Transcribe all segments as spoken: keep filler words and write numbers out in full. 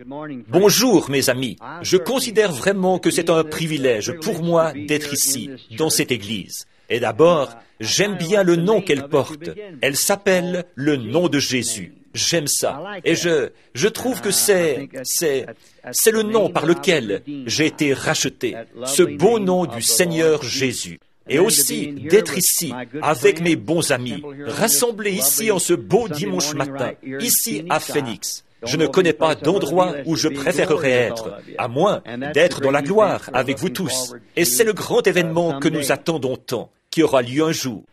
Bonjour mes amis, je considère vraiment que c'est un privilège pour moi d'être ici, dans cette église. Et d'abord, j'aime bien le nom qu'elle porte. Elle s'appelle le nom de Jésus. J'aime ça. Et je, je trouve que c'est, c'est, c'est le nom par lequel j'ai été racheté. Ce beau nom du Seigneur Jésus. Et aussi d'être ici avec mes bons amis, rassemblés ici en ce beau dimanche matin, ici à Phoenix. Je ne connais pas d'endroit où je préférerais être, à moins d'être dans la gloire avec vous tous. Et c'est le grand événement que nous attendons tant, qui aura lieu un jour.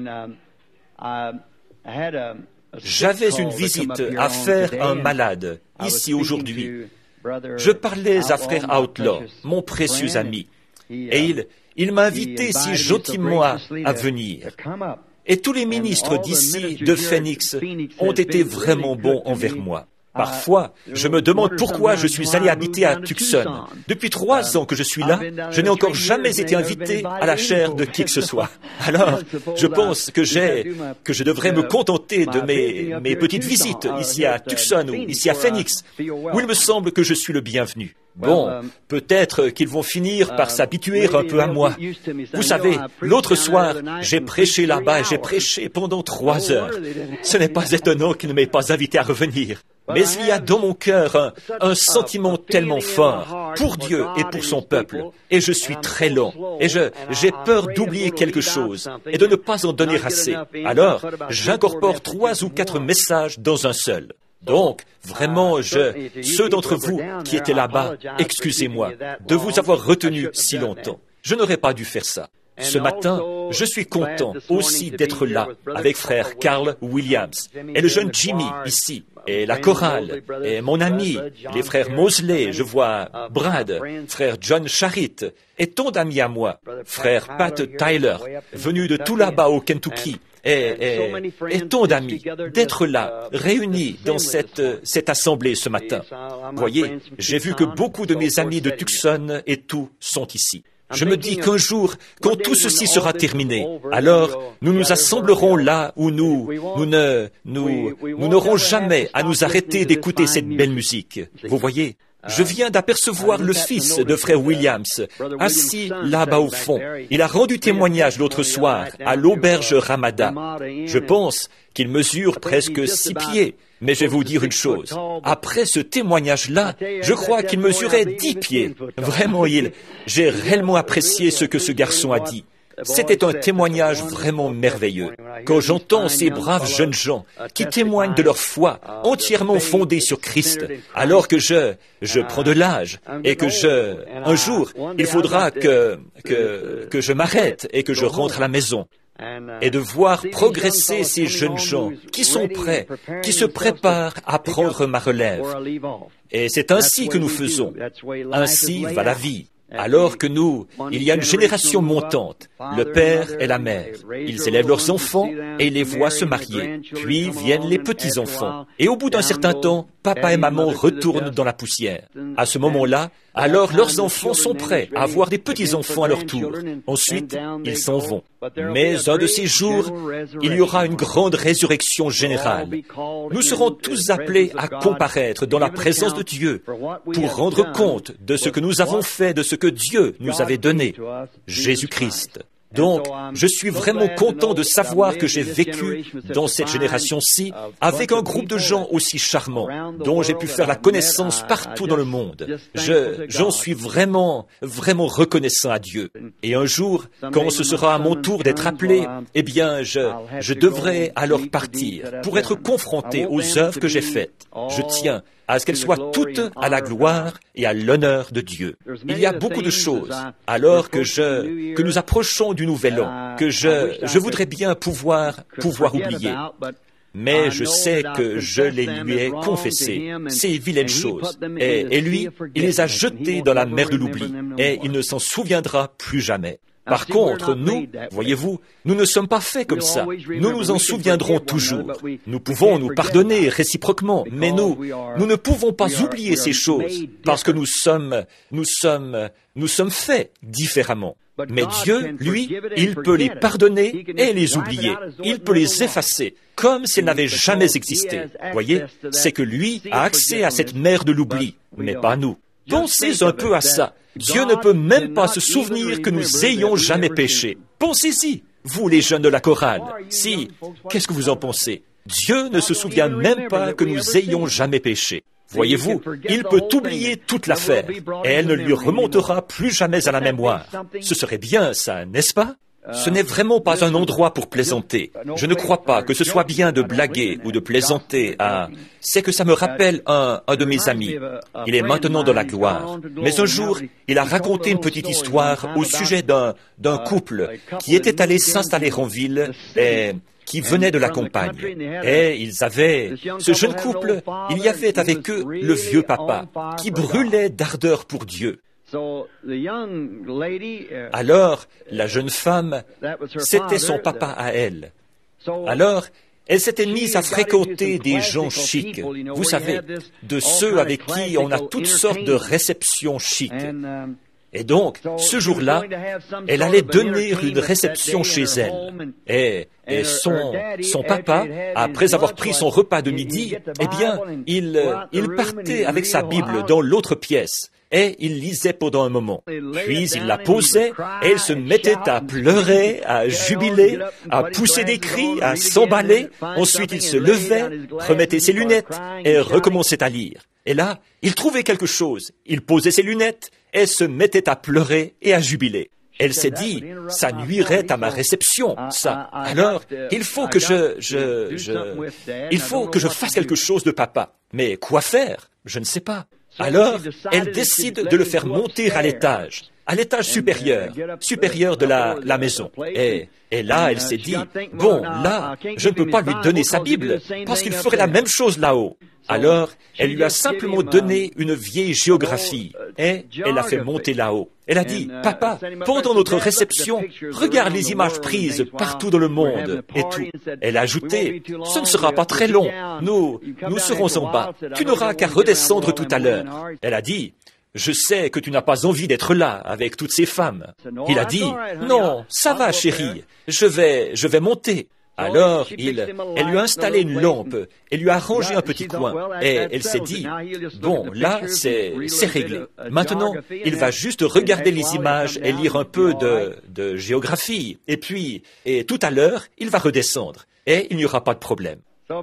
J'avais une visite à faire à un malade, ici aujourd'hui. Je parlais à frère Outlaw, mon précieux ami, et il, il m'a invité si gentiment à, à venir. Et tous les ministres d'ici, de Phoenix, ont été vraiment bons envers moi. Parfois, je me demande pourquoi je suis allé habiter à Tucson. Depuis trois ans que je suis là, je n'ai encore jamais été invité à la chaire de qui que ce soit. Alors, je pense que j'ai, que je devrais me contenter de mes, mes petites visites ici à Tucson ou ici à Phoenix, où il me semble que je suis le bienvenu. Bon, peut-être qu'ils vont finir par s'habituer un peu à moi. Vous savez, l'autre soir, j'ai prêché là-bas et j'ai prêché pendant trois heures. Ce n'est pas étonnant qu'ils ne m'aient pas invité à revenir. Mais il y a dans mon cœur un, un sentiment tellement fort pour Dieu et pour son peuple. Et je suis très lent. Et je, j'ai peur d'oublier quelque chose et de ne pas en donner assez. Alors, j'incorpore trois ou quatre messages dans un seul. Donc, vraiment, je, ceux d'entre vous qui étaient là-bas, excusez-moi de vous avoir retenu si longtemps. Je n'aurais pas dû faire ça. Ce matin, je suis content aussi d'être là avec frère Carl Williams et le jeune Jimmy ici, et la chorale, et mon ami, les frères Mosley, je vois Brad, frère John Charit, et tant d'amis à moi, frère Pat Tyler, venu de tout là-bas au Kentucky, et, et, et tant d'amis, d'être là, réunis dans cette, cette assemblée ce matin. Voyez, j'ai vu que beaucoup de mes amis de Tucson et tout sont ici. Je me dis qu'un jour, quand tout ceci sera terminé, alors nous nous assemblerons là où nous, nous ne, nous, nous n'aurons jamais à nous arrêter d'écouter cette belle musique. Vous voyez, je viens d'apercevoir le fils de frère Williams, assis là-bas au fond. Il a rendu témoignage l'autre soir à l'auberge Ramada. Je pense qu'il mesure presque six pieds. Mais je vais vous dire une chose, après ce témoignage-là, je crois qu'il mesurait dix pieds. Vraiment, il, j'ai réellement apprécié ce que ce garçon a dit. C'était un témoignage vraiment merveilleux. Quand j'entends ces braves jeunes gens qui témoignent de leur foi entièrement fondée sur Christ, alors que je, je prends de l'âge et que je, un jour, il faudra que, que, que je m'arrête et que je rentre à la maison. Et de voir progresser ces jeunes gens qui sont prêts, qui se préparent à prendre ma relève. Et c'est ainsi que nous faisons. Ainsi va la vie. Alors que nous, il y a une génération montante, le père et la mère. Ils élèvent leurs enfants et ils les voient se marier. Puis viennent les petits-enfants. Et au bout d'un certain temps, papa et maman retournent dans la poussière. À ce moment-là, alors leurs enfants sont prêts à avoir des petits-enfants à leur tour. Ensuite, ils s'en vont. Mais un de ces jours, il y aura une grande résurrection générale. Nous serons tous appelés à comparaître dans la présence de Dieu pour rendre compte de ce que nous avons fait, de ce que Dieu nous avait donné, Jésus-Christ. Donc, je suis vraiment content de savoir que j'ai vécu dans cette génération-ci avec un groupe de gens aussi charmants, dont j'ai pu faire la connaissance partout dans le monde. Je, j'en suis vraiment, vraiment reconnaissant à Dieu. Et un jour, quand ce sera à mon tour d'être appelé, eh bien, je, je devrai alors partir pour être confronté aux œuvres que j'ai faites. Je tiens à ce qu'elles soient toutes à la gloire et à l'honneur de Dieu. Il y a beaucoup de choses, alors que je, que nous approchons du nouvel an, que je, je voudrais bien pouvoir, pouvoir oublier. Mais je sais que je les lui ai confessées, ces vilaines choses. Et, et lui, il les a jetées dans la mer de l'oubli, et il ne s'en souviendra plus jamais. Par contre, nous, voyez-vous, nous ne sommes pas faits comme ça. Nous nous en souviendrons toujours. Nous pouvons nous pardonner réciproquement, mais nous, nous ne pouvons pas oublier ces choses parce que nous sommes, nous sommes, nous sommes faits différemment. Mais Dieu, lui, il peut les pardonner et les oublier. Il peut les effacer, comme s'ils n'avaient jamais existé. Voyez, c'est que lui a accès à cette mer de l'oubli, mais pas nous. Pensez un peu à ça. Dieu ne peut même pas se souvenir que nous ayons jamais péché. Pensez-y, vous les jeunes de la chorale. Si, qu'est-ce que vous en pensez? Dieu ne se souvient même pas que nous ayons jamais péché. Voyez-vous, il peut oublier toute l'affaire, et elle ne lui remontera plus jamais à la mémoire. Ce serait bien, ça, n'est-ce pas? Ce n'est vraiment pas un endroit pour plaisanter. Je ne crois pas que ce soit bien de blaguer ou de plaisanter à... C'est que ça me rappelle un, un de mes amis. Il est maintenant dans la gloire. Mais un jour, il a raconté une petite histoire au sujet d'un, d'un couple qui était allé s'installer en ville et qui venait de la campagne. Et ils avaient... Ce jeune couple, il y avait avec eux le vieux papa qui brûlait d'ardeur pour Dieu. Alors, la jeune femme, c'était son papa à elle. Alors, elle s'était mise à fréquenter des gens chics, vous savez, de ceux avec qui on a toutes sortes de réceptions chics. Et donc, ce jour-là, elle allait donner une réception chez elle. Et, et son, son papa, après avoir pris son repas de midi, eh bien, il, il partait avec sa Bible dans l'autre pièce. Et il lisait pendant un moment. Puis il la posait et elle se mettait à pleurer, à jubiler, à pousser des cris, à s'emballer. Ensuite il se levait, remettait ses lunettes et recommençait à lire. Et là, il trouvait quelque chose. Il posait ses lunettes et se mettait à pleurer et à jubiler. Elle s'est dit, ça nuirait à ma réception, ça. Alors, il faut que je, je, je, il faut que je fasse quelque chose de papa. Mais quoi faire? Je ne sais pas. Alors, elle décide de le faire monter à l'étage, à l'étage supérieur, supérieur de la, la maison. Et, et là, elle s'est dit, bon, là, je ne peux pas lui donner sa Bible, parce qu'il ferait la même chose là-haut. Alors, elle lui a simplement donné une vieille géographie, et elle l'a fait monter là-haut. Elle a dit, « Papa, pendant notre réception, regarde les images prises partout dans le monde, et tout. » Elle a ajouté, « Ce ne sera pas très long, nous, nous serons en bas, tu n'auras qu'à redescendre tout à l'heure. » Elle a dit, « Je sais que tu n'as pas envie d'être là avec toutes ces femmes. » Il a dit, « Non, ça va, chérie, je vais, je vais monter. » Alors, il, elle lui a installé une lampe, elle lui a arrangé un petit coin, et elle s'est dit, bon, là, c'est, c'est réglé. Maintenant, il va juste regarder les images et lire un peu de, de géographie, et puis, et tout à l'heure, il va redescendre, et il n'y aura pas de problème.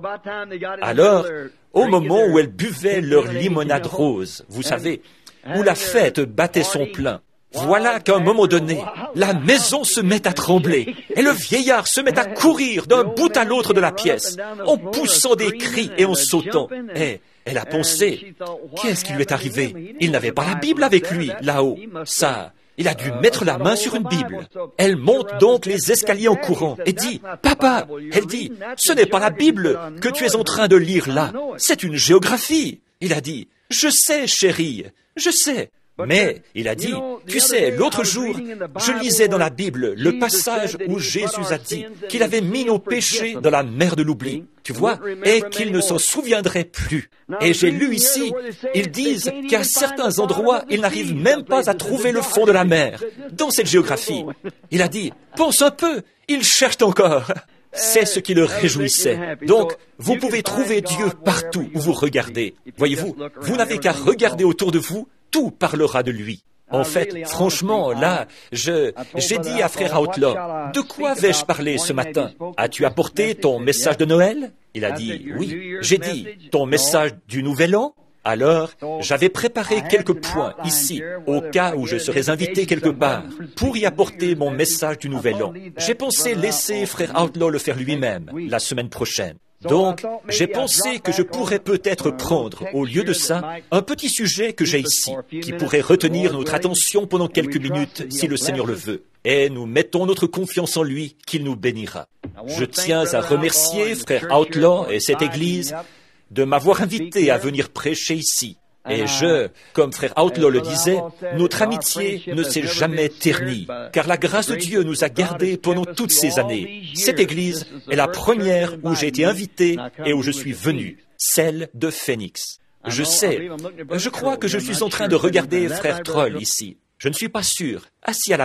Alors, au moment où elles buvaient leur limonade rose, vous savez, où la fête battait son plein, voilà qu'à un moment donné, la maison se met à trembler et le vieillard se met à courir d'un bout à l'autre de la pièce, en poussant des cris et en sautant. Et elle a pensé, qu'est-ce qui lui est arrivé? Il n'avait pas la Bible avec lui, là-haut. Ça, il a dû mettre la main sur une Bible. Elle monte donc les escaliers en courant et dit, « Papa !» Elle dit, « Ce n'est pas la Bible que tu es en train de lire là, c'est une géographie. » Il a dit, « Je sais, chérie, je sais. » Mais, il a dit, tu sais, l'autre jour, je lisais dans la Bible le passage où Jésus a dit qu'il avait mis nos péchés dans la mer de l'oubli, tu vois, et qu'il ne s'en souviendrait plus. Et j'ai lu ici, ils disent qu'à certains endroits, ils n'arrivent même pas à trouver le fond de la mer, dans cette géographie. Il a dit, pense un peu, ils cherchent encore. C'est ce qui le réjouissait. Donc, vous pouvez trouver Dieu partout où vous regardez. Voyez-vous, vous n'avez qu'à regarder autour de vous, tout parlera de lui. En fait, franchement, là, je, j'ai dit à frère Outlaw, de quoi vais-je parler ce matin? As-tu apporté ton message de Noël? Il a dit, oui. J'ai dit, ton message du Nouvel An? Alors, j'avais préparé quelques points ici, au cas où je serais invité quelque part, pour y apporter mon message du Nouvel An. J'ai pensé laisser frère Outlaw le faire lui-même, la semaine prochaine. Donc, j'ai pensé que je pourrais peut-être prendre, au lieu de ça, un petit sujet que j'ai ici, qui pourrait retenir notre attention pendant quelques minutes, si le Seigneur le veut. Et nous mettons notre confiance en lui, qu'il nous bénira. Je tiens à remercier frère Outlaw et cette Église de m'avoir invité à venir prêcher ici. Et je, comme frère Outlaw le disait, notre amitié ne s'est jamais ternie, car la grâce de Dieu nous a gardés pendant toutes ces années. Cette église est la première où j'ai été invité et où je suis venu, celle de Phoenix. Je sais, je crois que je suis en train de regarder frère Troll ici. Je ne suis pas sûr, assis à l'avant.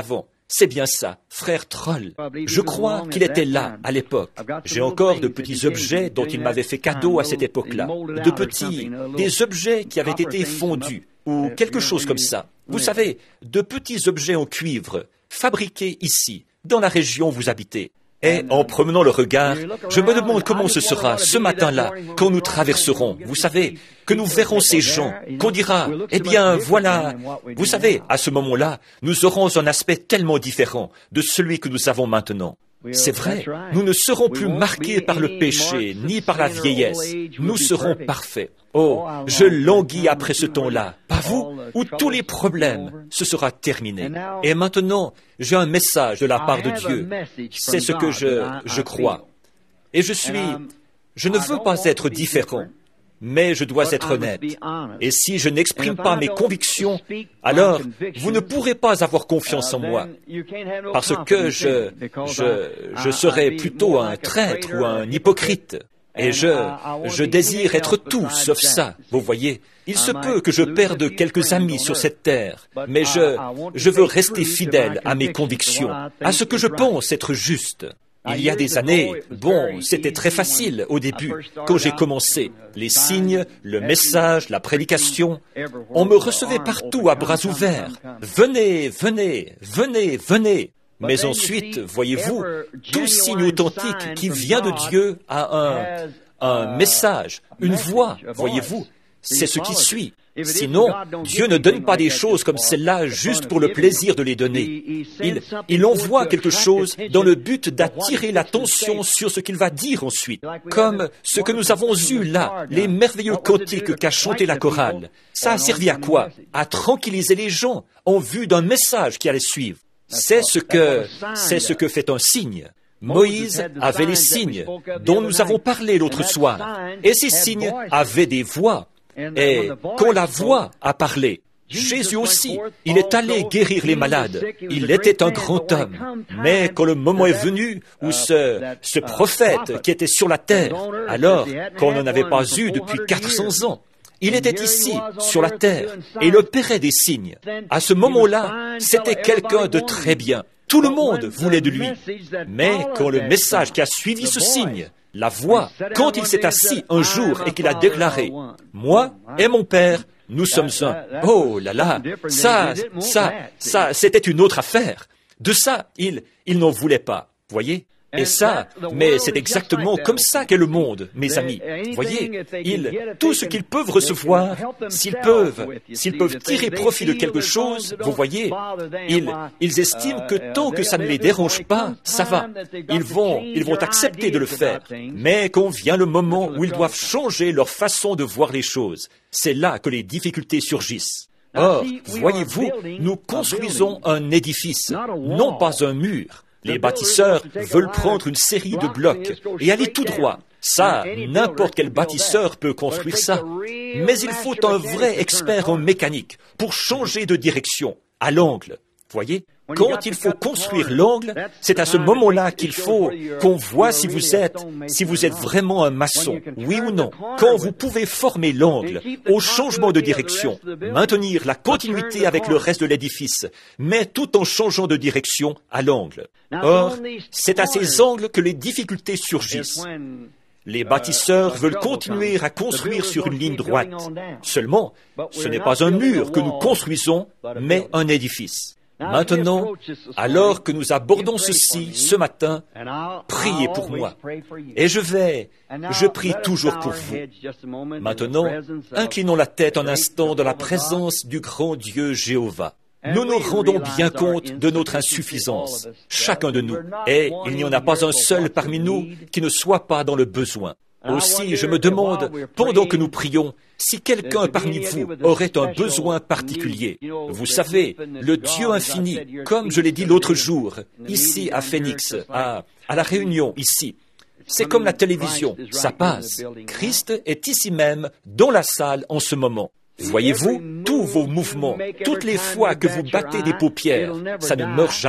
C'est bien ça, frère Troll. Je crois qu'il était là à l'époque. J'ai encore de petits objets dont il m'avait fait cadeau à cette époque-là. De petits, des objets qui avaient été fondus, ou quelque chose comme ça. Vous savez, de petits objets en cuivre, fabriqués ici, dans la région où vous habitez. Et en promenant le regard, je me demande comment ce sera ce matin-là, quand nous traverserons. Vous savez, que nous verrons ces gens, qu'on dira, eh bien, voilà. Vous savez, à ce moment-là, nous aurons un aspect tellement différent de celui que nous avons maintenant. C'est vrai, nous ne serons plus marqués par le péché, ni par la vieillesse. Nous serons parfaits. Oh, je languis après ce temps-là, pas vous, où tous les problèmes, ce sera terminé. Et maintenant, j'ai un message de la part de Dieu. C'est ce que je, je crois. Et je suis, je ne veux pas être différent, mais je dois être honnête. Et si je n'exprime pas mes convictions, alors vous ne pourrez pas avoir confiance en moi, parce que je, je, je serai plutôt un traître ou un hypocrite. Et je, je désire être tout sauf ça, vous voyez. Il se peut que je perde quelques amis sur cette terre, mais je, je veux rester fidèle à mes convictions, à ce que je pense être juste. Il y a des années, bon, c'était très facile au début, quand j'ai commencé. Les signes, le message, la prédication, on me recevait partout à bras ouverts. Venez, venez, venez, venez. Mais ensuite, voyez-vous, tout signe authentique qui vient de Dieu a un, un message, une voix, voyez-vous. C'est ce qui suit. Sinon, Dieu ne donne pas des choses comme celle-là juste pour le plaisir de les donner. Il, il envoie quelque chose dans le but d'attirer l'attention sur ce qu'il va dire ensuite. Comme ce que nous avons eu là, les merveilleux cantiques qu'a chanté la chorale. Ça a servi à quoi? À tranquilliser les gens en vue d'un message qui allait suivre. C'est ce que, c'est ce que fait un signe. Moïse avait les signes dont nous avons parlé l'autre soir. Et ces signes avaient des voix. Et quand la voix a parlé, Jésus aussi, il est allé guérir les malades. Il était un grand homme. Mais quand le moment est venu où ce, ce prophète qui était sur la terre, alors qu'on n'en avait pas eu depuis quatre cents ans, il était ici, sur la terre, et il opérait des signes. À ce moment-là, c'était quelqu'un de très bien. Tout le monde voulait de lui. Mais quand le message qui a suivi ce signe, la voix, quand il s'est assis un jour et qu'il a déclaré, « Moi et mon Père, nous sommes un. » Oh là là, ça, ça, ça, c'était une autre affaire. De ça, il, il n'en voulait pas, voyez? Et ça, mais c'est exactement comme ça qu'est le monde, mes amis. Voyez, ils, tout ce qu'ils peuvent recevoir, s'ils peuvent, s'ils peuvent tirer profit de quelque chose, vous voyez, ils, ils estiment que tant que ça ne les dérange pas, ça va. Ils vont, ils vont accepter de le faire. Mais quand vient le moment où ils doivent changer leur façon de voir les choses, c'est là que les difficultés surgissent. Or, voyez-vous, nous construisons un édifice, non pas un mur. Les bâtisseurs veulent prendre une série de blocs et aller tout droit. Ça, n'importe quel bâtisseur peut construire ça. Mais il faut un vrai expert en mécanique pour changer de direction, à l'angle. Voyez? Quand il faut construire l'angle, c'est à ce moment-là qu'il faut qu'on voit si vous êtes, si vous êtes vraiment un maçon, oui ou non. Quand vous pouvez former l'angle au changement de direction, maintenir la continuité avec le reste de l'édifice, mais tout en changeant de direction à l'angle. Or, c'est à ces angles que les difficultés surgissent. Les bâtisseurs veulent continuer à construire sur une ligne droite. Seulement, ce n'est pas un mur que nous construisons, mais un édifice. Maintenant, alors que nous abordons ceci ce matin, priez pour moi. Et je vais, je prie toujours pour vous. Maintenant, inclinons la tête un instant dans la présence du grand Dieu Jéhovah. Nous nous rendons bien compte de notre insuffisance, chacun de nous, et il n'y en a pas un seul parmi nous qui ne soit pas dans le besoin. Aussi, je me demande, pendant que nous prions, si quelqu'un parmi vous aurait un besoin particulier. Vous savez, le Dieu infini, comme je l'ai dit l'autre jour, ici à Phoenix, à, à la réunion ici, c'est comme la télévision, ça passe. Christ est ici même, dans la salle en ce moment. Voyez-vous, tous vos mouvements, toutes les fois que vous battez des paupières, ça ne meurt jamais.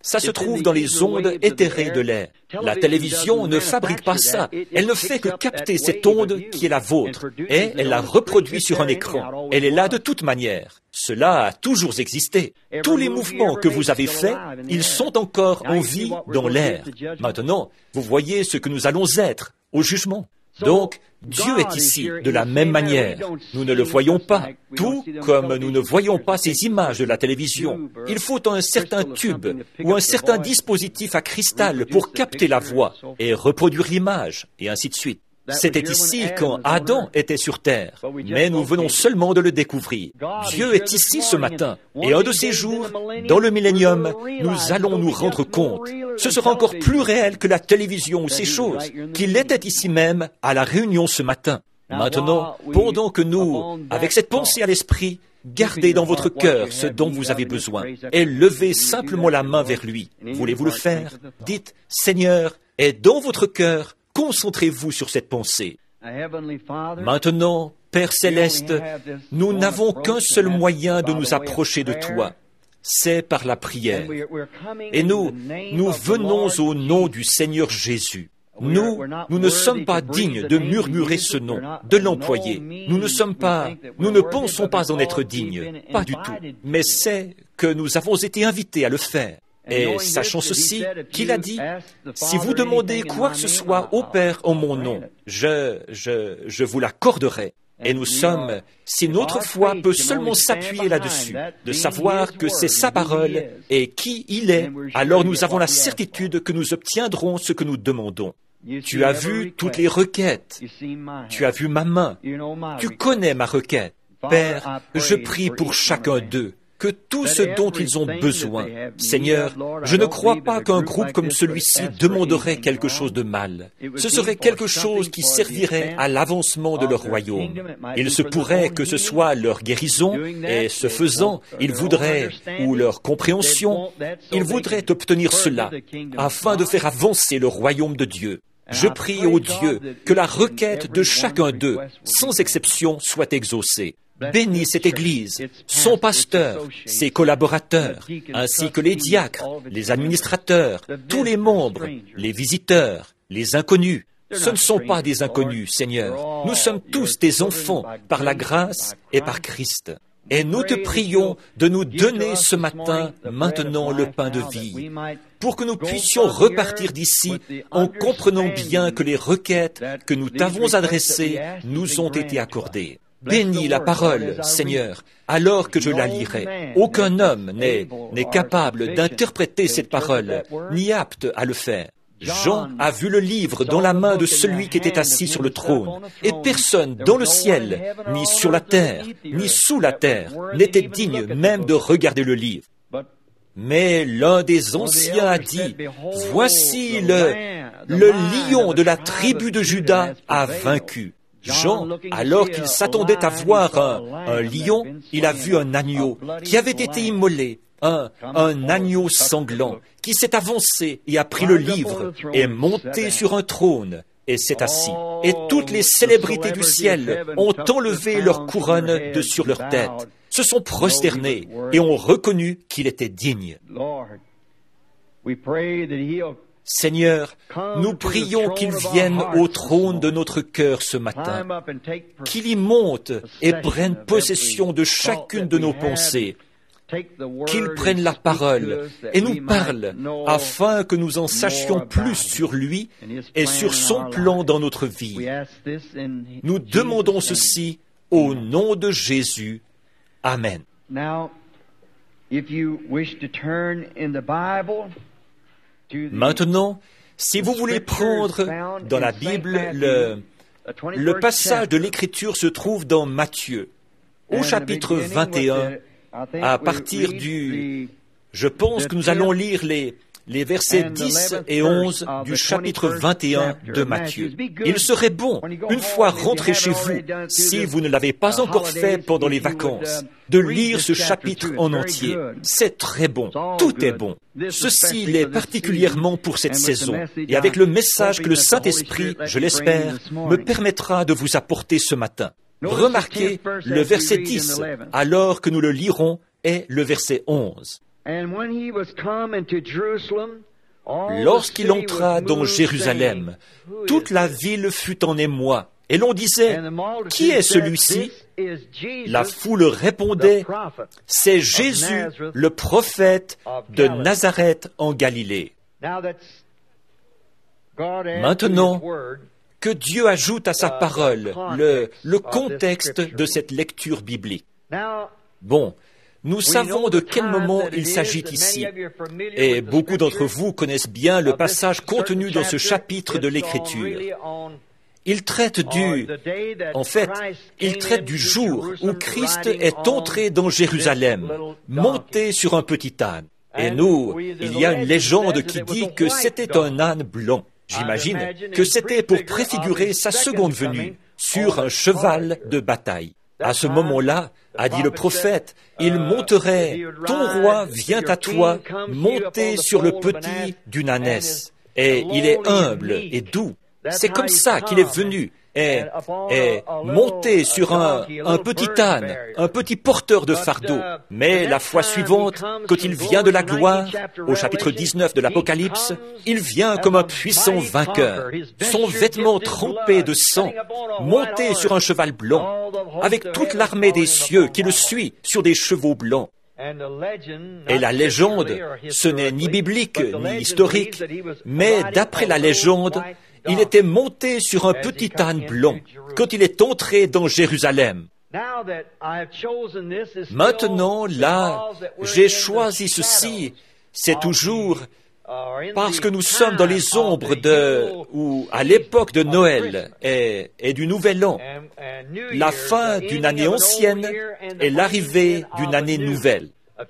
Ça se trouve dans les ondes éthérées de l'air. La télévision ne fabrique pas ça. Elle ne fait que capter cette onde qui est la vôtre et elle la reproduit sur un écran. Elle est là de toute manière. Cela a toujours existé. Tous les mouvements que vous avez faits, ils sont encore en vie dans l'air. Maintenant, vous voyez ce que nous allons être au jugement. Donc, Dieu est ici de la même manière. Nous ne le voyons pas, tout comme nous ne voyons pas ces images de la télévision. Il faut un certain tube ou un certain dispositif à cristal pour capter la voix et reproduire l'image, et ainsi de suite. C'était ici quand Adam était sur terre, mais nous venons seulement de le découvrir. Dieu est ici ce matin, et un de ces jours, dans le millénium, nous allons nous rendre compte. Ce sera encore plus réel que la télévision ou ces choses, qu'il était ici même à la réunion ce matin. Maintenant, pendant que nous, avec cette pensée à l'esprit, gardez dans votre cœur ce dont vous avez besoin et levez simplement la main vers lui. Voulez-vous le faire? Dites, Seigneur, et dans votre cœur, concentrez-vous sur cette pensée. Maintenant, Père Céleste, nous n'avons qu'un seul moyen de nous approcher de toi. C'est par la prière. Et nous, nous venons au nom du Seigneur Jésus. Nous, nous ne sommes pas dignes de murmurer ce nom, de l'employer. Nous ne sommes pas, nous ne pensons pas en être dignes, pas du tout. Mais c'est que nous avons été invités à le faire. Et sachons ceci, qu'il a dit, si vous demandez quoi que ce soit au Père en mon nom, je, je, je vous l'accorderai. Et nous sommes, si notre foi peut seulement s'appuyer là-dessus, de savoir que c'est sa parole et qui il est, alors nous avons la certitude que nous obtiendrons ce que nous demandons. Tu as vu toutes les requêtes. Tu as vu ma main. Tu connais ma requête. Père, je prie pour chacun d'eux, que tout ce dont ils ont besoin. Seigneur, je ne crois pas qu'un groupe comme celui-ci demanderait quelque chose de mal. Ce serait quelque chose qui servirait à l'avancement de leur royaume. Il se pourrait que ce soit leur guérison, et ce faisant, ils voudraient, ou leur compréhension, ils voudraient obtenir cela, afin de faire avancer le royaume de Dieu. Je prie au Dieu que la requête de chacun d'eux, sans exception, soit exaucée. Bénis cette Église, son pasteur, ses collaborateurs, ainsi que les diacres, les administrateurs, tous les membres, les visiteurs, les inconnus. Ce ne sont pas des inconnus, Seigneur. Nous sommes tous des enfants par la grâce et par Christ. Et nous te prions de nous donner ce matin, maintenant, le pain de vie, pour que nous puissions repartir d'ici en comprenant bien que les requêtes que nous t'avons adressées nous ont été accordées. Bénis la parole, Seigneur, alors que je la lirai. Aucun homme n'est, n'est capable d'interpréter cette parole, ni apte à le faire. Jean a vu le livre dans la main de celui qui était assis sur le trône, et personne dans le ciel, ni sur la terre, ni sous la terre, n'était digne même de regarder le livre. Mais l'un des anciens a dit, « Voici le, le lion de la tribu de Juda a vaincu. » Jean, alors qu'il s'attendait à voir un, un lion, il a vu un agneau qui avait été immolé, un, un agneau sanglant, qui s'est avancé et a pris le livre, est monté sur un trône et s'est assis. Et toutes les célébrités du ciel ont enlevé leur couronne de sur leur tête, se sont prosternés et ont reconnu qu'il était digne. Seigneur, nous prions qu'il vienne au trône de notre cœur ce matin, qu'il y monte et prenne possession de chacune de nos pensées, qu'il prenne la parole et nous parle afin que nous en sachions plus sur lui et sur son plan dans notre vie. Nous demandons ceci au nom de Jésus. Amen. Maintenant, si vous voulez prendre dans la Bible, le, le passage de l'Écriture se trouve dans Matthieu, au chapitre vingt et un, à partir du... Je pense que nous allons lire les, les versets dix et onze du chapitre vingt et un de Matthieu. Il serait bon, une fois rentré chez vous, si vous ne l'avez pas encore fait pendant les vacances, de lire ce chapitre en entier. C'est très bon, tout est bon. Ceci l'est particulièrement pour cette saison, et avec le message que le Saint-Esprit, je l'espère, me permettra de vous apporter ce matin. Remarquez le verset dix, alors que nous le lirons, est le verset onze. Lorsqu'il entra dans Jérusalem, toute la ville fut en émoi, et l'on disait, « Qui est celui-ci » La foule répondait, « C'est Jésus, le prophète de Nazareth en Galilée. » Maintenant, que Dieu ajoute à sa parole le, le contexte de cette lecture biblique. Bon, nous savons de quel moment il s'agit ici, et beaucoup d'entre vous connaissent bien le passage contenu dans ce chapitre de l'Écriture. Il traite du, en fait, il traite du jour où Christ est entré dans Jérusalem, monté sur un petit âne. Et nous, il y a une légende qui dit que c'était un âne blanc. J'imagine que c'était pour préfigurer sa seconde venue sur un cheval de bataille. À ce moment-là, a dit le prophète, il monterait, ton roi vient à toi, monté sur le petit d'une ânesse. Et il est humble et doux. C'est comme ça qu'il est venu, et, et monté sur un, un petit âne, un petit porteur de fardeau. Mais la fois suivante, quand il vient de la gloire, au chapitre dix-neuf de l'Apocalypse, il vient comme un puissant vainqueur, son vêtement trempé de sang, monté sur un cheval blanc, avec toute l'armée des cieux qui le suit sur des chevaux blancs. Et la légende, ce n'est ni biblique ni historique, mais d'après la légende, il était monté sur un petit âne blanc quand il est entré dans Jérusalem. Maintenant, là, j'ai choisi ceci, c'est toujours parce que nous sommes dans les ombres de, ou à l'époque de Noël et, et du Nouvel An, la fin d'une année ancienne et l'arrivée d'une année nouvelle.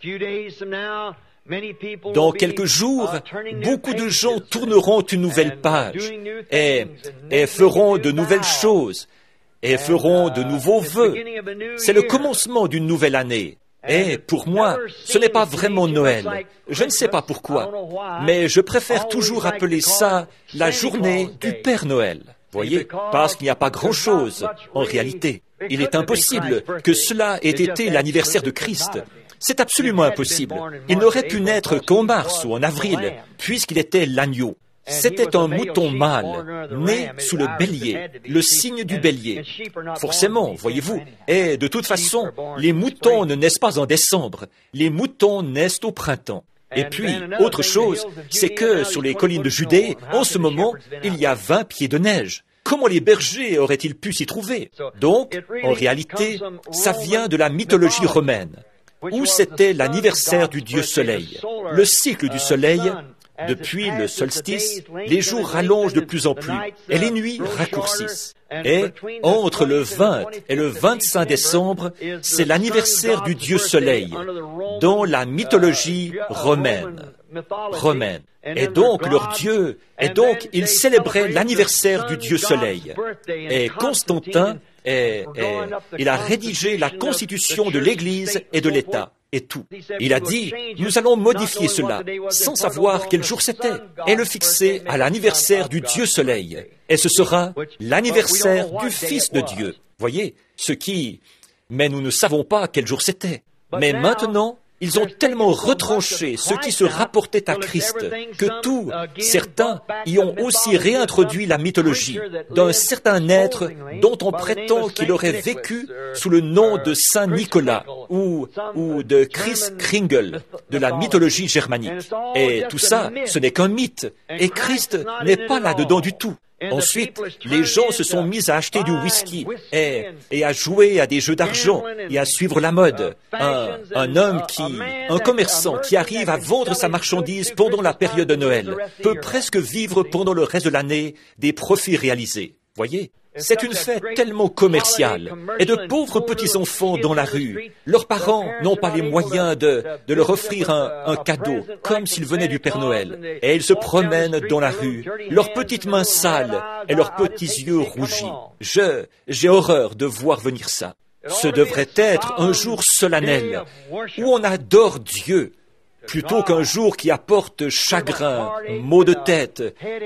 Dans quelques jours, beaucoup de gens tourneront une nouvelle page et, et feront de nouvelles choses et feront de nouveaux vœux. C'est le commencement d'une nouvelle année. Et pour moi, ce n'est pas vraiment Noël. Je ne sais pas pourquoi, mais je préfère toujours appeler ça la journée du Père Noël. Voyez, parce qu'il n'y a pas grand-chose en réalité. Il est impossible que cela ait été l'anniversaire de Christ. C'est absolument impossible. Il n'aurait pu naître qu'en mars ou en avril, puisqu'il était l'agneau. C'était un mouton mâle, né sous le bélier, le signe du bélier. Forcément, voyez-vous. Et de toute façon, les moutons ne naissent pas en décembre. Les moutons naissent au printemps. Et puis, autre chose, c'est que sur les collines de Judée, en ce moment, il y a vingt pieds de neige. Comment les bergers auraient-ils pu s'y trouver? Donc, en réalité, ça vient de la mythologie romaine, où c'était l'anniversaire du dieu soleil. Le cycle du soleil, depuis le solstice, les jours rallongent de plus en plus et les nuits raccourcissent. Et entre le vingt et le vingt-cinq décembre, c'est l'anniversaire du dieu soleil dans la mythologie romaine. romaine. Et donc leur dieu, et donc ils célébraient l'anniversaire du dieu soleil. Et Constantin, et, et, il a rédigé la constitution de l'Église et de l'État. Et tout. Il a dit, nous allons modifier cela, sans savoir quel jour c'était, et le fixer à l'anniversaire du Dieu Soleil. Et ce sera l'anniversaire du Fils de Dieu. Voyez, ce qui... Mais nous ne savons pas quel jour c'était. Mais maintenant, ils ont tellement retranché ce qui se rapportait à Christ que tous, certains, y ont aussi réintroduit la mythologie d'un certain être dont on prétend qu'il aurait vécu sous le nom de Saint Nicolas ou, ou de Chris Kringle, de la mythologie germanique. Et tout ça, ce n'est qu'un mythe. Et Christ n'est pas là-dedans du tout. Ensuite, les gens se sont mis à acheter du whisky et, et à jouer à des jeux d'argent et à suivre la mode. Un, un homme qui, un commerçant qui arrive à vendre sa marchandise pendant la période de Noël peut presque vivre pendant le reste de l'année des profits réalisés. Voyez? C'est une fête tellement commerciale. Et de pauvres petits-enfants dans la rue, leurs parents n'ont pas les moyens de, de leur offrir un, un cadeau, comme s'ils venaient du Père Noël. Et ils se promènent dans la rue, leurs petites mains sales et leurs petits yeux rougis. Je, j'ai horreur de voir venir ça. Ce devrait être un jour solennel, où on adore Dieu, plutôt qu'un jour qui apporte chagrin, maux de tête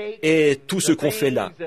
et tout ce qu'on fait là.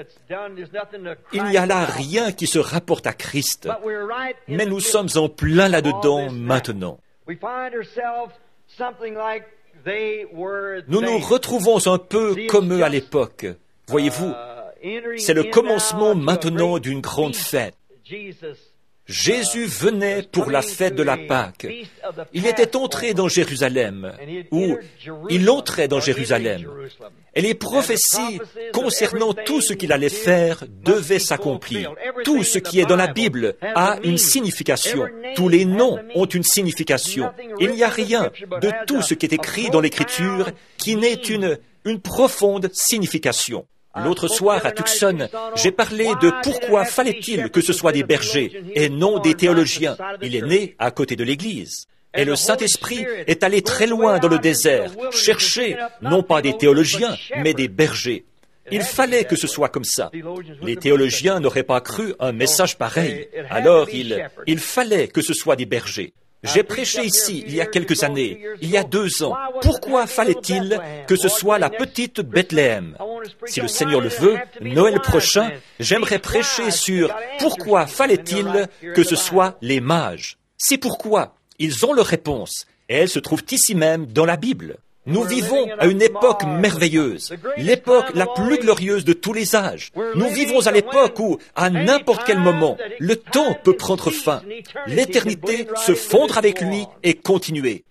Il n'y a là rien qui se rapporte à Christ, mais nous sommes en plein là-dedans maintenant. Nous nous retrouvons un peu comme eux à l'époque. Voyez-vous, c'est le commencement maintenant d'une grande fête. Jésus venait pour la fête de la Pâque. Il était entré dans Jérusalem, ou il entrait dans Jérusalem. Et les prophéties concernant tout ce qu'il allait faire devaient s'accomplir. Tout ce qui est dans la Bible a une signification. Tous les noms ont une signification. Il n'y a rien de tout ce qui est écrit dans l'Écriture qui n'ait une, une profonde signification. L'autre soir, à Tucson, j'ai parlé de pourquoi fallait-il que ce soit des bergers et non des théologiens. Il est né à côté de l'Église. Et le Saint-Esprit est allé très loin dans le désert, chercher non pas des théologiens, mais des bergers. Il fallait que ce soit comme ça. Les théologiens n'auraient pas cru un message pareil. Alors il, il fallait que ce soit des bergers. J'ai prêché ici il y a quelques années, il y a deux ans. Pourquoi fallait-il que ce soit la petite Bethléem? Si le Seigneur le veut, Noël prochain, j'aimerais prêcher sur pourquoi fallait-il que ce soit les mages. C'est pourquoi ils ont leur réponse, et elle se trouve ici même dans la Bible. Nous vivons à une époque merveilleuse, l'époque la plus glorieuse de tous les âges. Nous vivons à l'époque où, à n'importe quel moment, le temps peut prendre fin, l'éternité se fondre avec lui et continuer.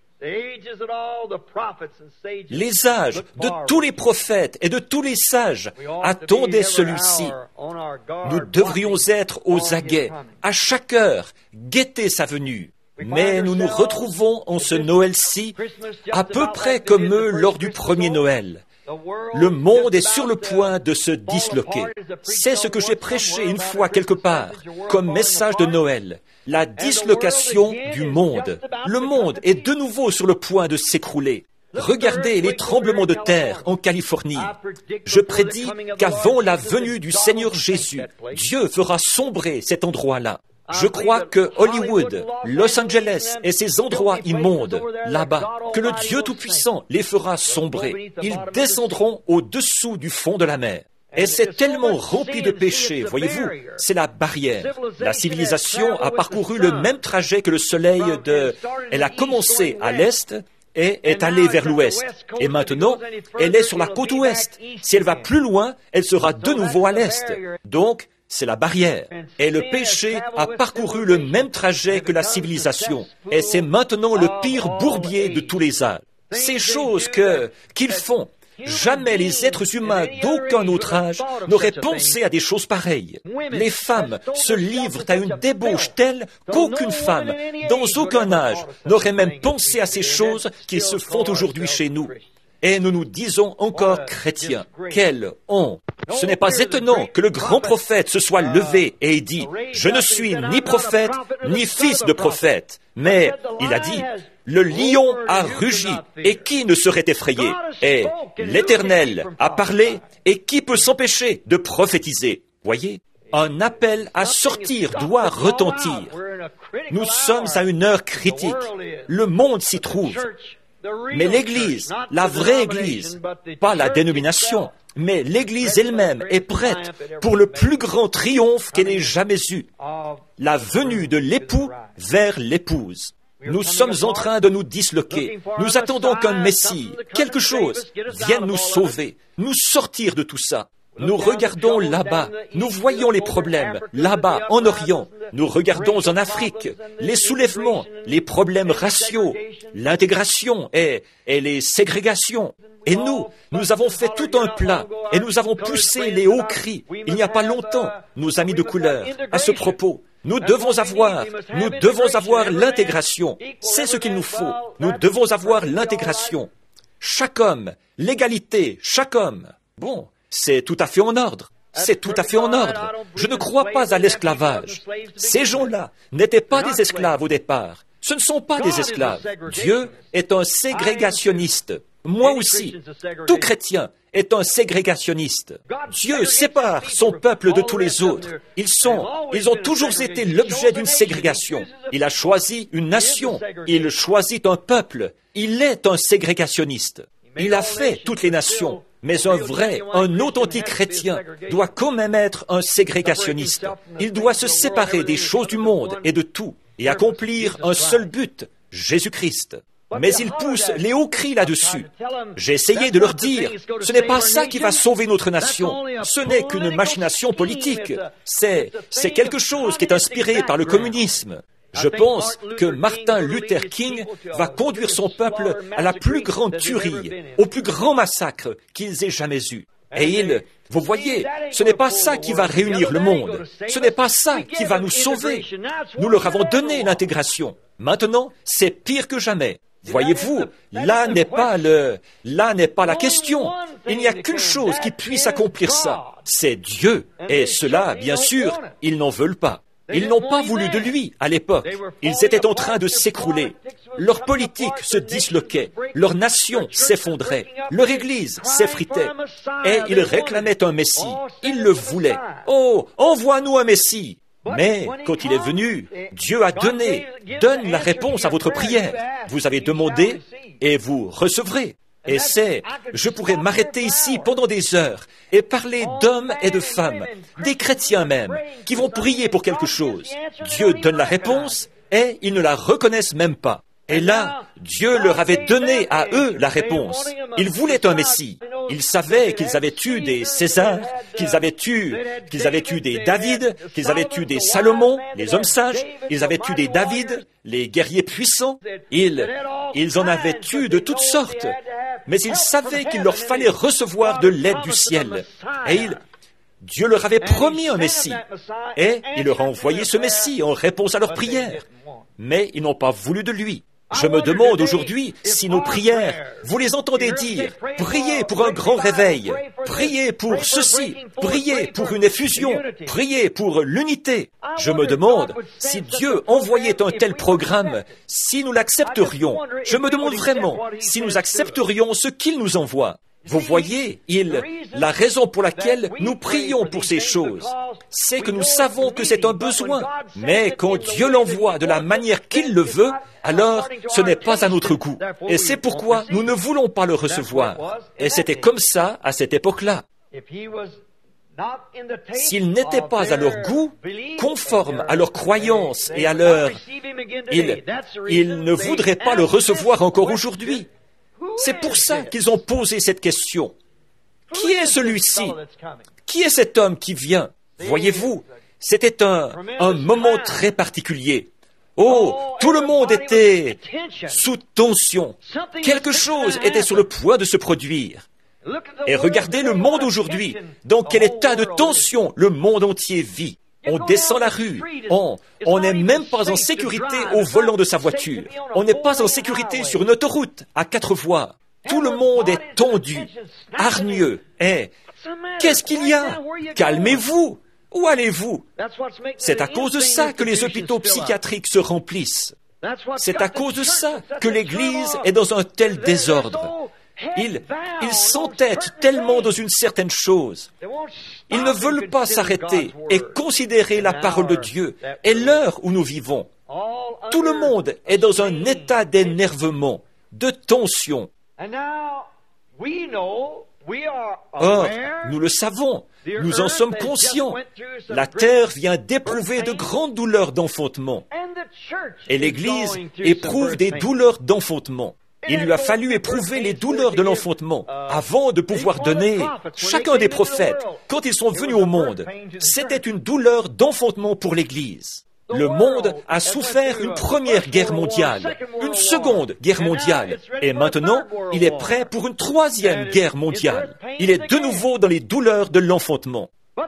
Les âges de tous les prophètes et de tous les sages attendaient celui-ci. Nous devrions être aux aguets, à chaque heure, guetter sa venue. Mais nous nous retrouvons en ce Noël-ci à peu près comme eux lors du premier Noël. Le monde est sur le point de se disloquer. C'est ce que j'ai prêché une fois quelque part, comme message de Noël. La dislocation du monde. Le monde est de nouveau sur le point de s'écrouler. Regardez les tremblements de terre en Californie. Je prédis qu'avant la venue du Seigneur Jésus, Dieu fera sombrer cet endroit-là. Je crois que Hollywood, Los Angeles et ces endroits immondes, là-bas, que le Dieu Tout-Puissant les fera sombrer. Ils descendront au-dessous du fond de la mer. Et c'est tellement rempli de péchés, voyez-vous, c'est la barrière. La civilisation a parcouru le même trajet que le soleil de... Elle a commencé à l'est et est allée vers l'ouest. Et maintenant, elle est sur la côte ouest. Si elle va plus loin, elle sera de nouveau à l'est. Donc, c'est la barrière. Et le péché a parcouru le même trajet que la civilisation. Et c'est maintenant le pire bourbier de tous les âges. Ces choses que, qu'ils font, jamais les êtres humains d'aucun autre âge n'auraient pensé à des choses pareilles. Les femmes se livrent à une débauche telle qu'aucune femme, dans aucun âge, n'aurait même pensé à ces choses qui se font aujourd'hui chez nous. Et nous nous disons encore chrétiens. Quelle honte! Ce n'est pas étonnant que le grand prophète se soit levé et ait dit « Je ne suis ni prophète, ni fils de prophète. » Mais il a dit « Le lion a rugi, et qui ne serait effrayé? Et l'Éternel a parlé, et qui peut s'empêcher de prophétiser ?» Voyez, un appel à sortir doit retentir. Nous sommes à une heure critique. Le monde s'y trouve. Mais l'Église, la vraie Église, pas la dénomination, mais l'Église elle-même est prête pour le plus grand triomphe qu'elle ait jamais eu, la venue de l'époux vers l'épouse. Nous sommes en train de nous disloquer. Nous attendons qu'un Messie, quelque chose, vienne nous sauver, nous sortir de tout ça. Nous regardons là-bas, nous voyons les problèmes, là-bas, en Orient. Nous regardons en Afrique, les soulèvements, les problèmes raciaux, l'intégration et, et les ségrégations. Et nous, nous avons fait tout un plat, et nous avons poussé les hauts cris, il n'y a pas longtemps, nos amis de couleur, à ce propos. Nous devons avoir, nous devons avoir l'intégration. C'est ce qu'il nous faut. Nous devons avoir l'intégration. Chaque homme, l'égalité, chaque homme. Bon. C'est tout à fait en ordre. C'est tout à fait en ordre. Je ne crois pas à l'esclavage. Ces gens-là n'étaient pas des esclaves au départ. Ce ne sont pas des esclaves. Dieu est un ségrégationniste. Moi aussi. Tout chrétien est un ségrégationniste. Dieu sépare son peuple de tous les autres. Ils sont, ils ont toujours été l'objet d'une ségrégation. Il a choisi une nation. Il choisit un peuple. Il est un ségrégationniste. Il a fait toutes les nations. Mais un vrai, un authentique chrétien doit quand même être un ségrégationniste. Il doit se séparer des choses du monde et de tout et accomplir un seul but, Jésus-Christ. mais ils poussent les hauts cris là-dessus. J'ai essayé de leur dire, ce n'est pas ça qui va sauver notre nation, ce n'est qu'une machination politique, c'est, c'est quelque chose qui est inspiré par le communisme. Je pense que Martin Luther King va conduire son peuple à la plus grande tuerie, au plus grand massacre qu'ils aient jamais eu. Et il, vous voyez, ce n'est pas ça qui va réunir le monde. Ce n'est pas ça qui va nous sauver. Nous leur avons donné l'intégration. Maintenant, c'est pire que jamais. Voyez-vous, là n'est pas le, là n'est pas la question. Il n'y a qu'une chose qui puisse accomplir ça. C'est Dieu. Et cela, bien sûr, ils n'en veulent pas. Ils n'ont pas voulu de lui à l'époque. Ils étaient en train de s'écrouler. Leur politique se disloquait. Leur nation s'effondrait. Leur Église s'effritait. Et ils réclamaient un Messie. Ils le voulaient. Oh, envoie-nous un Messie. Mais quand il est venu, Dieu a donné, donne la réponse à votre prière. Vous avez demandé et vous recevrez. Et c'est, je pourrais m'arrêter ici pendant des heures et parler d'hommes et de femmes, des chrétiens même, qui vont prier pour quelque chose. Dieu donne la réponse et ils ne la reconnaissent même pas. Et là, Dieu leur avait donné à eux la réponse. Ils voulaient un Messie. Ils savaient qu'ils avaient eu des Césars, qu'ils avaient eu, qu'ils avaient eu des David, qu'ils avaient eu des Salomon, les hommes sages, ils avaient eu des David, les guerriers puissants. Ils, ils en avaient eu de toutes sortes. Mais ils savaient qu'il leur fallait recevoir de l'aide du ciel. Et ils, Dieu leur avait promis un Messie. Et il leur a envoyé ce Messie en réponse à leurs prières. Mais ils n'ont pas voulu de lui. Je me demande aujourd'hui si nos prières, vous les entendez dire, priez pour un grand réveil, priez pour ceci, priez pour une effusion, priez pour l'unité. Je me demande si Dieu envoyait un tel programme, si nous l'accepterions. Je me demande vraiment si nous accepterions ce qu'il nous envoie. Vous voyez, il, la raison pour laquelle nous prions pour ces choses, c'est que nous savons que c'est un besoin. Mais quand Dieu l'envoie de la manière qu'il le veut, alors ce n'est pas à notre goût. Et c'est pourquoi nous ne voulons pas le recevoir. Et c'était comme ça à cette époque-là. S'il n'était pas à leur goût, conforme à leurs croyances et à leur... Ils, ils ne voudraient pas le recevoir encore aujourd'hui. C'est pour ça qu'ils ont posé cette question. Qui est celui-ci? Qui est cet homme qui vient? Voyez-vous, c'était un, un moment très particulier. Oh, tout le monde était sous tension. Quelque chose était sur le point de se produire. Et regardez le monde aujourd'hui. Dans quel état de tension le monde entier vit. On descend la rue, on on n'est même pas en sécurité au volant de sa voiture, on n'est pas en sécurité sur une autoroute à quatre voies. Tout le monde est tendu, hargneux. Et qu'est-ce qu'il y a? Calmez-vous. Où allez-vous? C'est à cause de ça que les hôpitaux psychiatriques se remplissent. C'est à cause de ça que l'Église est dans un tel désordre. Ils, ils s'entêtent tellement dans une certaine chose. Ils ne veulent pas s'arrêter et considérer la parole de Dieu et l'heure où nous vivons. Tout le monde est dans un état d'énervement, de tension. Or, nous le savons, nous en sommes conscients. La terre vient d'éprouver de grandes douleurs d'enfantement. Et l'Église éprouve des douleurs d'enfantement. Il lui a fallu éprouver les douleurs de l'enfantement avant de pouvoir donner. Chacun des prophètes, quand ils sont venus au monde, c'était une douleur d'enfantement pour l'Église. Le monde a souffert une première guerre mondiale, une seconde guerre mondiale, et maintenant, il est prêt pour une troisième guerre mondiale. Il est de nouveau dans les douleurs de l'enfantement.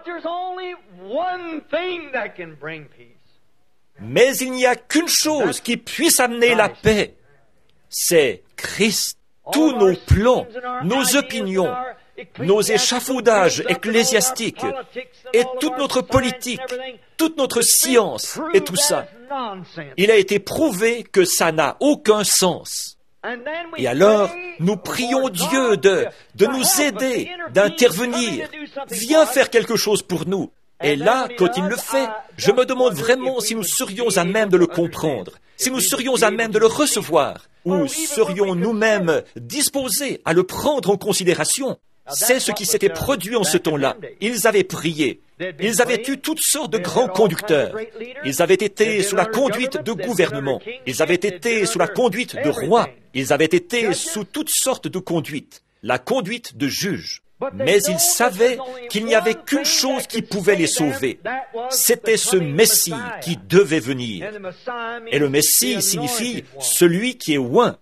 Mais il n'y a qu'une chose qui puisse amener la paix. C'est Christ. Tous nos plans, nos opinions, nos échafaudages ecclésiastiques et toute notre politique, toute notre science et tout ça, il a été prouvé que ça n'a aucun sens. Et alors, nous prions Dieu de, de nous aider, d'intervenir. Viens faire quelque chose pour nous. Et là, quand il le fait, je me demande vraiment si nous serions à même de le comprendre, si nous serions à même de le recevoir, ou serions nous-mêmes disposés à le prendre en considération. C'est ce qui s'était produit en ce temps-là. Ils avaient prié. Ils avaient eu toutes sortes de grands conducteurs. Ils avaient été sous la conduite de gouvernements. Ils avaient été sous la conduite de rois. Ils avaient été sous toutes sortes de conduites. La conduite de juges. Mais ils savaient qu'il n'y avait qu'une chose qui pouvait les sauver. C'était ce Messie qui devait venir. Et le Messie signifie celui qui est oint.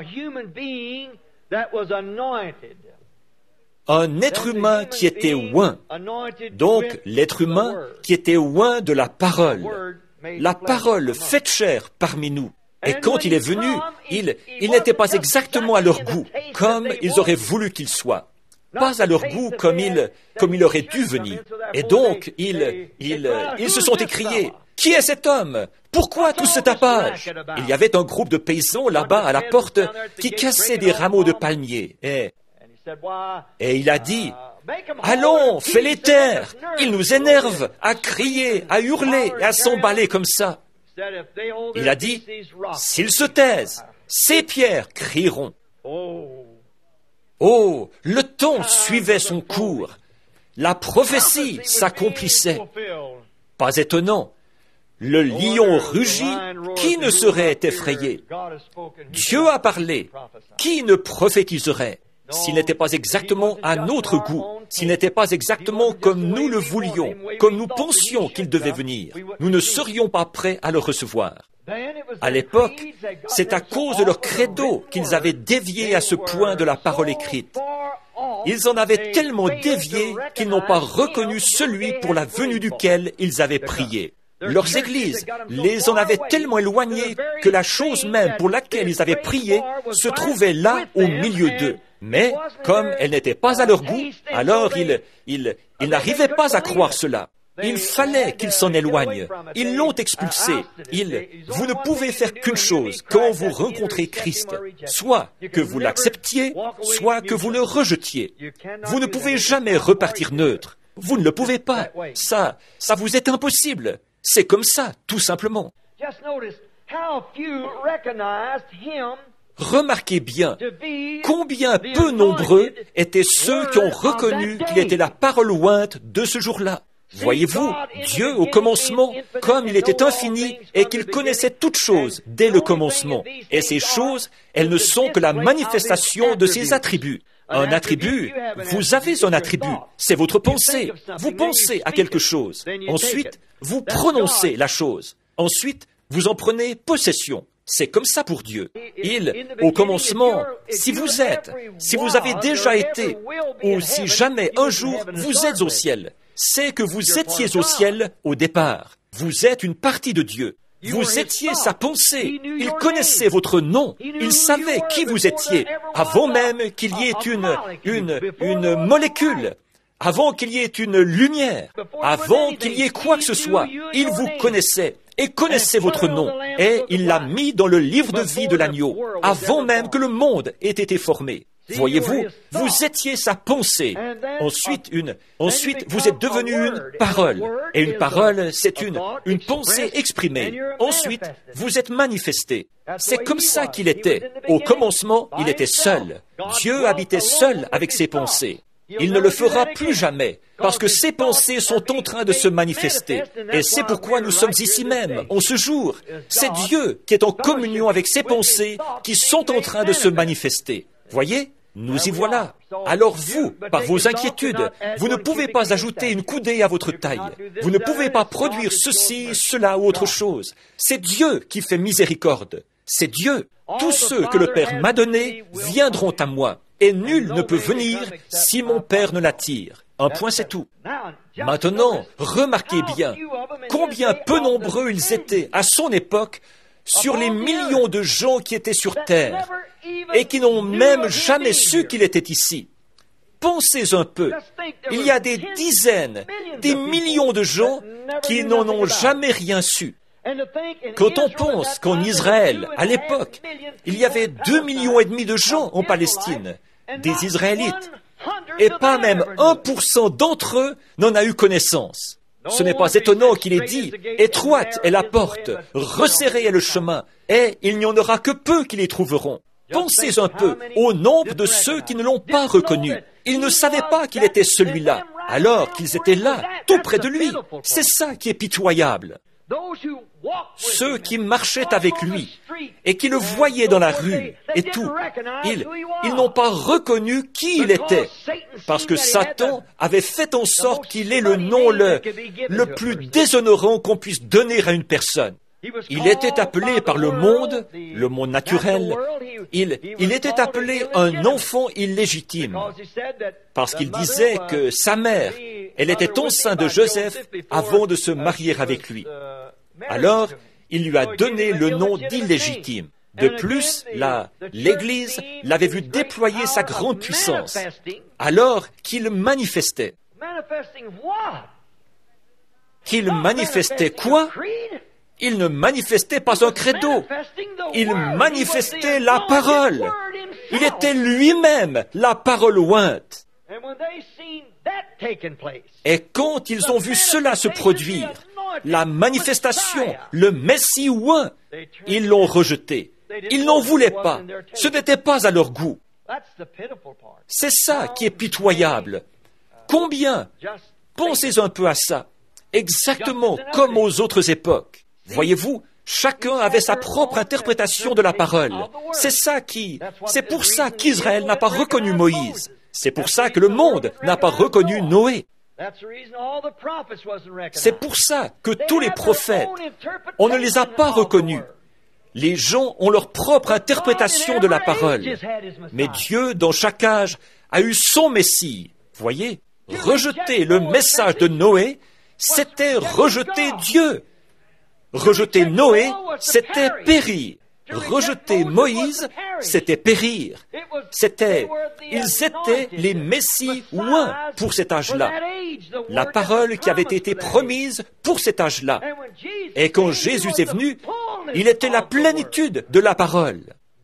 Un être humain qui était oint. Donc, l'être humain qui était oint de la parole. La parole faite chair parmi nous. Et quand il est venu, il, il n'était pas exactement à leur goût, comme ils auraient voulu qu'il soit. Pas à leur goût comme il, comme il aurait dû venir. Et donc, ils, ils, ils se sont écriés, « Qui est cet homme? Pourquoi tout ce tapage ?» Il y avait un groupe de paysans là-bas à la porte qui cassaient des rameaux de palmiers. Et, et il a dit, « Allons, fais-les taire. Ils nous énervent à crier, à hurler et à s'emballer comme ça. » Il a dit, « S'ils se taisent, ces pierres crieront. » Oh, le temps suivait son cours. La prophétie s'accomplissait. Pas étonnant. Le lion rugit, qui ne serait effrayé? Dieu a parlé, qui ne prophétiserait? S'il n'était pas exactement à notre goût, s'il n'était pas exactement comme nous le voulions, comme nous pensions qu'il devait venir, nous ne serions pas prêts à le recevoir. À l'époque, c'est à cause de leur credo qu'ils avaient dévié à ce point de la parole écrite. Ils en avaient tellement dévié qu'ils n'ont pas reconnu celui pour la venue duquel ils avaient prié. Leurs églises les en avaient tellement éloignés que la chose même pour laquelle ils avaient prié se trouvait là au milieu d'eux. Mais, comme elle n'était pas à leur goût, alors ils, ils, ils n'arrivaient pas à croire cela. Il fallait qu'ils s'en éloignent. Ils l'ont expulsé. Ils, vous ne pouvez faire qu'une chose quand vous rencontrez Christ, soit que vous l'acceptiez, soit que vous le rejetiez. Vous ne pouvez jamais repartir neutre. Vous ne le pouvez pas. Ça, ça vous est impossible. C'est comme ça, tout simplement. Remarquez bien combien peu nombreux étaient ceux qui ont reconnu qu'il était la parole ointe de ce jour-là. Voyez-vous, Dieu, au commencement, comme il était infini et qu'il connaissait toutes choses dès le commencement. Et ces choses, elles ne sont que la manifestation de ses attributs. Un attribut, vous avez un attribut, c'est votre pensée. Vous pensez à quelque chose. Ensuite, vous prononcez la chose. Ensuite, vous en prenez possession. C'est comme ça pour Dieu. Il, au commencement, si vous êtes, si vous avez déjà été, ou si jamais un jour vous êtes au ciel, c'est que vous étiez au ciel au départ. Vous êtes une partie de Dieu. Vous étiez sa pensée. Il connaissait votre nom. Il savait qui vous étiez, avant même qu'il y ait une, une, une molécule, avant qu'il y ait une lumière, avant qu'il y ait quoi que ce soit. Il vous connaissait et connaissait votre nom. Et il l'a mis dans le livre de vie de l'agneau, avant même que le monde ait été formé. Voyez-vous, vous étiez sa pensée. Ensuite, une, ensuite, vous êtes devenu une parole. Et une parole, c'est une, une pensée exprimée. Ensuite, vous êtes manifesté. C'est comme ça qu'il était. Au commencement, il était seul. Dieu habitait seul avec ses pensées. Il ne le fera plus jamais, parce que ses pensées sont en train de se manifester. Et c'est pourquoi nous sommes ici même, en ce jour. C'est Dieu qui est en communion avec ses pensées qui sont en train de se manifester. Voyez, nous y voilà. Alors vous, par vos inquiétudes, vous ne pouvez pas ajouter une coudée à votre taille. Vous ne pouvez pas produire ceci, cela ou autre chose. C'est Dieu qui fait miséricorde. C'est Dieu. Tous ceux que le Père m'a donnés viendront à moi. Et nul ne peut venir si mon Père ne l'attire. Un point, c'est tout. Maintenant, remarquez bien combien peu nombreux ils étaient à son époque sur les millions de gens qui étaient sur terre et qui n'ont même jamais su qu'il était ici. Pensez un peu. Il y a des dizaines, des millions de gens qui n'en ont jamais rien su. Quand on pense qu'en Israël, à l'époque, il y avait deux millions et demi de gens en Palestine, des Israélites, et pas même un pour cent d'entre eux n'en a eu connaissance. Ce n'est pas étonnant qu'il ait dit « Étroite est la porte, resserré est le chemin, et il n'y en aura que peu qui les trouveront. » Pensez un peu au nombre de ceux qui ne l'ont pas reconnu. Ils ne savaient pas qu'il était celui-là. alors qu'ils étaient là, tout près de lui. C'est ça qui est pitoyable. Ceux qui marchaient avec lui et qui le voyaient dans la rue et tout, ils, ils n'ont pas reconnu qui il était, parce que Satan avait fait en sorte qu'il ait le nom le, le plus déshonorant qu'on puisse donner à une personne. Il était appelé par le monde, le monde naturel, il, il était appelé un enfant illégitime, parce qu'il disait que sa mère, elle était enceinte de Joseph avant de se marier avec lui. Alors, il lui a donné le nom d'illégitime. De plus, la, l'Église l'avait vu déployer sa grande puissance, alors qu'il manifestait. Qu'il manifestait quoi? Il ne manifestait pas un credo. Il manifestait la parole. Il était lui-même la parole ointe. Et quand ils ont vu cela se produire, la manifestation, le Messie oint, ils l'ont rejeté. Ils n'en voulaient pas. Ce n'était pas à leur goût. C'est ça qui est pitoyable. Combien? Pensez un peu à ça. Exactement comme aux autres époques. Voyez-vous, chacun avait sa propre interprétation de la parole. C'est ça qui, c'est pour ça qu'Israël n'a pas reconnu Moïse. C'est pour ça que le monde n'a pas reconnu Noé. C'est pour ça que tous les prophètes, on ne les a pas reconnus. Les gens ont leur propre interprétation de la parole. Mais Dieu, dans chaque âge, a eu son Messie. Voyez, rejeter le message de Noé, c'était rejeter Dieu. Rejeter Noé, c'était périr. Rejeter Moïse, c'était périr. C'était, ils étaient les messies oints pour cet âge-là. La parole qui avait été promise pour cet âge-là. Et quand Jésus est venu, il était la plénitude de la parole.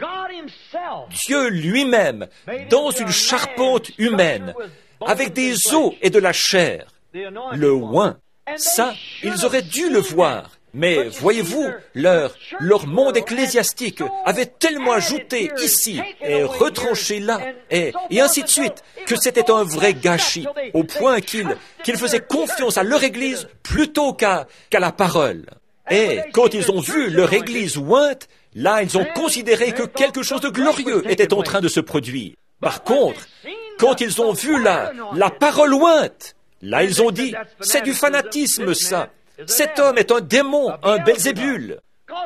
Dieu lui-même, dans une charpente humaine, avec des os et de la chair, le oint. Ça, ils auraient dû le voir. Mais voyez-vous, leur, leur monde ecclésiastique avait tellement ajouté ici et retranché là, et, et ainsi de suite, que c'était un vrai gâchis, au point qu'ils qu'ils faisaient confiance à leur Église plutôt qu'à qu'à la parole. Et quand ils ont vu leur Église ointe, là, ils ont considéré que quelque chose de glorieux était en train de se produire. Par contre, quand ils ont vu la, la parole ointe, là, ils ont dit, c'est du fanatisme, ça. Cet homme est un démon, un Belzébul.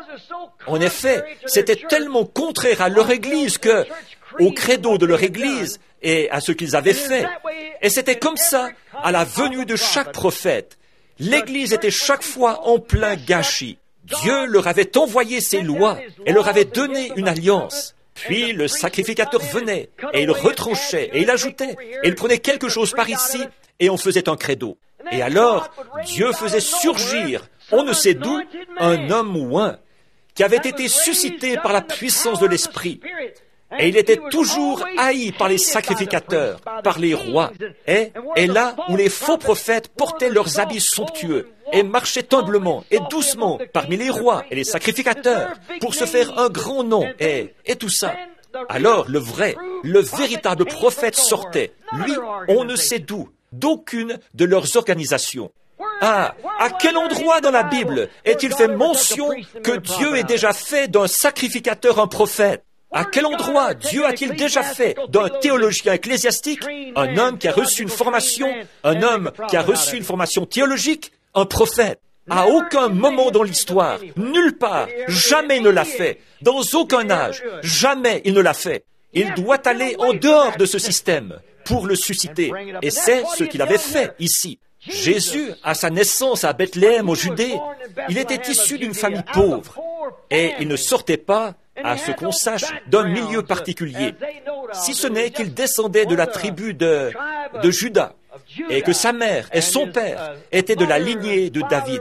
En effet, c'était tellement contraire à leur Église que, au credo de leur Église et à ce qu'ils avaient fait. Et c'était comme ça à la venue de chaque prophète. L'Église était chaque fois en plein gâchis. Dieu leur avait envoyé ses lois et leur avait donné une alliance. Puis le sacrificateur venait et il retranchait et il ajoutait et il prenait quelque chose par ici et on faisait un credo. Et alors, Dieu faisait surgir, on ne sait d'où, un homme oint, qui avait été suscité par la puissance de l'Esprit. Et il était toujours haï par les sacrificateurs, par les rois. Et, et là où les faux prophètes portaient leurs habits somptueux et marchaient humblement et doucement parmi les rois et les sacrificateurs pour se faire un grand nom et, et tout ça. Alors le vrai, le véritable prophète sortait. Lui, on ne sait d'où. D'aucune de leurs organisations. Ah, à quel endroit dans la Bible est-il fait mention que Dieu ait déjà fait d'un sacrificateur un prophète? À quel endroit Dieu a-t-il déjà fait d'un théologien ecclésiastique, un homme qui a reçu une formation, un homme qui a reçu une formation théologique, un prophète? À aucun moment dans l'histoire, nulle part, jamais il ne l'a fait. Dans aucun âge, jamais il ne l'a fait. Il doit aller en dehors de ce système pour le susciter. Et c'est ce qu'il avait fait ici. Jésus, à sa naissance à Bethléem, au Judée, il était issu d'une famille pauvre. Et il ne sortait pas, à ce qu'on sache, d'un milieu particulier. Si ce n'est qu'il descendait de la tribu de, de Juda, et que sa mère et son père étaient de la lignée de David.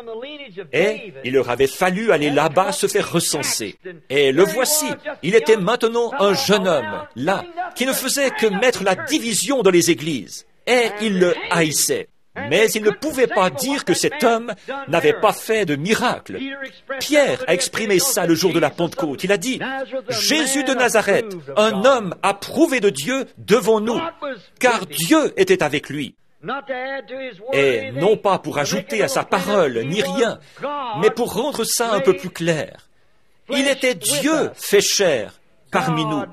Et il leur avait fallu aller là-bas se faire recenser. Et le voici, il était maintenant un jeune homme, là, qui ne faisait que mettre la division dans les églises. Et il le haïssait. Mais il ne pouvait pas dire que cet homme n'avait pas fait de miracle. Pierre a exprimé ça le jour de la Pentecôte. Il a dit, « Jésus de Nazareth, un homme approuvé de Dieu devant nous, car Dieu était avec lui. » Et non pas pour ajouter à sa parole, ni rien, mais pour rendre ça un peu plus clair. Il était Dieu fait chair parmi nous.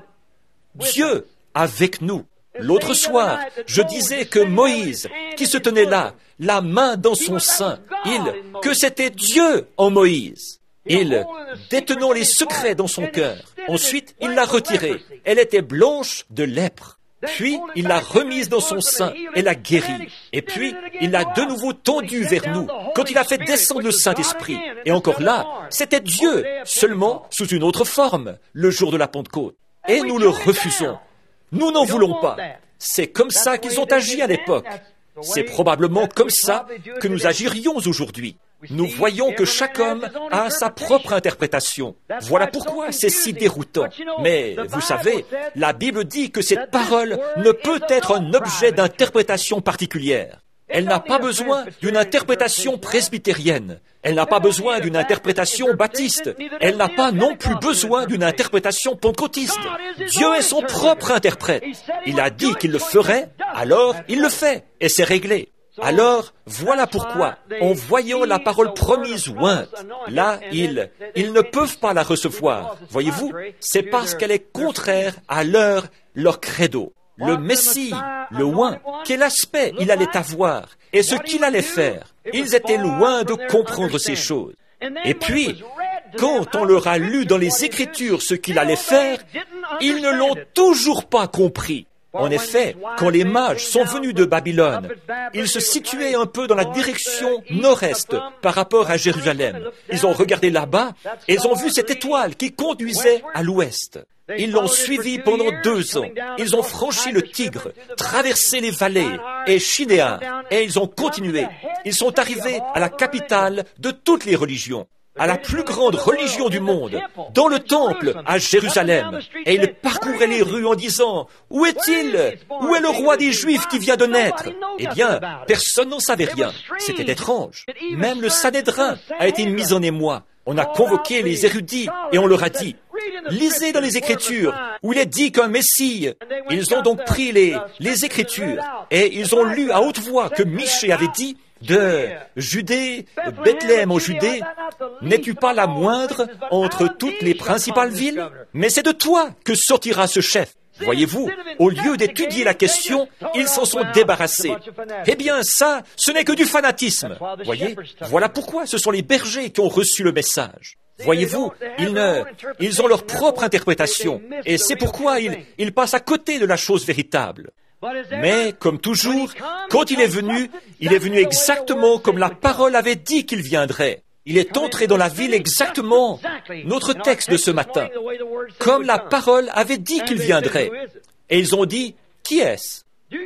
Dieu avec nous. L'autre soir, je disais que Moïse, qui se tenait là, la main dans son sein, il, que c'était Dieu en Moïse. Il, détenant les secrets dans son cœur. Ensuite, il l'a retirée. Elle était blanche de lèpre. Puis, il l'a remise dans son sein et l'a guérie. Et puis, il l'a de nouveau tendue vers nous, quand il a fait descendre le Saint-Esprit. Et encore là, c'était Dieu, seulement sous une autre forme, le jour de la Pentecôte. Et nous le refusons. Nous n'en voulons pas. C'est comme ça qu'ils ont agi à l'époque. C'est probablement comme ça que nous agirions aujourd'hui. Nous voyons que chaque homme a sa propre interprétation. Voilà pourquoi c'est si déroutant. Mais, vous savez, la Bible dit que cette parole ne peut être un objet d'interprétation particulière. Elle n'a pas besoin d'une interprétation presbytérienne. Elle n'a pas besoin d'une interprétation baptiste. Elle n'a pas non plus besoin d'une interprétation pentecôtiste. Dieu est son propre interprète. Il a dit qu'il le ferait, alors il le fait, et c'est réglé. Alors, voilà pourquoi, en voyant la parole promise ointe, là, ils, ils ne peuvent pas la recevoir. Voyez-vous, c'est parce qu'elle est contraire à leur, leur credo. Le Messie, le oint, quel aspect il allait avoir et ce qu'il allait faire. Ils étaient loin de comprendre ces choses. Et puis, quand on leur a lu dans les Écritures ce qu'il allait faire, ils ne l'ont toujours pas compris. En effet, quand les mages sont venus de Babylone, ils se situaient un peu dans la direction nord-est par rapport à Jérusalem. Ils ont regardé là-bas et ils ont vu cette étoile qui conduisait à l'ouest. Ils l'ont suivi pendant deux ans. Ils ont franchi le Tigre, traversé les vallées et Shinéar, et ils ont continué. Ils sont arrivés à la capitale de toutes les religions, à la plus grande religion du monde, dans le temple à Jérusalem. Et ils parcouraient les rues en disant, « Où est-il? Où est le roi des Juifs qui vient de naître ?» Eh bien, personne n'en savait rien. C'était étrange. Même le Sanhédrin a été mis en émoi. On a convoqué les érudits et on leur a dit, « Lisez dans les Écritures où il est dit qu'un Messie. » Ils ont donc pris les, les Écritures et ils ont lu à haute voix que Michée avait dit, de Judée, Bethléem en Judée, n'es-tu pas la moindre entre toutes les principales villes? Mais c'est de toi que sortira ce chef. Voyez-vous, au lieu d'étudier la question, ils s'en sont débarrassés. Eh bien, ça, ce n'est que du fanatisme. Voyez, voilà pourquoi ce sont les bergers qui ont reçu le message. Voyez-vous, ils, ne, ils ont leur propre interprétation, et c'est pourquoi ils, ils passent à côté de la chose véritable. Mais, comme toujours, quand il est venu, il est venu exactement comme la parole avait dit qu'il viendrait. Il est entré dans la ville exactement, notre texte de ce matin, comme la parole avait dit qu'il viendrait. Et ils ont dit, qui est-ce?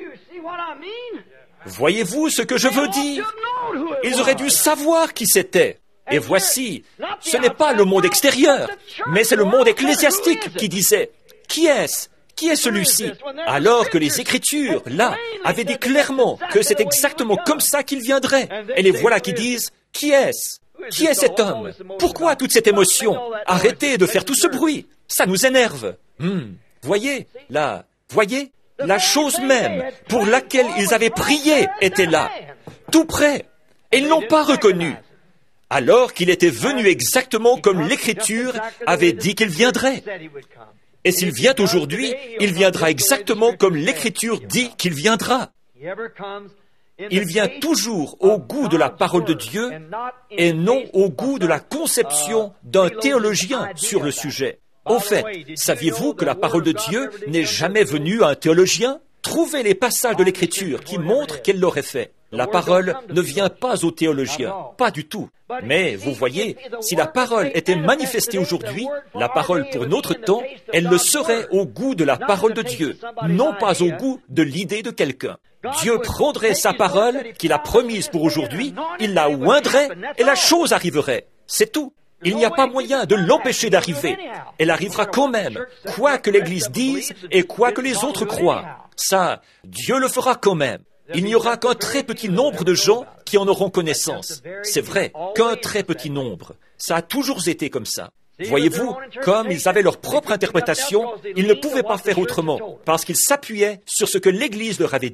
Voyez-vous ce que je veux dire? Ils auraient dû savoir qui c'était. Et voici, ce n'est pas le monde extérieur, mais c'est le monde ecclésiastique qui disait, qui est-ce? Qui est celui-ci? Alors que les Écritures, là, avaient dit clairement que c'est exactement comme ça qu'il viendrait. Et les voilà qui disent, qui est-ce? Qui est cet homme? Pourquoi toute cette émotion? Arrêtez de faire tout ce bruit. Ça nous énerve. Hmm. Voyez, là, voyez, la chose même pour laquelle ils avaient prié était là, tout près. Et ils n'ont pas reconnu. Alors qu'il était venu exactement comme l'Écriture avait dit qu'il viendrait. Et s'il vient aujourd'hui, il viendra exactement comme l'Écriture dit qu'il viendra. Il vient toujours au goût de la parole de Dieu et non au goût de la conception d'un théologien sur le sujet. Au fait, saviez-vous que la parole de Dieu n'est jamais venue à un théologien? Trouvez les passages de l'Écriture qui montrent qu'elle l'aurait fait. La parole ne vient pas aux théologiens, pas du tout. Mais, vous voyez, si la parole était manifestée aujourd'hui, la parole pour notre temps, elle le serait au goût de la parole de Dieu, non pas au goût de l'idée de quelqu'un. Dieu prendrait sa parole qu'il a promise pour aujourd'hui, il la oindrait et la chose arriverait. C'est tout. Il n'y a pas moyen de l'empêcher d'arriver. Elle arrivera quand même, quoi que l'Église dise et quoi que les autres croient. Ça, Dieu le fera quand même. Il n'y aura qu'un très petit nombre de gens qui en auront connaissance. C'est vrai, qu'un très petit nombre. Ça a toujours été comme ça. Voyez-vous, comme ils avaient leur propre interprétation, ils ne pouvaient pas faire autrement, parce qu'ils s'appuyaient sur ce que l'Église leur avait dit.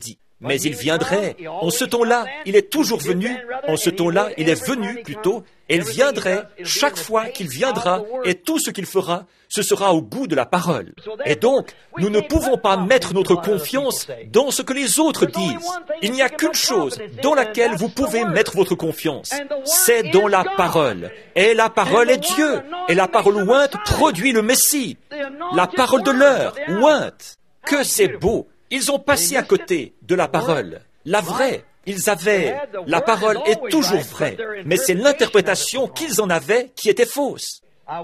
Mais il viendrait. En ce temps-là, il est toujours venu. En ce temps-là, il est venu plutôt. Et il viendrait chaque fois qu'il viendra. Et tout ce qu'il fera, ce sera au goût de la parole. Et donc, nous ne pouvons pas mettre notre confiance dans ce que les autres disent. Il n'y a qu'une chose dans laquelle vous pouvez mettre votre confiance. C'est dans la parole. Et la parole est Dieu. Et la parole ointe produit le Messie. La parole de l'heure, ointe. Que c'est beau. Ils ont passé à côté de la parole. La vraie. Ils avaient, la parole est toujours vraie, mais c'est l'interprétation qu'ils en avaient qui était fausse.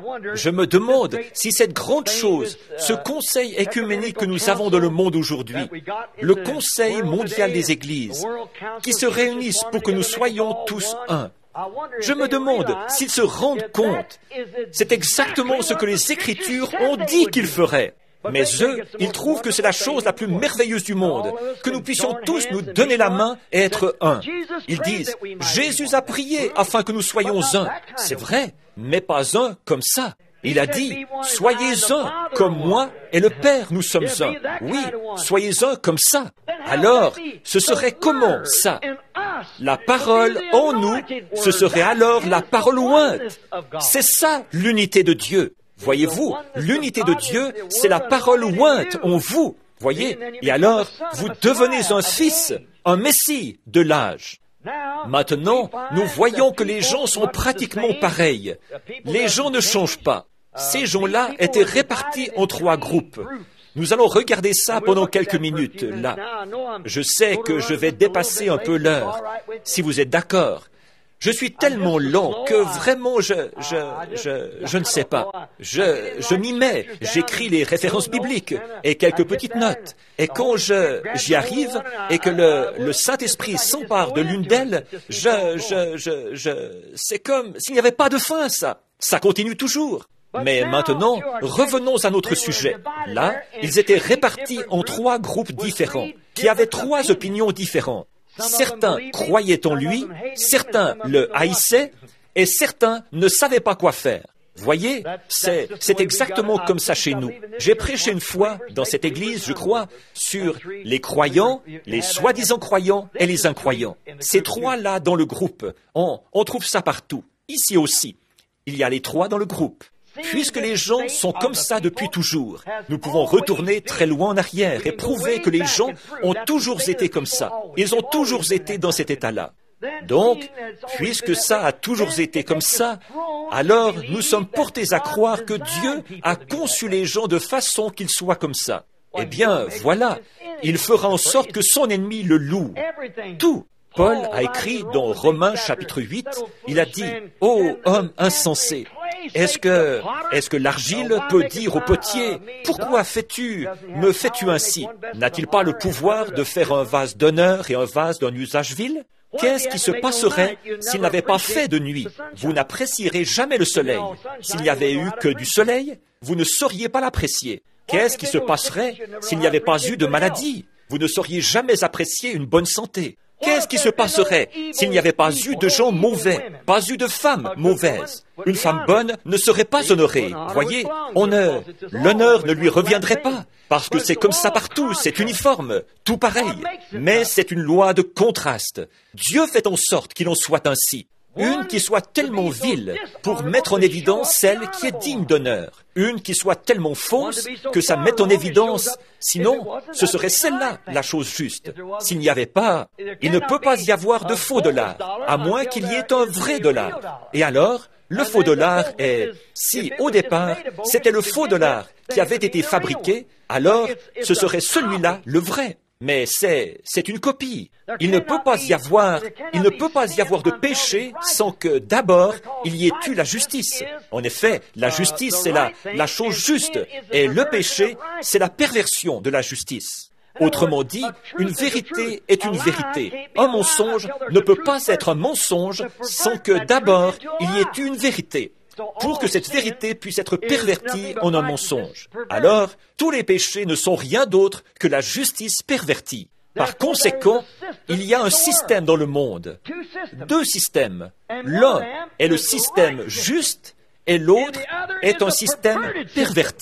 Je me demande si cette grande chose, ce conseil écuménique que nous avons dans le monde aujourd'hui, le Conseil mondial des Églises, qui se réunissent pour que nous soyons tous un, je me demande s'ils se rendent compte. C'est exactement ce que les Écritures ont dit qu'ils feraient. Mais eux, ils trouvent que c'est la chose la plus merveilleuse du monde, que nous puissions tous nous donner la main et être un. Ils disent, Jésus a prié afin que nous soyons un. C'est vrai, mais pas un comme ça. Il a dit, soyez un comme moi et le Père, nous sommes un. Oui, soyez un comme ça. Alors, ce serait comment ça? La parole en nous, ce serait alors la parole ointe. C'est ça l'unité de Dieu. Voyez-vous, l'unité de Dieu, c'est la parole ointe en vous. Voyez? Et alors, vous devenez un fils, un Messie de l'âge. Maintenant, nous voyons que les gens sont pratiquement pareils. Les gens ne changent pas. Ces gens-là étaient répartis en trois groupes. Nous allons regarder ça pendant quelques minutes, là. Je sais que je vais dépasser un peu l'heure, si vous êtes d'accord. Je suis tellement lent que vraiment je, je, je, je ne sais pas. Je, je m'y mets, j'écris les références bibliques et quelques petites notes. Et quand je, j'y arrive et que le, le Saint-Esprit s'empare de l'une d'elles, je, je, je, je, c'est comme s'il n'y avait pas de fin, ça. Ça continue toujours. Mais maintenant, revenons à notre sujet. Là, ils étaient répartis en trois groupes différents, qui avaient trois opinions différentes. Certains croyaient en lui, certains le haïssaient, et certains ne savaient pas quoi faire. Voyez, c'est, c'est exactement comme ça chez nous. J'ai prêché une fois, dans cette église, je crois, sur les croyants, les soi-disant croyants et les incroyants. Ces trois-là dans le groupe, on, on trouve ça partout. Ici aussi, il y a les trois dans le groupe. Puisque les gens sont comme ça depuis toujours, nous pouvons retourner très loin en arrière et prouver que les gens ont toujours été comme ça. Ils ont toujours été dans cet état-là. Donc, puisque ça a toujours été comme ça, alors nous sommes portés à croire que Dieu a conçu les gens de façon qu'ils soient comme ça. Eh bien, voilà, il fera en sorte que son ennemi le loue. Tout. Paul a écrit dans Romains chapitre huit, il a dit, « Ô homme insensé, est-ce que, est-ce que l'argile peut dire au potier, « Pourquoi fais-tu, me fais-tu ainsi » N'a-t-il pas le pouvoir de faire un vase d'honneur et un vase d'un usage vil? Qu'est-ce qui se passerait s'il n'avait pas fait de nuit? Vous n'apprécierez jamais le soleil. S'il n'y avait eu que du soleil, vous ne sauriez pas l'apprécier. Qu'est-ce qui se passerait s'il n'y avait pas eu de maladie? Vous ne sauriez jamais apprécier une bonne santé. Qu'est-ce qui se passerait s'il n'y avait pas eu de gens mauvais, pas eu de femmes mauvaises? Une femme bonne ne serait pas honorée. Voyez, on ne, l'honneur ne lui reviendrait pas, parce que c'est comme ça partout, c'est uniforme, tout pareil. Mais c'est une loi de contraste. Dieu fait en sorte qu'il en soit ainsi. Une qui soit tellement vile pour mettre en évidence celle qui est digne d'honneur. Une qui soit tellement fausse que ça mette en évidence. Sinon, ce serait celle-là la chose juste. S'il n'y avait pas, il ne peut pas y avoir de faux dollars, à moins qu'il y ait un vrai dollar. Et alors, le faux dollar est, si au départ, c'était le faux dollar qui avait été fabriqué, alors ce serait celui-là le vrai. Mais c'est, c'est une copie. Il ne peut pas y avoir, il ne peut pas y avoir de péché sans que d'abord il y ait eu la justice. En effet, la justice c'est la, la chose juste et le péché c'est la perversion de la justice. Autrement dit, une vérité est une vérité. Un mensonge ne peut pas être un mensonge sans que d'abord il y ait eu une vérité. Pour que cette vérité puisse être pervertie en un mensonge. Alors, tous les péchés ne sont rien d'autre que la justice pervertie. Par conséquent, il y a un système dans le monde. Deux systèmes. L'un est le système juste et l'autre est un système perverti.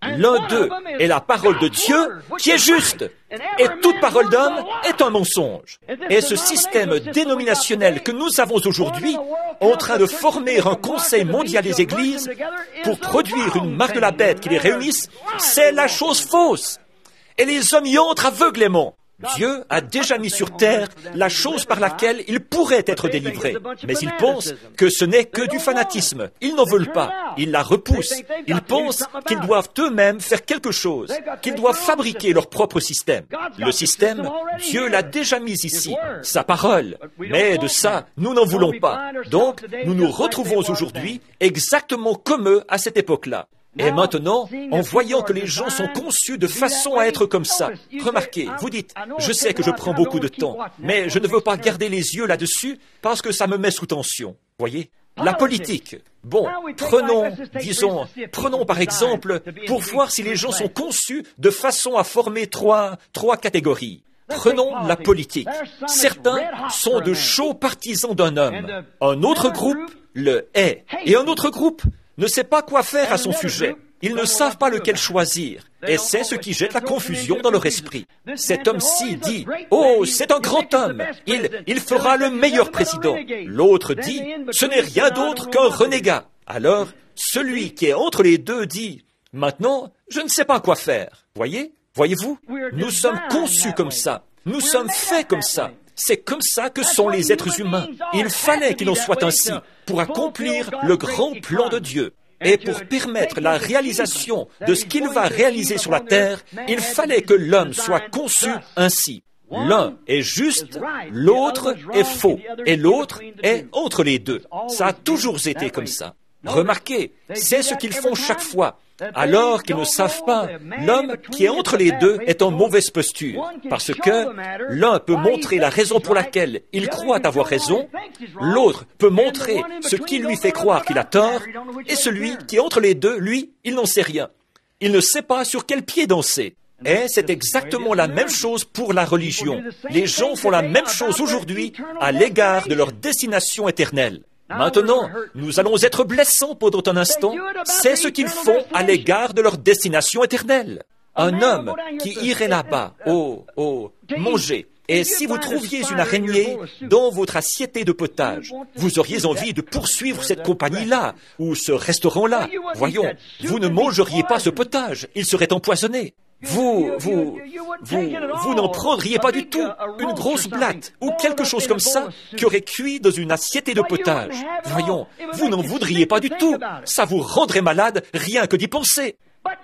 L'un d'eux est la parole de Dieu qui est juste, et toute parole d'homme est un mensonge. Et ce système dénominationnel que nous avons aujourd'hui, en train de former un conseil mondial des églises pour produire une marque de la bête qui les réunisse, c'est la chose fausse. Et les hommes y entrent aveuglément. Dieu a déjà mis sur terre la chose par laquelle ils pourraient être délivrés. Mais ils pensent que ce n'est que du fanatisme. Ils n'en veulent pas. Ils la repoussent. Ils pensent qu'ils doivent eux-mêmes faire quelque chose, qu'ils doivent fabriquer leur propre système. Le système, Dieu l'a déjà mis ici, sa parole. Mais de ça, nous n'en voulons pas. Donc, nous nous retrouvons aujourd'hui exactement comme eux à cette époque-là. Et maintenant, en voyant que les gens sont conçus de façon à être comme ça, remarquez, vous dites, je sais que je prends beaucoup de temps, mais je ne veux pas garder les yeux là-dessus parce que ça me met sous tension. Voyez? La politique. Bon, prenons, disons, prenons par exemple, pour voir si les gens sont conçus de façon à former trois, trois catégories. Prenons la politique. Certains sont de chauds partisans d'un homme. Un autre groupe le hait. Et un autre groupe ne sait pas quoi faire à son sujet. Ils ne savent pas lequel choisir. Et c'est ce qui jette la confusion dans leur esprit. Cet homme-ci dit, « Oh, c'est un grand homme. Il, il fera le meilleur président. » L'autre dit, « Ce n'est rien d'autre qu'un renégat. » Alors, celui qui est entre les deux dit, « Maintenant, je ne sais pas quoi faire. » Voyez? Voyez-vous? Nous sommes conçus comme ça. Nous sommes faits comme ça. C'est comme ça que sont les êtres humains. Il fallait qu'il en soit ainsi pour accomplir le grand plan de Dieu. Et pour permettre la réalisation de ce qu'il va réaliser sur la terre, il fallait que l'homme soit conçu ainsi. L'un est juste, l'autre est faux, et l'autre est entre les deux. Ça a toujours été comme ça. Remarquez, c'est ce qu'ils font chaque fois. Alors qu'ils ne savent pas, l'homme qui est entre les deux est en mauvaise posture, parce que l'un peut montrer la raison pour laquelle il croit avoir raison, l'autre peut montrer ce qui lui fait croire qu'il a tort, et celui qui est entre les deux, lui, il n'en sait rien. Il ne sait pas sur quel pied danser. Et c'est exactement la même chose pour la religion. Les gens font la même chose aujourd'hui à l'égard de leur destination éternelle. Maintenant, nous allons être blessants pendant un instant. C'est ce qu'ils font à l'égard de leur destination éternelle. Un homme qui irait là-bas, oh, oh, manger, et si vous trouviez une araignée dans votre assiette de potage, vous auriez envie de poursuivre cette compagnie-là, ou ce restaurant-là. Voyons, vous ne mangeriez pas ce potage, il serait empoisonné. Vous, vous, vous, vous n'en prendriez pas du tout une grosse blatte ou quelque chose comme ça qui aurait cuit dans une assiette de potage. Voyons, vous n'en voudriez pas du tout. Ça vous rendrait malade rien que d'y penser.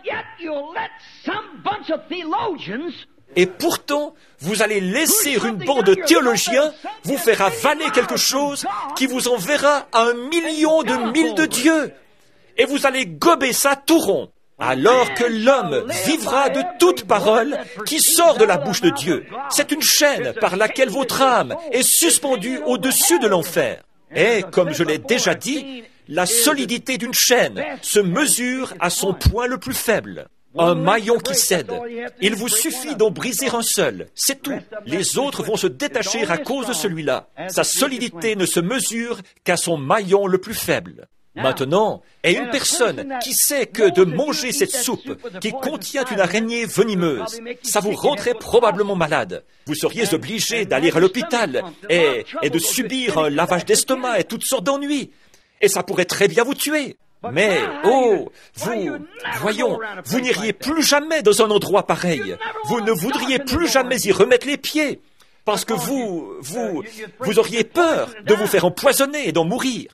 Et pourtant, vous allez laisser une bande de théologiens vous faire avaler quelque chose qui vous enverra à un million de milles de Dieu. Et vous allez gober ça tout rond. Alors que l'homme vivra de toute parole qui sort de la bouche de Dieu. C'est une chaîne par laquelle votre âme est suspendue au-dessus de l'enfer. Et, comme je l'ai déjà dit, la solidité d'une chaîne se mesure à son point le plus faible. Un maillon qui cède. Il vous suffit d'en briser un seul. C'est tout. Les autres vont se détacher à cause de celui-là. Sa solidité ne se mesure qu'à son maillon le plus faible. Maintenant, est une personne qui sait que de manger cette soupe qui contient une araignée venimeuse, ça vous rendrait probablement malade. Vous seriez obligé d'aller à l'hôpital et, et de subir un lavage d'estomac et toutes sortes d'ennuis. Et ça pourrait très bien vous tuer. Mais, oh, vous, voyons, vous n'iriez plus jamais dans un endroit pareil. Vous ne voudriez plus jamais y remettre les pieds. Parce que vous, vous, vous auriez peur de vous faire empoisonner et d'en mourir.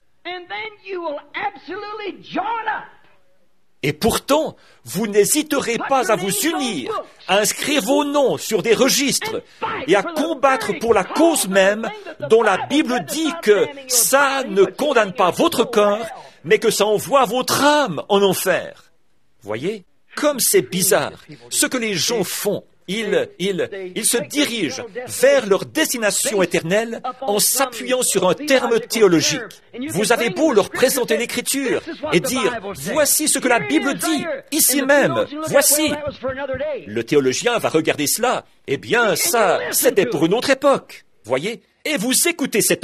Et pourtant, vous n'hésiterez pas à vous unir, à inscrire vos noms sur des registres et à combattre pour la cause même dont la Bible dit que ça ne condamne pas votre corps, mais que ça envoie votre âme en enfer. Voyez, comme c'est bizarre, ce que les gens font. Ils, ils, ils se dirigent vers leur destination éternelle en s'appuyant sur un terme théologique. Vous avez beau leur présenter l'Écriture et dire « Voici ce que la Bible dit, ici même, voici ». Le théologien va regarder cela. Eh bien, ça, c'était pour une autre époque. Voyez? Et vous écoutez cet homme.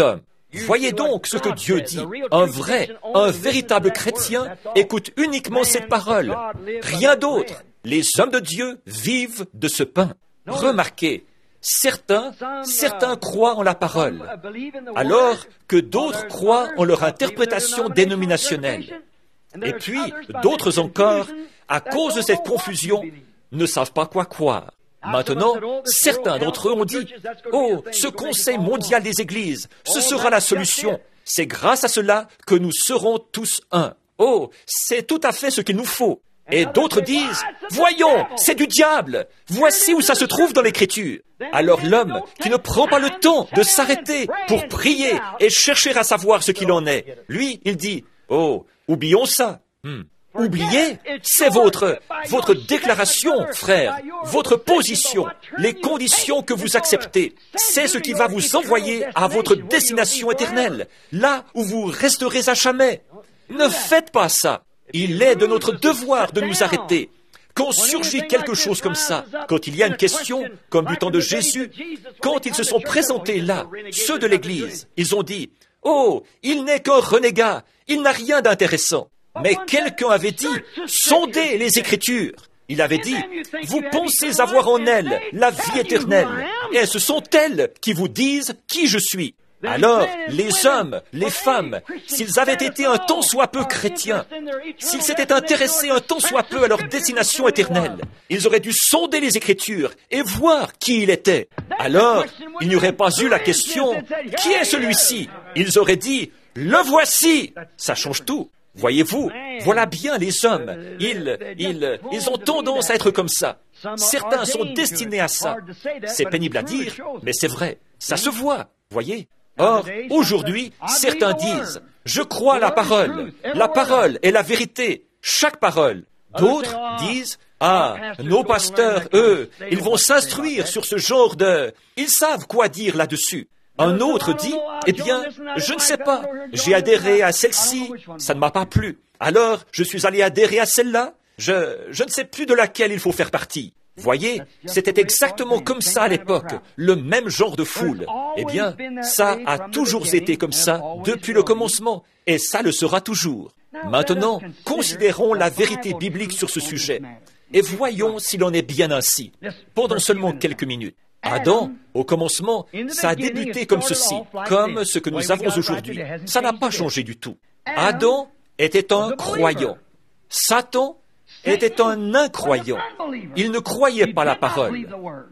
Voyez donc ce que Dieu dit. Un vrai, un véritable chrétien écoute uniquement cette parole. Rien d'autre. Les hommes de Dieu vivent de ce pain. Remarquez, certains, certains croient en la parole, alors que d'autres croient en leur interprétation dénominationnelle. Et puis, d'autres encore, à cause de cette confusion, ne savent pas quoi croire. Maintenant, certains d'entre eux ont dit, « Oh, ce Conseil mondial des Églises, ce sera la solution. C'est grâce à cela que nous serons tous un. Oh, c'est tout à fait ce qu'il nous faut. » Et d'autres disent, « Voyons, c'est du diable. Voici où ça se trouve dans l'Écriture. » Alors l'homme qui ne prend pas le temps de s'arrêter pour prier et chercher à savoir ce qu'il en est, lui, il dit, « Oh, oublions ça. Hmm. Oubliez, c'est votre, votre déclaration, frère, votre position, les conditions que vous acceptez. C'est ce qui va vous envoyer à votre destination éternelle, là où vous resterez à jamais. Ne faites pas ça. Il est de notre devoir de nous arrêter. Quand surgit quelque chose comme ça, quand il y a une question, comme du temps de Jésus, quand ils se sont présentés là, ceux de l'Église, ils ont dit, « Oh, il n'est qu'un renégat, il n'a rien d'intéressant. » Mais quelqu'un avait dit, sondez les Écritures. Il avait dit, vous pensez avoir en elles la vie éternelle, et ce sont elles qui vous disent qui je suis. Alors, les hommes, les femmes, s'ils avaient été un tant soit peu chrétiens, s'ils s'étaient intéressés un tant soit peu à leur destination éternelle, ils auraient dû sonder les Écritures et voir qui il était. Alors, il n'y aurait pas eu la question, qui est celui-ci? Ils auraient dit, le voici. Ça change tout. Voyez-vous, voilà bien les hommes, ils, ils, ils ont tendance à être comme ça. Certains sont destinés à ça. C'est pénible à dire, mais c'est vrai, ça se voit, voyez. Or, aujourd'hui, certains disent, je crois à la parole, la parole est la vérité, chaque parole. D'autres disent, ah, nos pasteurs, eux, ils vont s'instruire sur ce genre de... Ils savent quoi dire là-dessus. Un autre dit, eh bien, je ne sais pas, j'ai adhéré à celle-ci, ça ne m'a pas plu. Alors, je suis allé adhérer à celle-là, je, je ne sais plus de laquelle il faut faire partie. Voyez, c'était exactement comme ça à l'époque, le même genre de foule. Eh bien, ça a toujours été comme ça depuis le commencement, et ça le sera toujours. Maintenant, considérons la vérité biblique sur ce sujet, et voyons s'il en est bien ainsi, pendant seulement quelques minutes. Adam, au commencement, ça a débuté comme ceci, comme ce que nous avons aujourd'hui. Ça n'a pas changé du tout. Adam était un croyant. Satan était un incroyant. Il ne croyait pas la parole.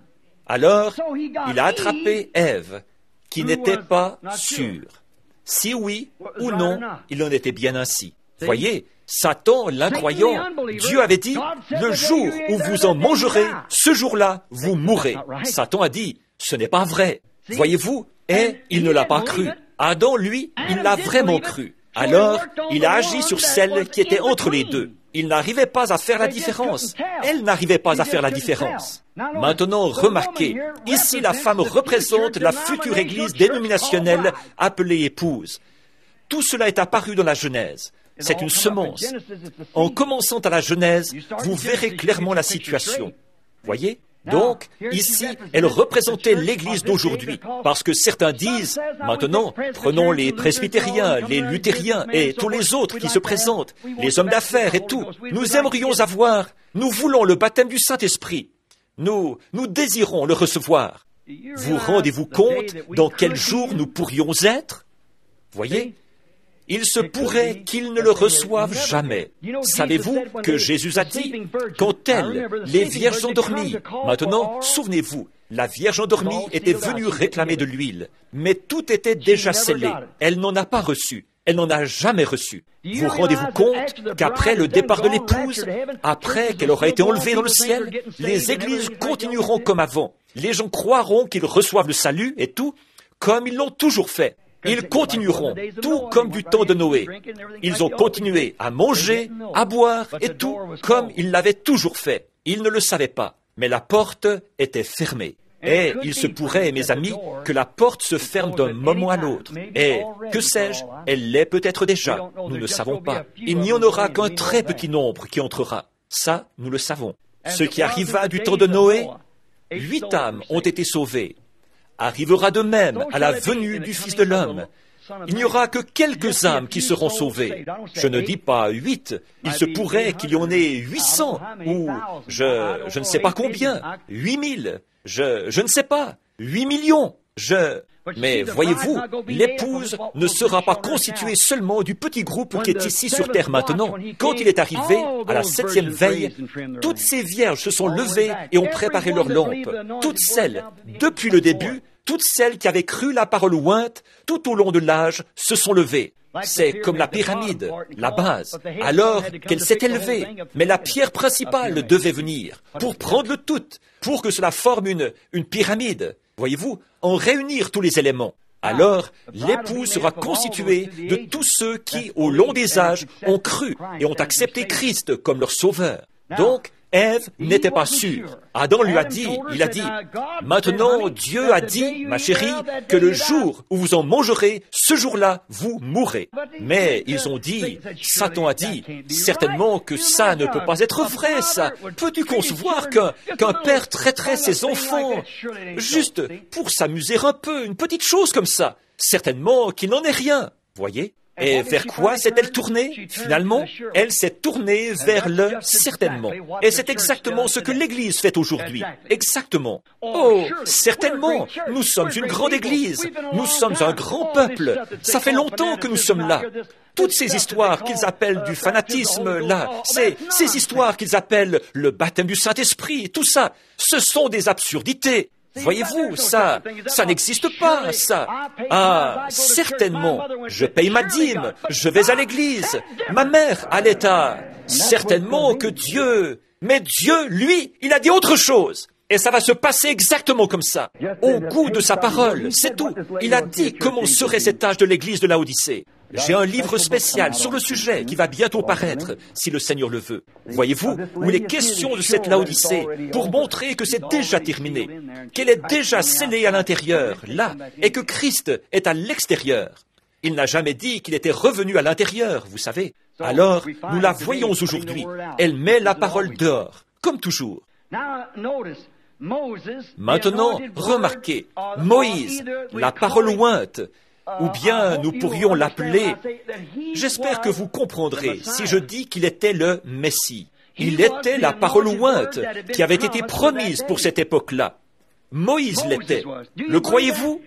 Alors, il a attrapé Ève, qui n'était pas sûre. Si oui ou non, il en était bien ainsi. Voyez, Satan, l'incroyant, Dieu avait dit, le jour où vous en mangerez, ce jour-là, vous mourrez. Satan a dit, ce n'est pas vrai. Voyez-vous, et il ne l'a pas cru. Adam, lui, il l'a vraiment cru. Alors, il a agi sur celle qui était entre les deux. Il n'arrivait pas à faire la différence. Elle n'arrivait pas à faire la différence. Maintenant, remarquez, ici la femme représente la future église dénominationnelle appelée épouse. Tout cela est apparu dans la Genèse. C'est une semence. En commençant à la Genèse, vous verrez clairement la situation. Voyez? Donc, ici, elle représentait l'Église d'aujourd'hui, parce que certains disent, maintenant, prenons les presbytériens, les luthériens et tous les autres qui se présentent, les hommes d'affaires et tout, nous aimerions avoir, nous voulons le baptême du Saint-Esprit. Nous, nous désirons le recevoir. Vous rendez-vous compte dans quel jour nous pourrions être? Voyez? Il se pourrait qu'ils ne le reçoivent jamais. Savez-vous que Jésus a dit, quand elles, les vierges endormies, maintenant, souvenez-vous, la vierge endormie était venue réclamer de l'huile, mais tout était déjà scellé. Elle n'en a pas reçu. Elle n'en a jamais reçu. Vous rendez-vous compte qu'après le départ de l'épouse, après qu'elle aura été enlevée dans le ciel, les églises continueront comme avant. Les gens croiront qu'ils reçoivent le salut et tout, comme ils l'ont toujours fait. Ils continueront, tout comme du temps de Noé. Ils ont continué à manger, à boire et tout, comme ils l'avaient toujours fait. Ils ne le savaient pas, mais la porte était fermée. Et il se pourrait, mes amis, que la porte se ferme d'un moment à l'autre. Et, que sais-je, elle l'est peut-être déjà. Nous ne savons pas. Il n'y en aura qu'un très petit nombre qui entrera. Ça, nous le savons. Ce qui arriva du temps de Noé, huit âmes ont été sauvées. Arrivera de même à la venue du Fils de l'homme. il n'y aura que quelques âmes qui seront sauvées. Je ne dis pas huit, il se pourrait qu'il y en ait huit cents, ou je, je ne sais pas combien, huit mille, je, je ne sais pas, huit millions, je... Mais voyez-vous, l'épouse ne sera pas constituée seulement du petit groupe qui est ici sur terre maintenant. Quand il est arrivé, à la septième veille, toutes ces vierges se sont levées et ont préparé leurs lampes. Toutes celles, depuis le début, toutes celles qui avaient cru la parole ointe, tout au long de l'âge, se sont levées. C'est comme la pyramide, la base, alors qu'elle s'est élevée. Mais la pierre principale devait venir pour prendre le tout, pour que cela forme une, une pyramide. Voyez-vous, en réunir tous les éléments. Alors, l'époux sera constitué de tous ceux qui, au long des âges, ont cru et ont accepté Christ comme leur sauveur. Donc, Ève n'était pas sûre. Adam lui a dit, il a dit, « Maintenant, Dieu a dit, ma chérie, que le jour où vous en mangerez, ce jour-là, vous mourrez. » Mais ils ont dit, Satan a dit, « Certainement que ça ne peut pas être vrai, ça. Peux-tu concevoir qu'un qu'un père traiterait ses enfants juste pour s'amuser un peu, une petite chose comme ça? Certainement qu'il n'en est rien. » Voyez? Et vers quoi s'est-elle tournée? Finalement, elle s'est tournée vers le « certainement ». Et c'est exactement ce que l'Église fait aujourd'hui. Exactement. Oh, certainement, nous sommes une grande Église. Nous sommes un grand peuple. Ça fait longtemps que nous sommes là. Toutes ces histoires qu'ils appellent du fanatisme, là, ces, ces histoires qu'ils appellent le baptême du Saint-Esprit, tout ça, ce sont des absurdités. Voyez-vous, ça, ça n'existe pas, ça. Ah, certainement, je paye ma dîme, je vais à l'église, ma mère allait à... Certainement que Dieu... Mais Dieu, lui, il a dit autre chose. Et ça va se passer exactement comme ça. Au goût de sa parole, c'est tout. Il a dit comment serait cet âge de l'église de Laodicée. J'ai un livre spécial sur le sujet qui va bientôt paraître, si le Seigneur le veut. Voyez-vous, où il est question de cette Laodicée, pour montrer que c'est déjà terminé, qu'elle est déjà scellée à l'intérieur, là, et que Christ est à l'extérieur. Il n'a jamais dit qu'il était revenu à l'intérieur, vous savez. Alors, nous la voyons aujourd'hui. Elle met la parole dehors, comme toujours. Maintenant, remarquez, Moïse, la parole ointe, ou bien nous pourrions l'appeler, j'espère que vous comprendrez si je dis qu'il était le Messie. Il était la parole ointe qui avait été promise pour cette époque-là. Moïse l'était. Le croyez-vous?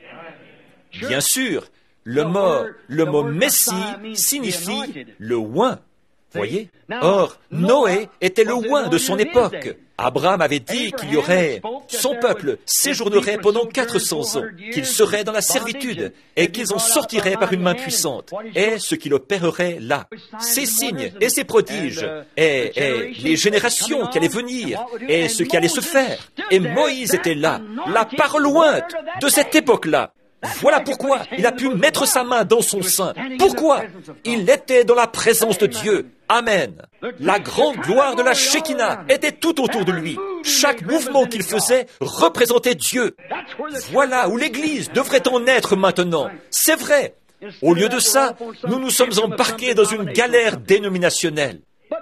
Bien sûr, le mot, le mot Messie signifie le oint. Voyez? Or, Noé était le oint de son époque. Abraham avait dit qu'il y aurait, son peuple séjournerait pendant quatre cents ans, qu'ils seraient dans la servitude et qu'ils en sortiraient par une main puissante. Et ce qu'il opérerait là, ces signes et ces prodiges, et, et les générations qui allaient venir, et ce qui allait se faire. Et Moïse était là, la parole ointe de cette époque-là. Voilà pourquoi il a pu mettre sa main dans son sein. Pourquoi? Il était dans la présence de Dieu. Amen. La grande gloire de la Shekinah était tout autour de lui. Chaque mouvement qu'il faisait représentait Dieu. Voilà où l'Église devrait en être maintenant. C'est vrai. Au lieu de ça, nous nous sommes embarqués dans une galère dénominationnelle.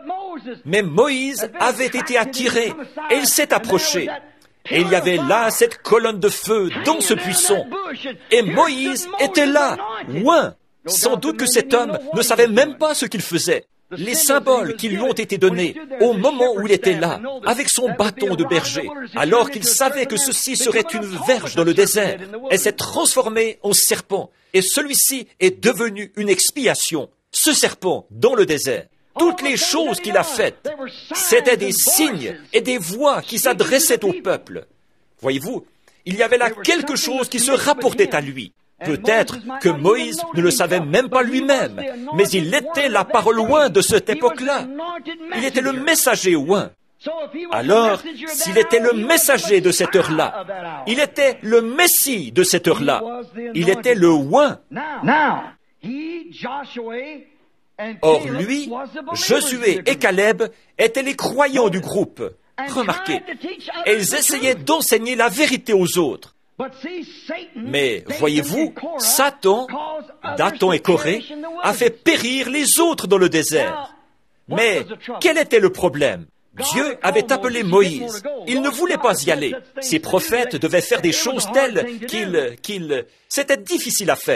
Mais Moïse avait été attiré et il s'est approché. Et il y avait là cette colonne de feu dans ce buisson. Et Moïse était là, loin. Sans doute que cet homme ne savait même pas ce qu'il faisait. Les symboles qui lui ont été donnés au moment où il était là, avec son bâton de berger, alors qu'il savait que ceci serait une verge dans le désert, elle s'est transformée en serpent. Et celui-ci est devenu une expiation, ce serpent dans le désert. Toutes les choses qu'il a faites, c'étaient des signes et des voix qui s'adressaient au peuple. Voyez-vous, il y avait là quelque chose qui se rapportait à lui. Peut-être que Moïse ne le savait même pas lui-même, mais il était la parole oint de cette époque-là. Il était le messager oint. Alors, s'il était le messager de cette heure-là, il était le Messie de cette heure-là. Il était le oint. Or, lui, Josué et Caleb étaient les croyants du groupe. Remarquez, ils essayaient d'enseigner la vérité aux autres. Mais, voyez-vous, Satan, Dathan et Corée, a fait périr les autres dans le désert. Mais, quel était le problème? Dieu avait appelé Moïse. Il ne voulait pas y aller. Ses prophètes devaient faire des choses telles qu'il, qu'il, c'était difficile à faire.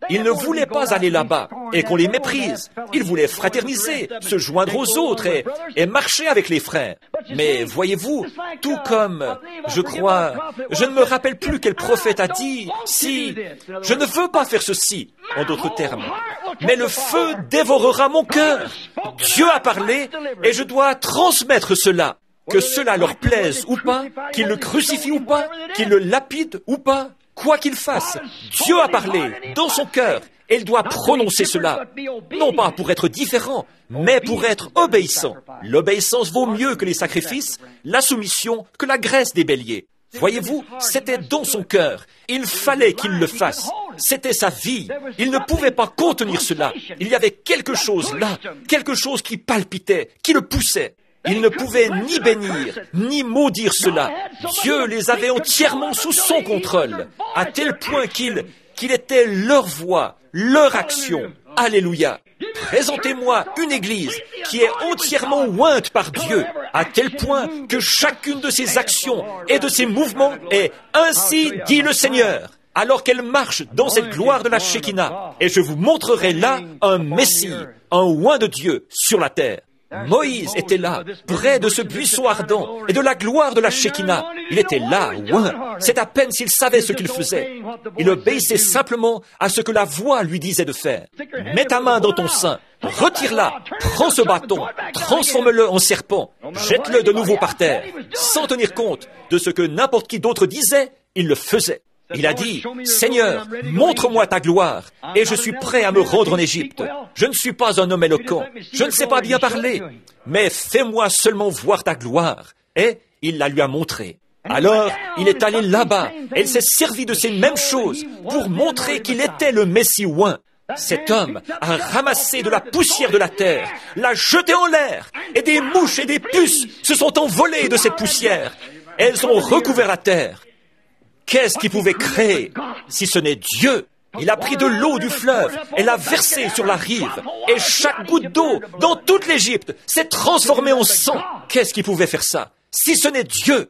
Ils ne voulaient pas aller là-bas et qu'on les méprise. Ils voulaient fraterniser, se joindre aux autres et, et marcher avec les frères. Mais voyez-vous, tout comme, je crois, je ne me rappelle plus quel prophète a dit, si je ne veux pas faire ceci, en d'autres termes, mais le feu dévorera mon cœur. Dieu a parlé et je dois transmettre cela. Que cela leur plaise ou pas, qu'ils le crucifient ou pas, qu'ils le lapident ou pas, quoi qu'il fasse, Dieu a parlé dans son cœur et il doit prononcer cela. Non pas pour être différent, mais pour être obéissant. L'obéissance vaut mieux que les sacrifices, la soumission que la graisse des béliers. Voyez-vous, c'était dans son cœur. Il fallait qu'il le fasse. C'était sa vie. Il ne pouvait pas contenir cela. Il y avait quelque chose là, quelque chose qui palpitait, qui le poussait. Il ne pouvait ni bénir, ni maudire cela. Dieu les avait entièrement sous son contrôle, à tel point qu'il, qu'il était leur voix, leur action. Alléluia. Présentez-moi une église qui est entièrement ointe par Dieu, à tel point que chacune de ses actions et de ses mouvements est « Ainsi dit le Seigneur ». Alors qu'elle marche dans cette gloire de la Shekinah, et je vous montrerai là un Messie, un oint de Dieu sur la terre. Moïse était là, près de ce buisson ardent et de la gloire de la Shekinah. Il était là, loin. C'est à peine s'il savait ce qu'il faisait. Il obéissait simplement à ce que la voix lui disait de faire. Mets ta main dans ton sein, retire-la, prends ce bâton, transforme-le en serpent, jette-le de nouveau par terre. Sans tenir compte de ce que n'importe qui d'autre disait, il le faisait. Il a dit, « Seigneur, montre-moi ta gloire, et je suis prêt à me rendre en Égypte. Je ne suis pas un homme éloquent, je ne sais pas bien parler, mais fais-moi seulement voir ta gloire. » Et il la lui a montrée. Alors, il est allé là-bas, et il s'est servi de ces mêmes choses pour montrer qu'il était le Messie oint. Cet homme a ramassé de la poussière de la terre, l'a jetée en l'air, et des mouches et des puces se sont envolées de cette poussière. Elles ont recouvert la terre. Qu'est-ce qui pouvait créer si ce n'est Dieu? Il a pris de l'eau du fleuve et l'a versée sur la rive. Et chaque goutte d'eau dans toute l'Égypte s'est transformée en sang. Qu'est-ce qui pouvait faire ça si ce n'est Dieu?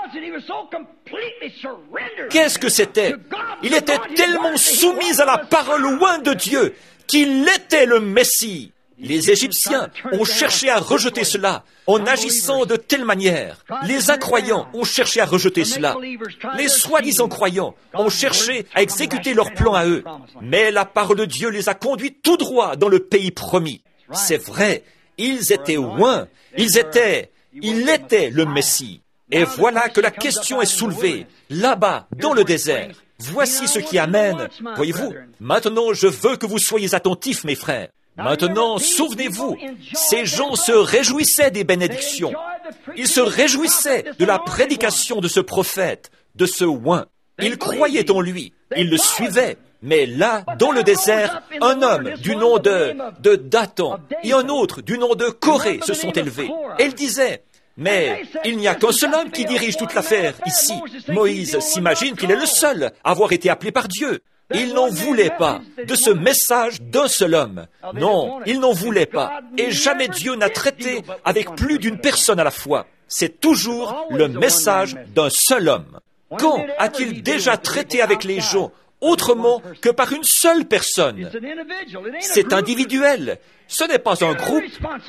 Qu'est-ce que c'était? Il était tellement soumis à la parole ointe de Dieu qu'il était le Messie. Les Égyptiens ont cherché à rejeter cela en agissant de telle manière. Les incroyants ont cherché à rejeter cela. Les soi-disant croyants ont cherché à exécuter leur plan à eux. Mais la parole de Dieu les a conduits tout droit dans le pays promis. C'est vrai, ils étaient oints, ils étaient, il était le Messie. Et voilà que la question est soulevée, là-bas, dans le désert. Voici ce qui amène. Voyez-vous, maintenant je veux que vous soyez attentifs, mes frères. Maintenant, souvenez-vous, ces gens se réjouissaient des bénédictions. Ils se réjouissaient de la prédication de ce prophète, de ce oint. Ils croyaient en lui, ils le suivaient. Mais là, dans le désert, un homme du nom de, de Dathan et un autre du nom de Corée se sont élevés. Et ils disaient, mais il n'y a qu'un seul homme qui dirige toute l'affaire ici. Moïse s'imagine qu'il est le seul à avoir été appelé par Dieu. Ils n'en voulaient pas de ce message d'un seul homme. Non, ils n'en voulaient pas. Et jamais Dieu n'a traité avec plus d'une personne à la fois. C'est toujours le message d'un seul homme. Quand a-t-il déjà traité avec les gens autrement que par une seule personne? C'est individuel. Ce n'est pas un groupe.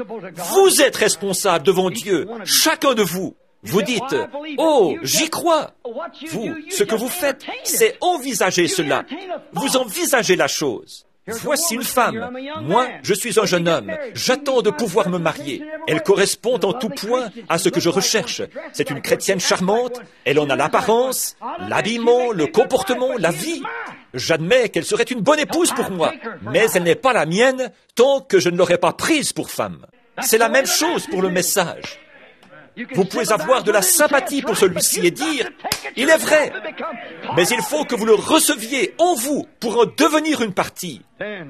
Vous êtes responsable devant Dieu, chacun de vous. Vous dites, « Oh, j'y crois !» Vous, ce que vous faites, c'est envisager cela. Vous envisagez la chose. Voici une femme. Moi, je suis un jeune homme. J'attends de pouvoir me marier. Elle correspond en tout point à ce que je recherche. C'est une chrétienne charmante. Elle en a l'apparence, l'habillement, le comportement, la vie. J'admets qu'elle serait une bonne épouse pour moi, mais elle n'est pas la mienne tant que je ne l'aurai pas prise pour femme. C'est la même chose pour le message. Vous pouvez avoir de la sympathie pour celui-ci et dire, il est vrai, mais il faut que vous le receviez en vous pour en devenir une partie.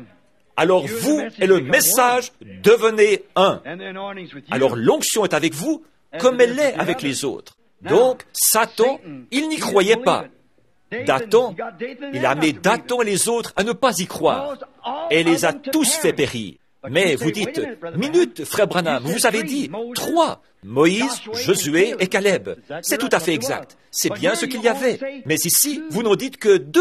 Alors vous et le message devenez un. Alors l'onction est avec vous comme elle l'est avec les autres. Donc Satan, il n'y croyait pas. Dathan, il a amené Dathan et les autres à ne pas y croire et les a tous fait périr. Mais vous dites, minute, frère Branham, vous avez dit trois, Moïse, Josué et Caleb. C'est tout à fait exact. C'est bien ce qu'il y avait. Mais ici, vous n'en dites que deux.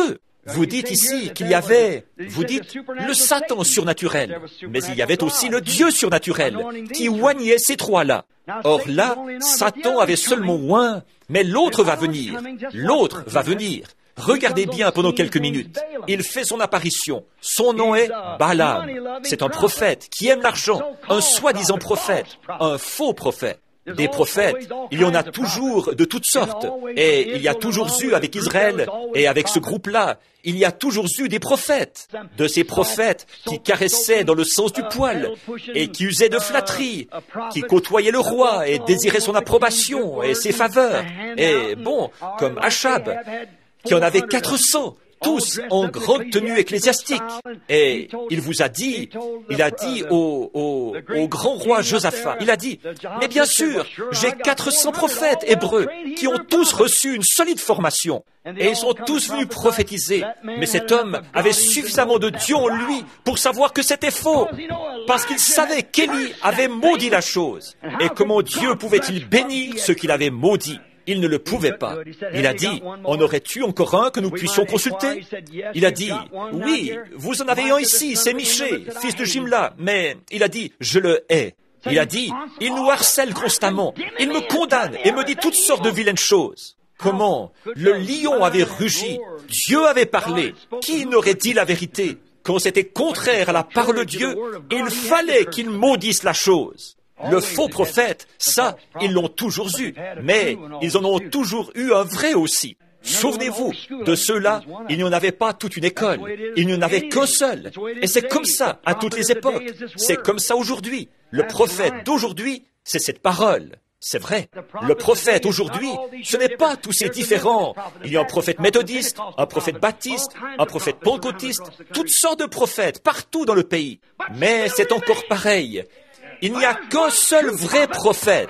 Vous dites ici qu'il y avait, vous dites, le Satan surnaturel, mais il y avait aussi le Dieu surnaturel qui oignait ces trois-là. Or là, Satan avait seulement un, mais l'autre va venir. L'autre va venir. Regardez bien pendant quelques minutes. Il fait son apparition. Son nom est Balaam. C'est un prophète qui aime l'argent, un soi-disant prophète, un faux prophète. Des prophètes, il y en a toujours de toutes sortes. Et il y a toujours eu avec Israël et avec ce groupe-là, il y a toujours eu des prophètes. De ces prophètes qui caressaient dans le sens du poil et qui usaient de flatterie, qui côtoyaient le roi et désiraient son approbation et ses faveurs. Et bon, comme Achab, qui en avait quatre cents, tous en grande tenue ecclésiastique. Et il vous a dit, il a dit au, au, au grand roi Josaphat, il a dit, mais bien sûr, j'ai quatre cents prophètes hébreux qui ont tous reçu une solide formation. Et ils sont tous venus prophétiser. Mais cet homme avait suffisamment de Dieu en lui pour savoir que c'était faux. Parce qu'il savait qu'Élie avait maudit la chose. Et comment Dieu pouvait-il bénir ce qu'il avait maudit? Il ne le pouvait pas. Il a dit, en aurais-tu encore un que nous puissions consulter? Il a dit, oui, vous en avez un ici, c'est Miché, fils de Jimla, mais il a dit, je le hais. Il a dit, il nous harcèle constamment, il me condamne et me dit toutes sortes de vilaines choses. Comment? Le lion avait rugi, Dieu avait parlé, qui n'aurait dit la vérité? Quand c'était contraire à la parole de Dieu, il fallait qu'il maudisse la chose. Le faux prophète, ça, ils l'ont toujours eu, mais ils en ont toujours eu un vrai aussi. Souvenez-vous, de ceux-là, il n'y en avait pas toute une école, il n'y en avait qu'un seul. Et c'est comme ça à toutes les époques, c'est comme ça aujourd'hui. Le prophète d'aujourd'hui, c'est cette parole. C'est vrai. Le prophète aujourd'hui, ce n'est pas tous ces différents. Il y a un prophète méthodiste, un prophète baptiste, un prophète pentecôtiste, toutes sortes de prophètes partout dans le pays. Mais c'est encore pareil. Il n'y a qu'un seul vrai prophète.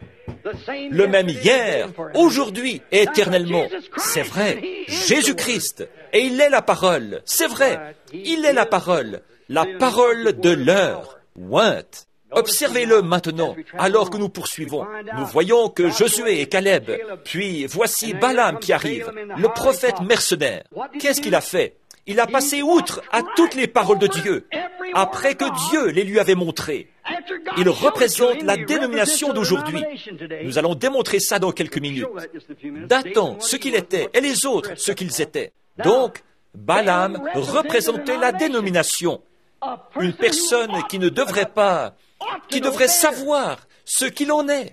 Le même hier, aujourd'hui et éternellement. C'est vrai. Jésus-Christ. Et il est la parole. C'est vrai. Il est la parole. La parole de l'heure. Ointe. Observez-le maintenant, alors que nous poursuivons. Nous voyons que Josué et Caleb, puis voici Balaam qui arrive, le prophète mercenaire. Qu'est-ce qu'il a fait? Il a passé outre à toutes les paroles de Dieu, après que Dieu les lui avait montrées. Il représente la dénomination d'aujourd'hui. Nous allons démontrer ça dans quelques minutes. Datant ce qu'il était et les autres ce qu'ils étaient. Donc, Balaam représentait la dénomination. Une personne qui ne devrait pas, qui devrait savoir ce qu'il en est.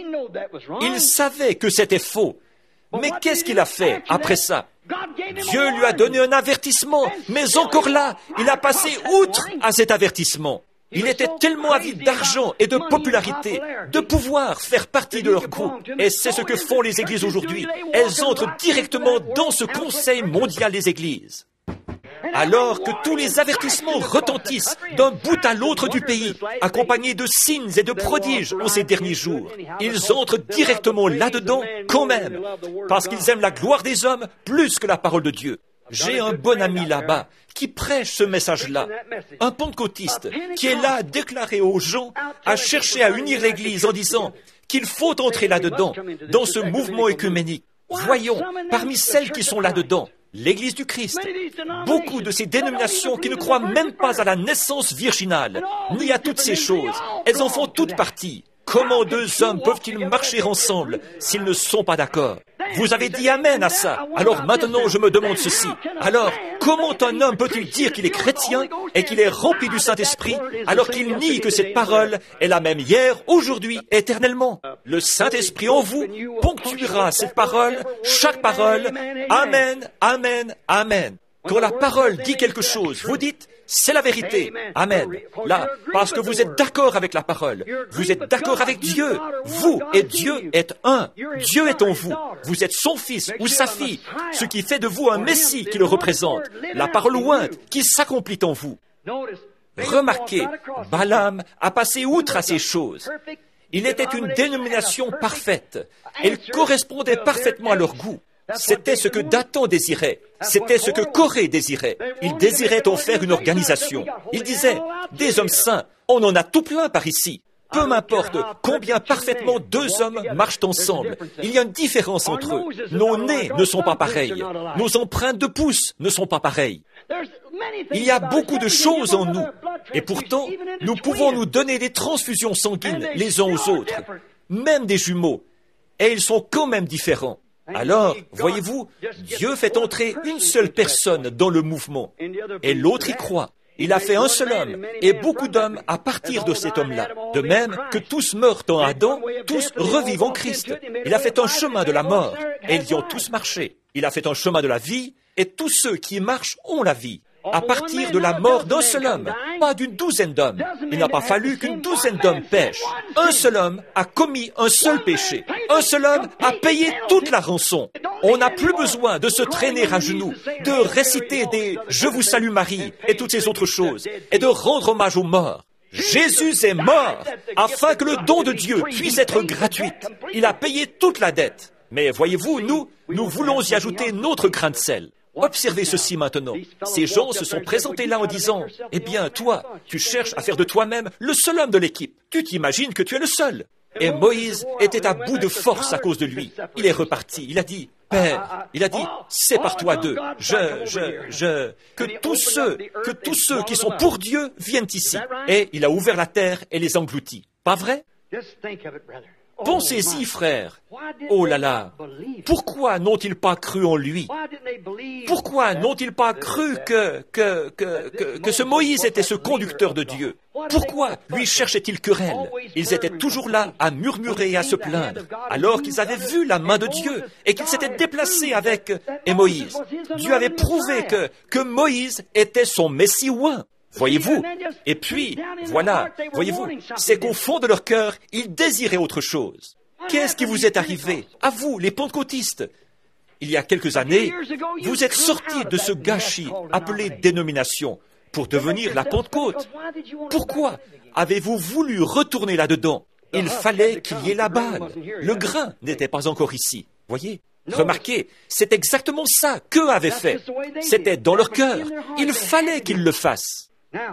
Il savait que c'était faux. Mais qu'est-ce qu'il a fait après ça? Dieu lui a donné un avertissement, mais encore là, il a passé outre à cet avertissement. Il était tellement avide d'argent et de popularité, de pouvoir faire partie de leur groupe. Et c'est ce que font les églises aujourd'hui. Elles entrent directement dans ce Conseil mondial des églises. Alors que tous les avertissements retentissent d'un bout à l'autre du pays, accompagnés de signes et de prodiges en ces derniers jours, ils entrent directement là-dedans quand même, parce qu'ils aiment la gloire des hommes plus que la parole de Dieu. J'ai un bon ami là-bas qui prêche ce message-là, un pentecôtiste qui est là à déclarer aux gens, à chercher à unir l'Église en disant qu'il faut entrer là-dedans, dans ce mouvement œcuménique. Voyons, parmi celles qui sont là-dedans, l'Église du Christ, beaucoup de ces dénominations qui ne croient même pas à la naissance virginale, ni à toutes ces choses, elles en font toutes partie. Comment deux hommes peuvent-ils marcher ensemble s'ils ne sont pas d'accord? Vous avez dit Amen à ça. Alors maintenant, je me demande ceci. Alors, comment un homme peut-il dire qu'il est chrétien et qu'il est rempli du Saint-Esprit alors qu'il nie que cette parole est la même hier, aujourd'hui, éternellement? Le Saint-Esprit en vous ponctuera cette parole, chaque parole. Amen, Amen, Amen. Quand la parole dit quelque chose, vous dites, c'est la vérité. Amen. Là, parce que vous êtes d'accord avec la parole. Vous êtes d'accord avec Dieu. Vous et Dieu êtes un. Dieu est en vous. Vous êtes son fils ou sa fille, ce qui fait de vous un Messie qui le représente. La parole ointe qui s'accomplit en vous. Remarquez, Balaam a passé outre à ces choses. Il était une dénomination parfaite. Elle correspondait parfaitement à leur goût. C'était ce que Dathan désirait. C'était ce que Corée désirait. Il désirait en faire une organisation. Il disait, des hommes saints, on en a tout plein par ici. Peu m'importe combien parfaitement deux hommes marchent ensemble, il y a une différence entre eux. Nos nez ne sont pas pareils. Nos empreintes de pouces ne sont pas pareilles. Il y a beaucoup de choses en nous. Et pourtant, nous pouvons nous donner des transfusions sanguines les uns aux autres, même des jumeaux. Et ils sont quand même différents. Alors, voyez-vous, Dieu fait entrer une seule personne dans le mouvement, et l'autre y croit. Il a fait un seul homme, et beaucoup d'hommes à partir de cet homme-là. De même que tous meurent en Adam, tous revivent en Christ. Il a fait un chemin de la mort, et ils y ont tous marché. Il a fait un chemin de la vie, et tous ceux qui y marchent ont la vie. À partir de la mort d'un seul homme, pas d'une douzaine d'hommes. Il n'a pas fallu qu'une douzaine d'hommes pêchent. Un seul homme a commis un seul péché. Un seul homme a payé toute la rançon. On n'a plus besoin de se traîner à genoux, de réciter des « Je vous salue Marie » et toutes ces autres choses, et de rendre hommage aux morts. Jésus est mort afin que le don de Dieu puisse être gratuit. Il a payé toute la dette. Mais voyez-vous, nous, nous voulons y ajouter notre grain de sel. Observez ceci maintenant. Ces gens se sont présentés là en disant, « Eh bien, toi, tu cherches à faire de toi-même le seul homme de l'équipe. Tu t'imagines que tu es le seul. » Et Moïse était à bout de force à cause de lui. Il est reparti. Il a dit, « Père, il a dit, sépare-toi d'eux. Je, je, je, que tous ceux, que tous ceux qui sont pour Dieu viennent ici. » Et il a ouvert la terre et les engloutit. Pas vrai? Pensez-y, frère. Oh là là, pourquoi n'ont-ils pas cru en lui? Pourquoi n'ont-ils pas cru que, que, que, que, que ce Moïse était ce conducteur de Dieu? Pourquoi lui cherchaient-ils querelle? Ils étaient toujours là à murmurer et à se plaindre, alors qu'ils avaient vu la main de Dieu et qu'ils s'étaient déplacés avec et Moïse. Dieu avait prouvé que, que Moïse était son Messie oint. Voyez-vous? Et puis, voilà, voyez-vous, c'est qu'au fond de leur cœur, ils désiraient autre chose. Qu'est-ce qui vous est arrivé, à vous, les pentecôtistes? Il y a quelques années, vous êtes sortis de ce gâchis appelé dénomination pour devenir la Pentecôte. Pourquoi avez-vous voulu retourner là-dedans? Il fallait qu'il y ait la balle. Le grain n'était pas encore ici. Voyez? Remarquez, c'est exactement ça qu'eux avaient fait. C'était dans leur cœur. Il fallait qu'ils le fassent.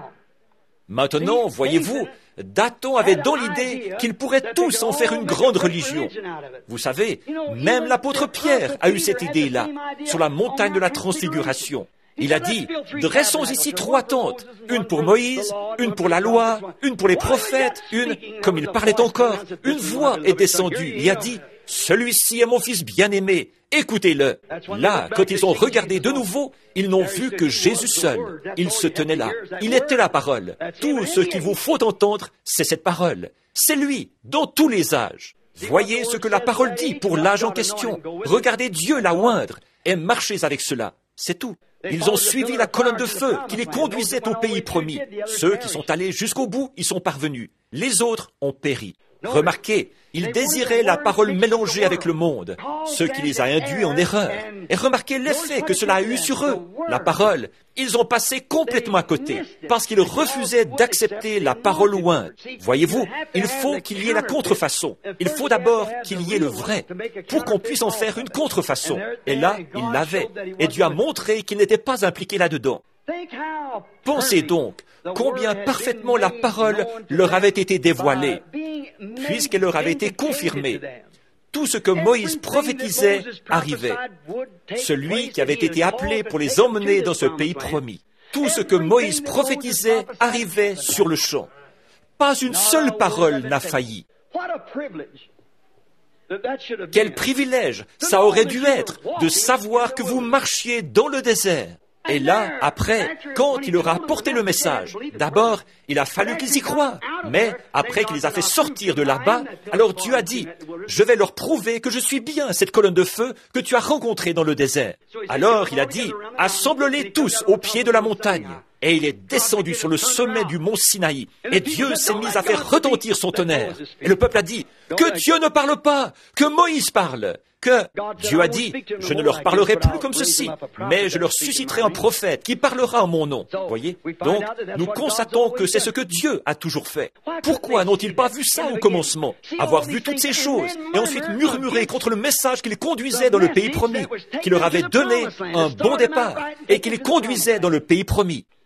Maintenant, voyez-vous, Dathan avait dans l'idée qu'ils pourraient tous en faire une grande religion. Vous savez, même l'apôtre Pierre a eu cette idée-là, sur la montagne de la Transfiguration. Il a dit, dressons ici trois tentes, une pour Moïse, une pour la loi, une pour les prophètes, une, comme il parlait encore, une voix est descendue et a dit, celui-ci est mon fils bien-aimé, écoutez-le. Là, quand ils ont regardé de nouveau, ils n'ont vu que Jésus seul. Il se tenait là. Il était la parole. Tout ce qu'il vous faut entendre, c'est cette parole. C'est lui, dans tous les âges. Voyez ce que la parole dit pour l'âge en question. Regardez Dieu la oindre et marchez avec cela. C'est tout. Ils ont suivi la colonne de feu qui les conduisait au pays promis. Ceux qui sont allés jusqu'au bout y sont parvenus. Les autres ont péri. Remarquez, ils désiraient la parole mélangée avec le monde, ce qui les a induits en erreur. Et remarquez l'effet que cela a eu sur eux. La parole, ils ont passé complètement à côté, parce qu'ils refusaient d'accepter la parole ointe. Voyez-vous, il faut qu'il y ait la contrefaçon. Il faut d'abord qu'il y ait le vrai, pour qu'on puisse en faire une contrefaçon. Et là, ils l'avaient. Et Dieu a montré qu'il n'était pas impliqué là-dedans. Pensez donc combien parfaitement la parole leur avait été dévoilée, puisqu'elle leur avait été confirmée. Tout ce que Moïse prophétisait arrivait. Celui qui avait été appelé pour les emmener dans ce pays promis. Tout ce que Moïse prophétisait arrivait sur le champ. Pas une seule parole n'a failli. Quel privilège ça aurait dû être de savoir que vous marchiez dans le désert. Et là, après, quand il leur a apporté le message, d'abord, il a fallu qu'ils y croient. Mais après qu'il les a fait sortir de là-bas, alors Dieu a dit, « Je vais leur prouver que je suis bien cette colonne de feu que tu as rencontrée dans le désert. » Alors il a dit, « Assemble-les tous au pied de la montagne. » Et il est descendu sur le sommet du mont Sinaï. Et Dieu s'est mis à faire retentir son tonnerre. Et le peuple a dit, « Que Dieu ne parle pas, que Moïse parle. » Que Dieu a dit, je ne leur parlerai plus comme ceci, mais je leur susciterai un prophète qui parlera en mon nom. Voyez? Donc, nous constatons que c'est ce que Dieu a toujours fait. Pourquoi n'ont-ils pas vu ça au commencement? Avoir vu toutes ces choses, et ensuite murmurer contre le message qui les conduisait dans le pays promis, qui leur avait donné un bon départ, et qui les conduisait dans le pays promis.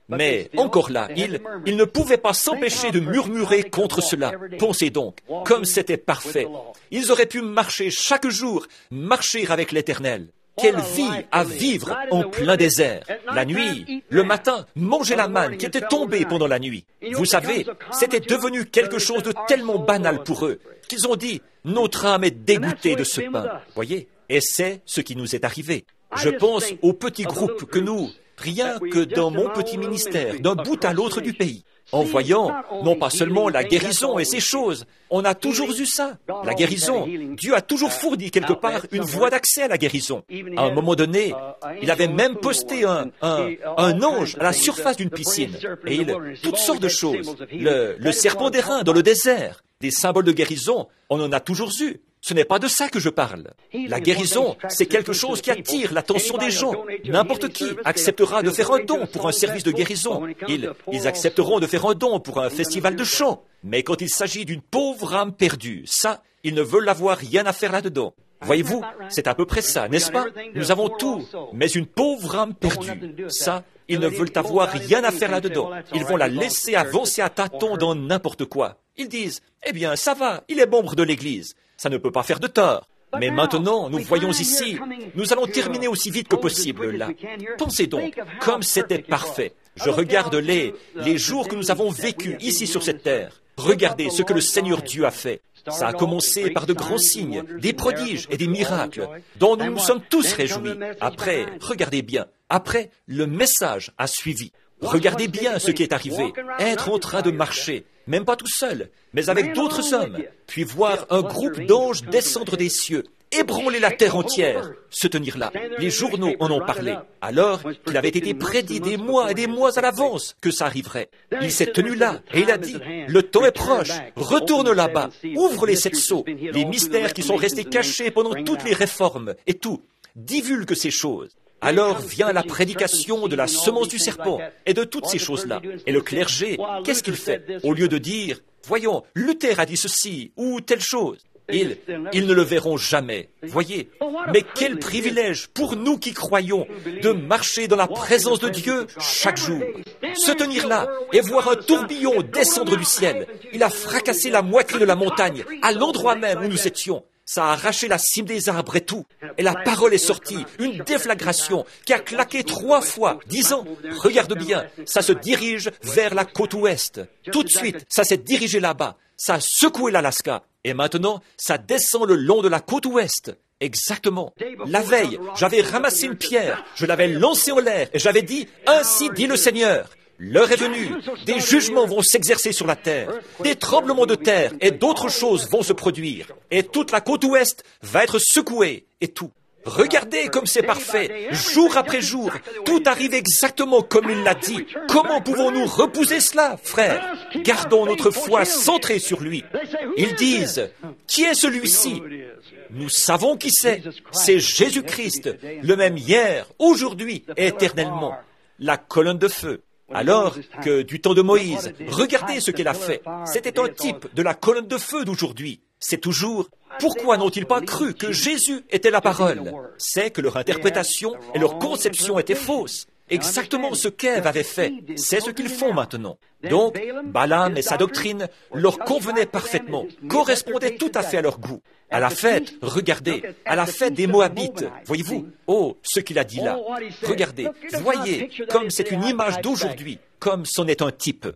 Mais encore là, ils, ils ne pouvaient pas s'empêcher de murmurer contre cela. Pensez donc, comme c'était parfait. Ils auraient pu marcher chaque jour, marcher avec l'Éternel. Quelle vie à vivre en plein désert. La nuit, le matin, manger la manne qui était tombée pendant la nuit. Vous savez, c'était devenu quelque chose de tellement banal pour eux qu'ils ont dit « Notre âme est dégoûtée de ce pain ». Voyez, et c'est ce qui nous est arrivé. Je pense au petit groupe que nous, rien que dans mon petit ministère, d'un bout à l'autre du pays, en voyant non pas seulement la guérison et ces choses, on a toujours eu ça. La guérison, Dieu a toujours fourni quelque part une voie d'accès à la guérison. À un moment donné, il avait même posté un, un, un ange à la surface d'une piscine. Et il, toutes sortes de choses. Le, le serpent d'airain dans le désert. Des symboles de guérison, on en a toujours eu. Ce n'est pas de ça que je parle. La guérison, c'est quelque chose qui attire l'attention des gens. N'importe qui acceptera de faire un don pour un service de guérison. Ils, ils accepteront de faire un don pour un festival de chant. Mais quand il s'agit d'une pauvre âme perdue, ça, ils ne veulent avoir rien à faire là-dedans. Voyez-vous, c'est à peu près ça, n'est-ce pas? Nous avons tout, mais une pauvre âme perdue, ça, ils ne veulent avoir rien à faire là-dedans. Ils vont la laisser avancer à tâtons dans n'importe quoi. Ils disent, eh bien, ça va, il est membre de l'Église. Ça ne peut pas faire de tort. Mais maintenant, nous voyons ici, nous allons terminer aussi vite que possible là. Pensez donc, comme c'était parfait. Je regarde les, les jours que nous avons vécus ici sur cette terre. Regardez ce que le Seigneur Dieu a fait. Ça a commencé par de grands signes, des prodiges et des miracles, dont nous nous sommes tous réjouis. Après, regardez bien, après, le message a suivi. Regardez bien ce qui est arrivé. Être en train de marcher, même pas tout seul, mais avec d'autres hommes, puis voir un groupe d'anges descendre des cieux, ébranler la terre entière, se tenir là. Les journaux en ont parlé, alors qu'il avait été prédit des mois et des mois à l'avance que ça arriverait. Il s'est tenu là et il a dit, le temps est proche, retourne là-bas, ouvre les sept sceaux, les mystères qui sont restés cachés pendant toutes les réformes et tout, divulgue ces choses. Alors vient la prédication de la semence du serpent et de toutes ces choses-là. Et le clergé, qu'est-ce qu'il fait? Au lieu de dire, voyons, Luther a dit ceci ou telle chose, ils, ils ne le verront jamais. Voyez, mais quel privilège pour nous qui croyons de marcher dans la présence de Dieu chaque jour. Se tenir là et voir un tourbillon descendre du ciel. Il a fracassé la moitié de la montagne à l'endroit même où nous étions. Ça a arraché la cime des arbres et tout. Et la parole est sortie, une déflagration qui a claqué trois fois, disant, regarde bien, ça se dirige vers la côte ouest. Tout de suite, ça s'est dirigé là-bas. Ça a secoué l'Alaska. Et maintenant, ça descend le long de la côte ouest. Exactement. La veille, j'avais ramassé une pierre, je l'avais lancée en l'air et j'avais dit, ainsi dit le Seigneur. L'heure est venue, des jugements vont s'exercer sur la terre, des tremblements de terre et d'autres choses vont se produire, et toute la côte ouest va être secouée, et tout. Regardez comme c'est parfait, jour après jour, tout arrive exactement comme il l'a dit. Comment pouvons-nous repousser cela, frères? Gardons notre foi centrée sur lui. Ils disent, qui est celui-ci? Nous savons qui c'est, c'est Jésus-Christ, le même hier, aujourd'hui et éternellement, la colonne de feu. Alors que du temps de Moïse, regardez ce qu'elle a fait. C'était un type de la colonne de feu d'aujourd'hui. C'est toujours, pourquoi n'ont-ils pas cru que Jésus était la parole? C'est que leur interprétation et leur conception étaient fausses. Exactement ce qu'Ève avait fait, c'est ce qu'ils font maintenant. Donc, Balaam et sa doctrine leur convenaient parfaitement, correspondaient tout à fait à leur goût. À la fête, regardez, à la fête des Moabites, voyez-vous, oh, ce qu'il a dit là. Regardez, voyez, comme c'est une image d'aujourd'hui, comme c'en est un type.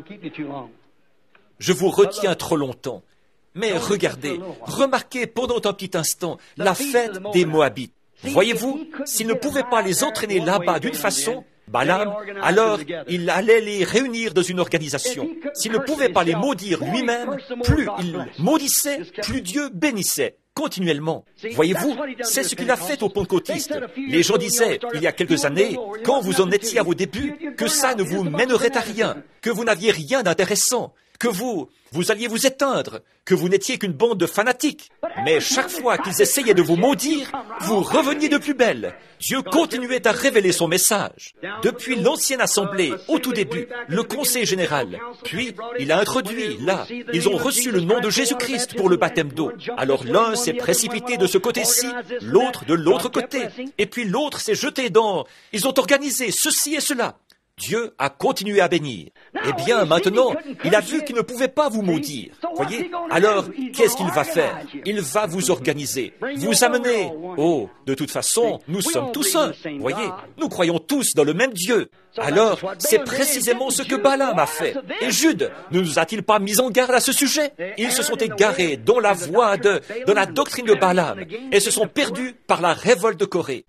Je vous retiens trop longtemps, mais regardez, remarquez pendant un petit instant la fête des Moabites. Voyez-vous, s'il ne pouvait pas les entraîner là-bas d'une façon, Balaam, alors il allait les réunir dans une organisation. S'il ne pouvait pas les maudire lui-même, plus il maudissait, plus Dieu bénissait continuellement. Voyez-vous, c'est ce qu'il a fait aux pentecôtistes. Les gens disaient, il y a quelques années, quand vous en étiez à vos débuts, que ça ne vous mènerait à rien, que vous n'aviez rien d'intéressant, que vous, vous alliez vous éteindre, que vous n'étiez qu'une bande de fanatiques. Mais chaque fois qu'ils essayaient de vous maudire, vous reveniez de plus belle. Dieu continuait à révéler son message. Depuis l'ancienne assemblée, au tout début, le conseil général, puis il a introduit, là, ils ont reçu le nom de Jésus-Christ pour le baptême d'eau. Alors l'un s'est précipité de ce côté-ci, l'autre de l'autre côté, et puis l'autre s'est jeté dans... Ils ont organisé ceci et cela. Dieu a continué à bénir. Eh bien, maintenant, il a vu qu'il ne pouvait pas vous maudire. Voyez? Alors, qu'est-ce qu'il va faire? Il va vous organiser, vous amener. Oh, de toute façon, nous sommes tous un. Voyez? Nous croyons tous dans le même Dieu. Alors, c'est précisément ce que Balaam a fait. Et Jude ne nous a-t-il pas mis en garde à ce sujet? Ils se sont égarés dans la voie de, dans la doctrine de Balaam et se sont perdus par la révolte de Corée.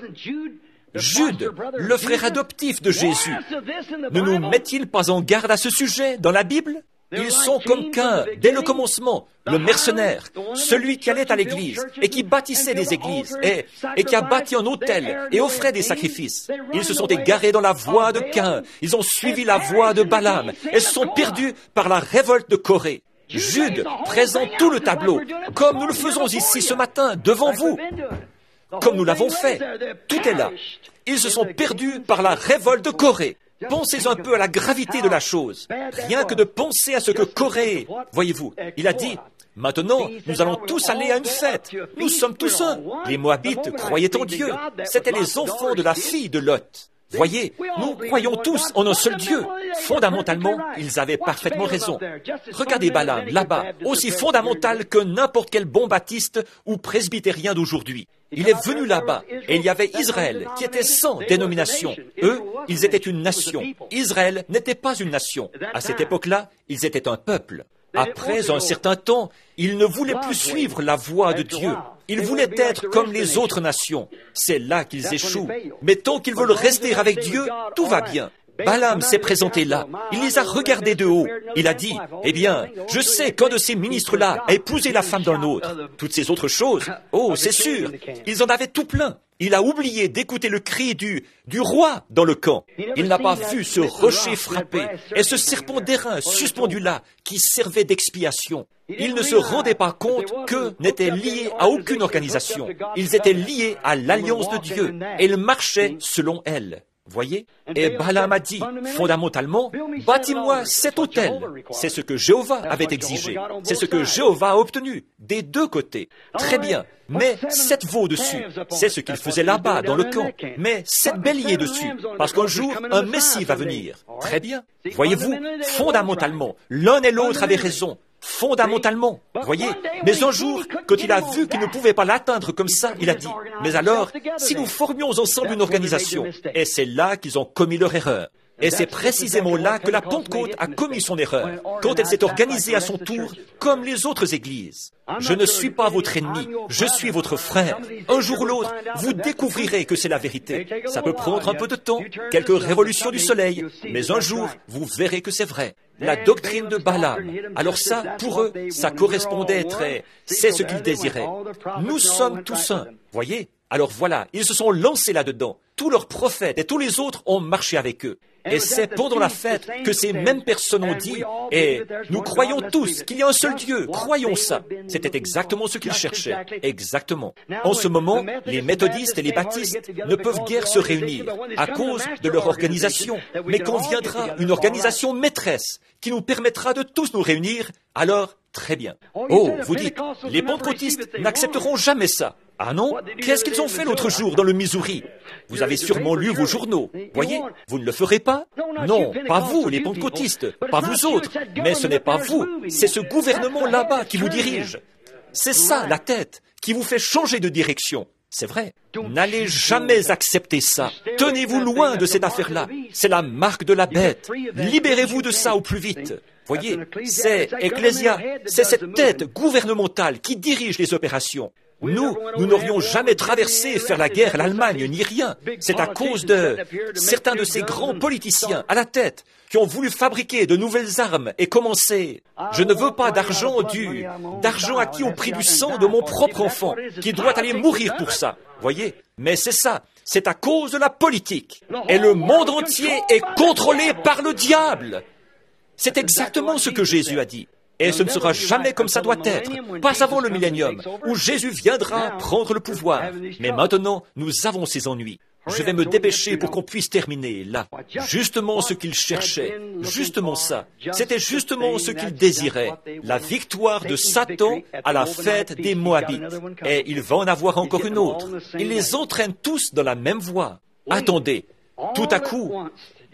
Jude, le frère adoptif de Jésus, ne nous met-il pas en garde à ce sujet dans la Bible? Ils sont comme Caïn, dès le commencement, le mercenaire, celui qui allait à l'église et qui bâtissait des églises et, et qui a bâti un autel et offrait des sacrifices. Ils se sont égarés dans la voie de Caïn, ils ont suivi la voie de Balaam et se sont perdus par la révolte de Corée. Jude présente tout le tableau, comme nous le faisons ici ce matin, devant vous. Comme nous l'avons fait. Tout est là. Ils se sont perdus par la révolte de Corée. Pensez un peu à la gravité de la chose. Rien que de penser à ce que Corée, voyez-vous, il a dit, maintenant, nous allons tous aller à une fête. Nous sommes tous un. Les Moabites croyaient en Dieu. C'étaient les enfants de la fille de Lot. Voyez, nous croyons tous en un seul Dieu. Fondamentalement, ils avaient parfaitement raison. Regardez Balaam, là-bas, aussi fondamental que n'importe quel bon baptiste ou presbytérien d'aujourd'hui. Il est venu là-bas, et il y avait Israël, qui était sans dénomination. Eux, ils étaient une nation. Israël n'était pas une nation. À cette époque-là, ils étaient un peuple. Après un certain temps, ils ne voulaient plus suivre la voie de Dieu. Ils voulaient être comme les autres nations. C'est là qu'ils échouent. Mais tant qu'ils veulent rester avec Dieu, tout va bien. Balaam s'est présenté là. Il les a regardés de haut. Il a dit, eh bien, je sais qu'un de ces ministres-là a épousé la femme d'un autre. Toutes ces autres choses, oh, c'est sûr, ils en avaient tout plein. Il a oublié d'écouter le cri du, du roi dans le camp. Il n'a pas vu ce rocher frappé et ce serpent d'airain suspendu là qui servait d'expiation. Il ne se rendait pas compte qu'eux n'étaient liés à aucune organisation. Ils étaient liés à l'alliance de Dieu et ils marchaient selon elle. Voyez? Et Balaam a dit, fondamentalement, bâtis-moi cet autel. C'est ce que Jéhovah avait exigé. C'est ce que Jéhovah a obtenu, des deux côtés. Très bien. Mais sept veaux dessus. C'est ce qu'il faisait là-bas, dans le camp. Mais sept béliers dessus. Parce qu'un jour, un Messie va venir. Très bien. Voyez-vous, fondamentalement, l'un et l'autre avaient raison. Fondamentalement, voyez, mais un jour, quand il a vu qu'il ne pouvait pas l'atteindre comme ça, il a dit, mais alors, si nous formions ensemble une organisation, et c'est là qu'ils ont commis leur erreur. Et c'est précisément là que la Pentecôte a commis son erreur, quand elle s'est organisée à son tour, comme les autres églises. Je ne suis pas votre ennemi, je suis votre frère. Un jour ou l'autre, vous découvrirez que c'est la vérité. Ça peut prendre un peu de temps, quelques révolutions du soleil, mais un jour, vous verrez que c'est vrai. La doctrine de Balaam. Alors ça, pour eux, ça correspondait très... C'est ce qu'ils désiraient. Nous sommes tous un. Voyez? Alors voilà, ils se sont lancés là-dedans. Tous leurs prophètes et tous les autres ont marché avec eux. Et c'est pendant la fête que ces mêmes personnes ont dit, et nous croyons tous qu'il y a un seul Dieu, croyons ça. C'était exactement ce qu'ils cherchaient. Exactement. En ce moment, les méthodistes et les baptistes ne peuvent guère se réunir à cause de leur organisation. Mais quand viendra une organisation maîtresse qui nous permettra de tous nous réunir, alors, très bien. Oh, vous dites, les pentecôtistes n'accepteront jamais ça. Ah non? Qu'est-ce qu'ils ont fait l'autre jour dans le Missouri? Vous avez sûrement lu vos journaux. Voyez, vous ne le ferez pas? Non, pas vous, les pentecôtistes, pas vous autres. Mais ce n'est pas vous, c'est ce gouvernement là-bas qui vous dirige. C'est ça, la tête, qui vous fait changer de direction. C'est vrai. N'allez jamais accepter ça. Tenez-vous loin de cette affaire-là. C'est la marque de la bête. Libérez-vous de ça au plus vite. Voyez, c'est Ecclésia, c'est cette tête gouvernementale qui dirige les opérations. Nous, nous n'aurions jamais traversé et faire la guerre à l'Allemagne, ni rien. C'est à cause de certains de ces grands politiciens à la tête qui ont voulu fabriquer de nouvelles armes et commencer. Je ne veux pas d'argent dû, d'argent acquis au prix du sang de mon propre enfant, qui doit aller mourir pour ça. Voyez? Mais c'est ça. C'est à cause de la politique. Et le monde entier est contrôlé par le diable. C'est exactement ce que Jésus a dit. Et ce ne sera jamais comme ça doit être, pas avant le millénium, où Jésus viendra prendre le pouvoir. Mais maintenant, nous avons ces ennuis. Je vais me dépêcher pour qu'on puisse terminer là. Justement ce qu'il cherchait, justement ça. C'était justement ce qu'il désirait, la victoire de Satan à la fête des Moabites. Et il va en avoir encore une autre. Il les entraîne tous dans la même voie. Attendez, tout à coup,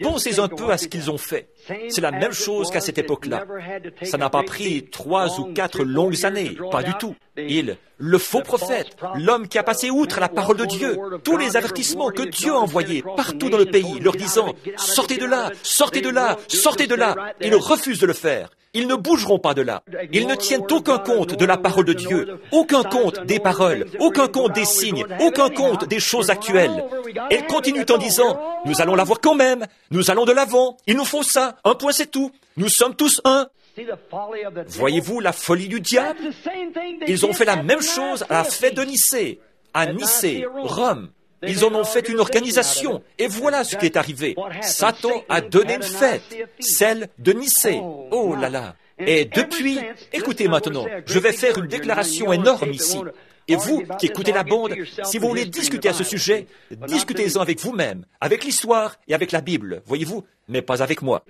Pensez un peu à ce qu'ils ont fait. C'est la même chose qu'à cette époque-là. Ça n'a pas pris trois ou quatre longues années, pas du tout. Il, le faux prophète, l'homme qui a passé outre la parole de Dieu, tous les avertissements que Dieu a envoyés partout dans le pays, leur disant « Sortez de là, sortez de là, sortez de là », ils refusent de le faire. Ils ne bougeront pas de là. Ils ne tiennent aucun compte de la parole de Dieu, aucun compte des paroles, aucun compte des signes, aucun compte des choses actuelles. Ils continuent en disant, nous allons la voir quand même, nous allons de l'avant, il nous faut ça, un point c'est tout, nous sommes tous un. Voyez-vous la folie du diable? Ils ont fait la même chose à la fête de Nicée, à Nicée, Rome. Ils en ont fait une organisation, et voilà ce qui est arrivé. Satan a donné une fête, celle de Nicée. Oh là là! Et depuis, écoutez maintenant, je vais faire une déclaration énorme ici. Et vous, qui écoutez la bande, si vous voulez discuter à ce sujet, discutez-en avec vous-même, avec l'histoire et avec la Bible, voyez-vous, mais pas avec moi.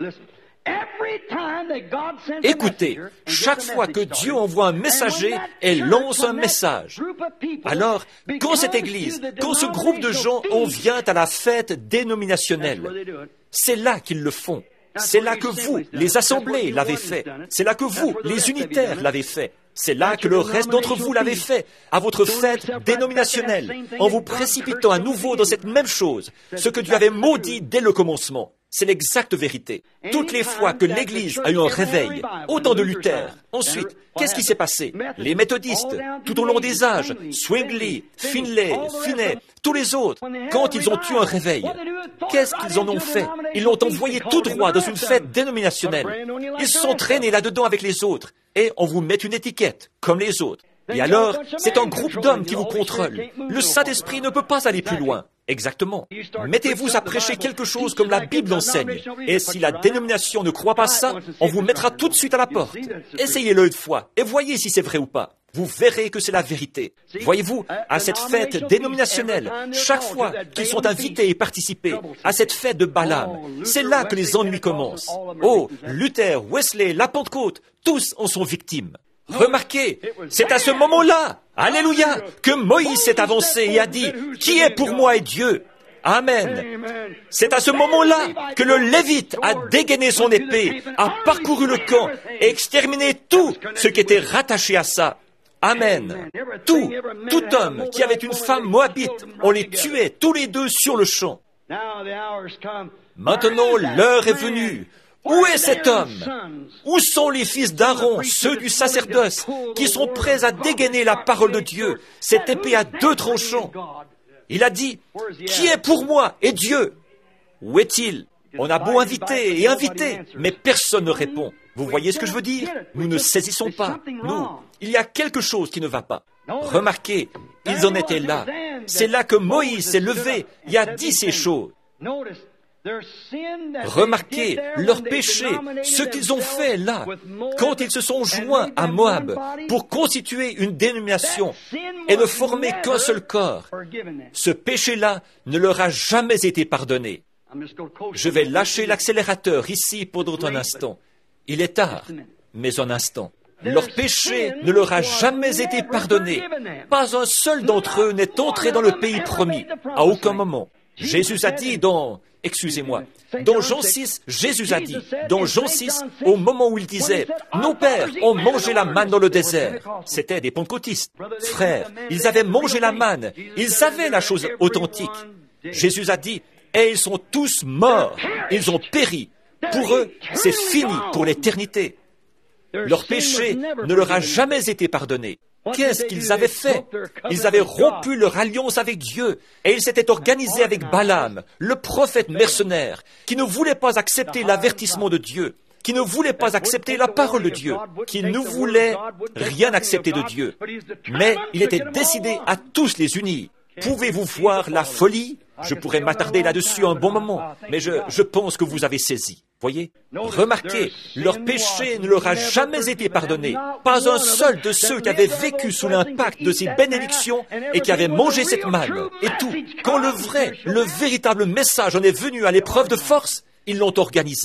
Écoutez, chaque fois que Dieu envoie un messager et lance un message, alors, quand cette église, quand ce groupe de gens en vient à la fête dénominationnelle, c'est là qu'ils le font. C'est là que vous, les assemblées, l'avez fait. C'est là que vous, les unitaires, l'avez fait. C'est là que le reste d'entre vous l'avez fait, à votre fête dénominationnelle, en vous précipitant à nouveau dans cette même chose, ce que Dieu avait maudit dès le commencement. C'est l'exacte vérité. Toutes les fois que l'Église a eu un réveil, autant de Luther, ensuite, qu'est-ce qui s'est passé? Les méthodistes, tout au long des âges, Zwingli, Finlay, Finney, tous les autres, quand ils ont eu un réveil, qu'est-ce qu'ils en ont fait? Ils l'ont envoyé tout droit dans une fête dénominationnelle. Ils se sont traînés là-dedans avec les autres, et on vous met une étiquette, comme les autres. Et alors, c'est un groupe d'hommes qui vous contrôle. Le Saint-Esprit ne peut pas aller plus loin. Exactement. Mettez-vous à prêcher quelque chose comme la Bible enseigne. Et si la dénomination ne croit pas ça, on vous mettra tout de suite à la porte. Essayez-le une fois et voyez si c'est vrai ou pas. Vous verrez que c'est la vérité. Voyez-vous, à cette fête dénominationnelle, chaque fois qu'ils sont invités et participés à cette fête de Balaam, c'est là que les ennuis commencent. Oh, Luther, Wesley, la Pentecôte, tous en sont victimes. Remarquez, c'est à ce moment-là, alléluia, que Moïse s'est avancé et a dit, « Qui est pour moi et Dieu ?» Amen. C'est à ce moment-là que le Lévite a dégainé son épée, a parcouru le camp et exterminé tout ce qui était rattaché à ça. Amen. Tout, tout homme qui avait une femme moabite, on les tuait tous les deux sur le champ. Maintenant, l'heure est venue. Où est cet homme? Où sont les fils d'Aaron, ceux du sacerdoce, qui sont prêts à dégainer la parole de Dieu, cette épée à deux tranchants? Il a dit, « Qui est pour moi et Dieu ?» Où est-il? On a beau inviter et inviter, mais personne ne répond. Vous voyez ce que je veux dire? Nous ne saisissons pas. Nous, il y a quelque chose qui ne va pas. Remarquez, ils en étaient là. C'est là que Moïse s'est levé et a dit ces choses. Remarquez leur péché, ce qu'ils ont fait là, quand ils se sont joints à Moab pour constituer une dénomination et ne former qu'un seul corps. Ce péché-là ne leur a jamais été pardonné. Je vais lâcher l'accélérateur ici pendant un instant. Il est tard, mais un instant. Leur péché ne leur a jamais été pardonné. Pas un seul d'entre eux n'est entré dans le pays promis, à aucun moment. Jésus a dit dans... Excusez-moi. Dans Jean six, Jésus a dit, dans Jean six, au moment où il disait, « Nos pères ont mangé la manne dans le désert », c'était des pentecôtistes. Frères, ils avaient mangé la manne, ils savaient la chose authentique. Jésus a dit, « Et ils sont tous morts, ils ont péri. Pour eux, c'est fini pour l'éternité. » Leur péché ne leur a jamais été pardonné. Qu'est-ce qu'ils avaient fait? Ils avaient rompu leur alliance avec Dieu et ils s'étaient organisés avec Balaam, le prophète mercenaire, qui ne voulait pas accepter l'avertissement de Dieu, qui ne voulait pas accepter la parole de Dieu, qui ne voulait rien accepter de Dieu. Mais il était décidé à tous les unir. Pouvez-vous voir la folie? Je pourrais m'attarder là-dessus un bon moment, mais je, je pense que vous avez saisi. Voyez? Remarquez, leur péché ne leur a jamais été pardonné. Pas un seul de ceux qui avaient vécu sous l'impact de ces bénédictions et qui avaient mangé cette manne et tout. Quand le vrai, le véritable message en est venu à l'épreuve de force, ils l'ont organisé.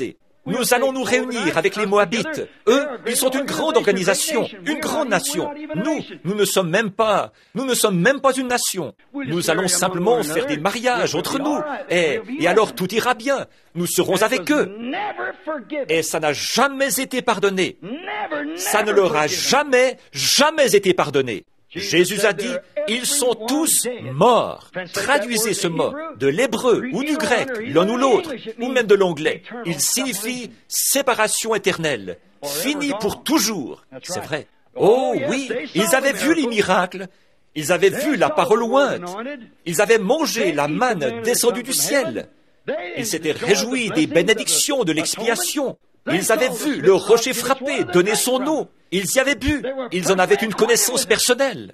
Nous allons nous réunir avec les Moabites. Eux, ils sont une grande organisation, une grande nation. Nous, nous ne sommes même pas, nous ne sommes même pas une nation. Nous allons simplement faire des mariages entre nous. Et, et alors tout ira bien. Nous serons avec eux. Et ça n'a jamais été pardonné. Ça ne leur a jamais, jamais été pardonné. Jésus a dit, ils sont tous morts. Traduisez ce mot de l'hébreu ou du grec, l'un ou l'autre, ou même de l'anglais. Il signifie séparation éternelle, finie pour toujours. C'est vrai. Oh oui, ils avaient vu les miracles, ils avaient vu la parole ointe, ils avaient mangé la manne descendue du ciel, ils s'étaient réjouis des bénédictions de l'expiation. Ils avaient vu le rocher frappé donner son eau. Ils y avaient bu. Ils en avaient une connaissance personnelle.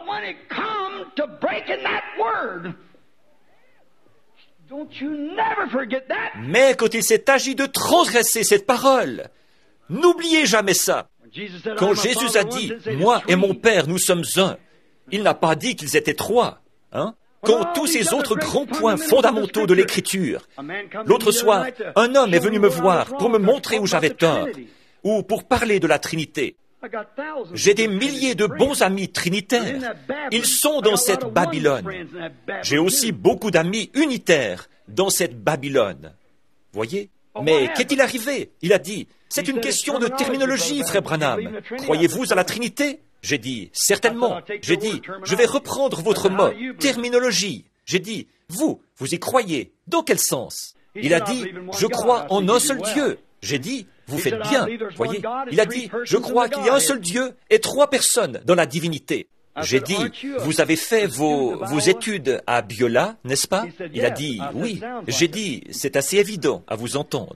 Mais quand il s'est agi de transgresser cette parole, n'oubliez jamais ça. Quand Jésus a dit « Moi et mon Père, nous sommes un », il n'a pas dit qu'ils étaient trois, hein? Quand tous ces autres grands points fondamentaux de l'Écriture, l'autre soir, un homme est venu me voir pour me montrer où j'avais tort, ou pour parler de la Trinité. J'ai des milliers de bons amis trinitaires. Ils sont dans cette Babylone. J'ai aussi beaucoup d'amis unitaires dans cette Babylone. Voyez? Mais qu'est-il arrivé? Il a dit, c'est une question de terminologie, frère Branham. Croyez-vous à la Trinité? J'ai dit, certainement. J'ai dit, je vais reprendre votre mot, terminologie. J'ai dit, vous, vous y croyez. Dans quel sens? Il a dit, je crois en un seul Dieu. J'ai dit, vous faites bien. Voyez? Il a dit, je crois qu'il y a un seul Dieu et trois personnes dans la divinité. J'ai dit, vous avez fait vos, vos études à Biola, n'est-ce pas? Il a dit, oui. J'ai dit, c'est assez évident à vous entendre.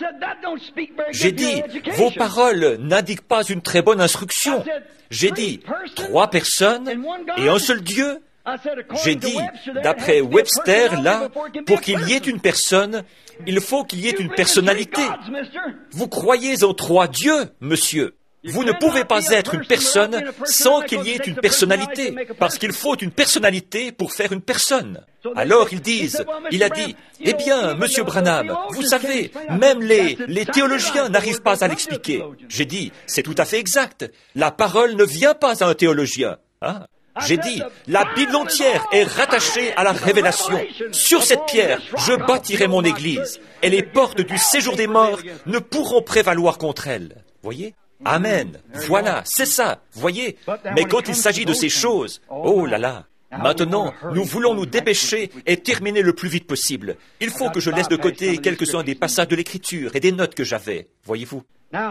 J'ai dit, vos paroles n'indiquent pas une très bonne instruction. J'ai dit, trois personnes et un seul Dieu. J'ai dit, d'après Webster, là, pour qu'il y ait une personne, il faut qu'il y ait une personnalité. Vous croyez en trois dieux, monsieur. Vous ne pouvez pas être une personne sans qu'il y ait une personnalité, parce qu'il faut une personnalité pour faire une personne. Alors ils disent, il a dit, eh bien, monsieur Branham, vous savez, même les, les théologiens n'arrivent pas à l'expliquer. J'ai dit, c'est tout à fait exact. La parole ne vient pas à un théologien. Ah. J'ai dit, la Bible entière est rattachée à la révélation. Sur cette pierre, je bâtirai mon église, et les portes du séjour des morts ne pourront prévaloir contre elle. Voyez? Amen. Voilà, c'est ça. Voyez? Mais quand il s'agit de ces choses, oh là là. Maintenant, nous voulons nous dépêcher et terminer le plus vite possible. Il faut que je laisse de côté quelques-uns des passages de l'Écriture et des notes que j'avais. Voyez-vous?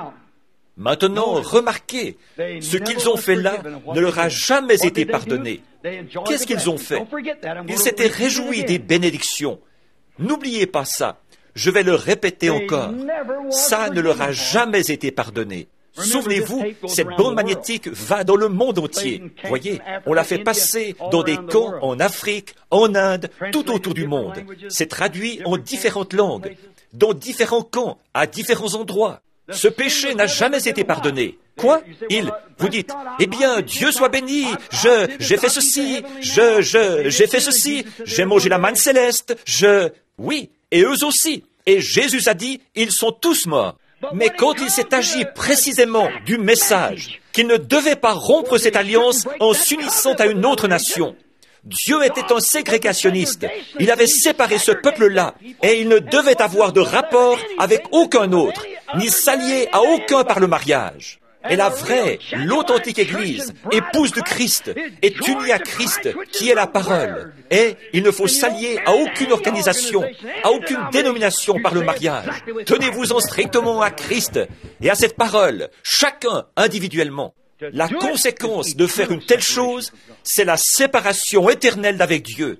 Maintenant, remarquez, ce qu'ils ont fait là ne leur a jamais été pardonné. Qu'est-ce qu'ils ont fait? Ils s'étaient réjouis des bénédictions. N'oubliez pas ça. Je vais le répéter encore. Ça ne leur a jamais été pardonné. Souvenez-vous, cette bande magnétique va dans le monde entier. Voyez, on l'a fait passer dans des camps en Afrique, en Inde, tout autour du monde. C'est traduit en différentes langues, dans différents camps, à différents endroits. Ce péché n'a jamais été pardonné. Quoi? Il, vous dites, eh bien, Dieu soit béni, je, j'ai fait ceci, je, je, j'ai fait ceci, j'ai mangé la manne céleste, je... Oui, et eux aussi. Et Jésus a dit, ils sont tous morts. Mais quand il s'est agi précisément du message, qu'il ne devait pas rompre cette alliance en s'unissant à une autre nation, Dieu était un ségrégationniste. Il avait séparé ce peuple-là et il ne devait avoir de rapport avec aucun autre, ni s'allier à aucun par le mariage. Et la vraie, l'authentique Église, épouse de Christ, est unie à Christ, qui est la parole. Et il ne faut s'allier à aucune organisation, à aucune dénomination par le mariage. Tenez-vous-en strictement à Christ et à cette parole, chacun individuellement. La conséquence de faire une telle chose, c'est la séparation éternelle d'avec Dieu.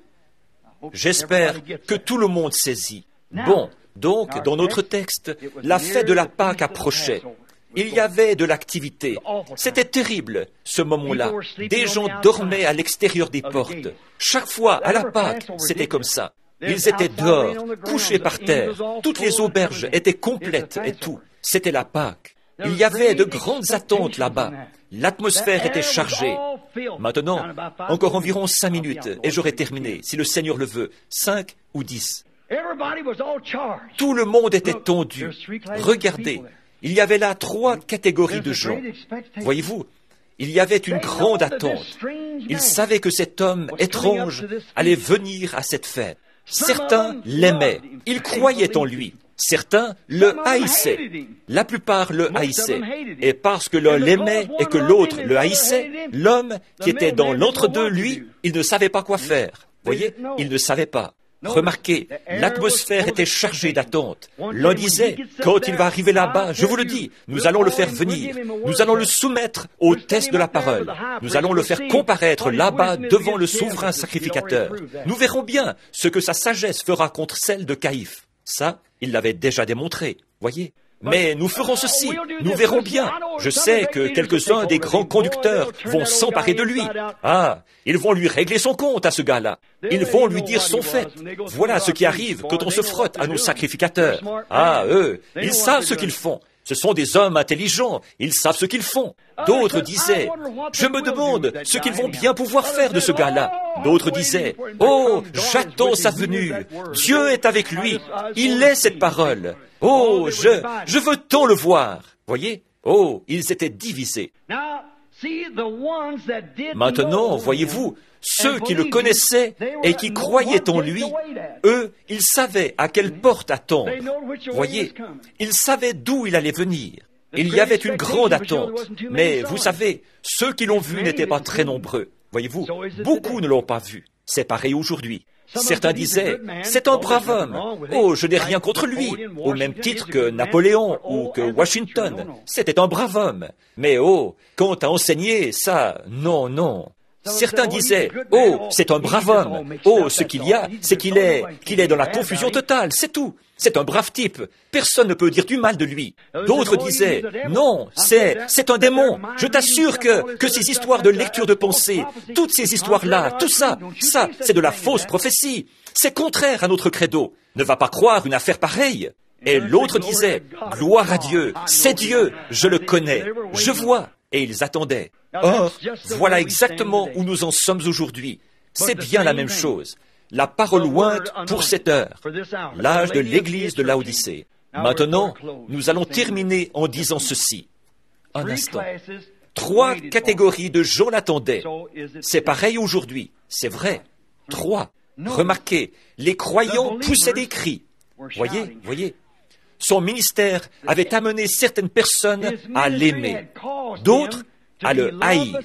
J'espère que tout le monde saisit. Bon, donc, dans notre texte, la fête de la Pâque approchait. Il y avait de l'activité. C'était terrible, ce moment-là. Des gens dormaient à l'extérieur des portes. Chaque fois, à la Pâque, c'était comme ça. Ils étaient dehors, couchés par terre. Toutes les auberges étaient complètes et tout. C'était la Pâque. Il y avait de grandes attentes là-bas. L'atmosphère était chargée. Maintenant, encore environ cinq minutes et j'aurai terminé, si le Seigneur le veut. Cinq ou dix. Tout le monde était tondu. Regardez, il y avait là trois catégories de gens. Voyez-vous, il y avait une grande attente. Ils savaient que cet homme étrange allait venir à cette fête. Certains l'aimaient, ils croyaient en lui. Certains le haïssaient. La plupart le haïssaient. Et parce que l'un l'aimait et que l'autre le haïssait, l'homme qui était dans l'entre-deux, lui, il ne savait pas quoi faire. Voyez, il ne savait pas. Remarquez, l'atmosphère était chargée d'attente. L'un disait, quand il va arriver là-bas, je vous le dis, nous allons le faire venir. Nous allons le soumettre au test de la parole. Nous allons le faire comparaître là-bas devant le souverain sacrificateur. Nous verrons bien ce que sa sagesse fera contre celle de Caïphe. Ça, il l'avait déjà démontré, voyez. Mais nous ferons ceci, nous verrons bien. Je sais que quelques-uns des grands conducteurs vont s'emparer de lui. Ah, ils vont lui régler son compte à ce gars-là. Ils vont lui dire son fait. Voilà ce qui arrive quand on se frotte à nos sacrificateurs. Ah, eux, ils savent ce qu'ils font. Ce sont des hommes intelligents, ils savent ce qu'ils font. D'autres disaient, je me demande ce qu'ils vont bien pouvoir faire de ce gars-là. D'autres disaient, oh, j'attends sa venue. Dieu est avec lui. Il est cette parole. Oh, je, je veux tant le voir. Voyez? Oh, ils étaient divisés. Maintenant, voyez-vous, ceux qui le connaissaient et qui croyaient en lui, eux, ils savaient à quelle porte attendre. Voyez, ils savaient d'où il allait venir. Il y avait une grande attente. Mais vous savez, ceux qui l'ont vu n'étaient pas très nombreux. Voyez-vous, beaucoup ne l'ont pas vu. C'est pareil aujourd'hui. Certains disaient, c'est un brave homme. Oh, je n'ai rien contre lui. Au même titre que Napoléon ou que Washington. C'était un brave homme. Mais oh, quant à enseigner, ça, non, non. Certains disaient, oh, c'est un brave homme. Oh, ce qu'il y a, c'est qu'il est, qu'il est dans la confusion totale, c'est tout. C'est un brave type. Personne ne peut dire du mal de lui. D'autres disaient, non, c'est, c'est un démon. Je t'assure que, que ces histoires de lecture de pensée, toutes ces histoires-là, tout ça, ça, c'est de la fausse prophétie. C'est contraire à notre credo. Ne va pas croire une affaire pareille. Et l'autre disait, gloire à Dieu, c'est Dieu, je le connais, je vois. Et ils attendaient. Or, voilà exactement où nous en sommes aujourd'hui. C'est bien la même chose. La parole ointe pour cette heure, l'âge de l'Église de Laodicée. Maintenant, nous allons terminer en disant ceci. Un instant. Trois catégories de gens l'attendaient. C'est pareil aujourd'hui, c'est vrai. Trois. Remarquez, les croyants poussaient des cris. Voyez, voyez. Son ministère avait amené certaines personnes à l'aimer, d'autres à le haïr,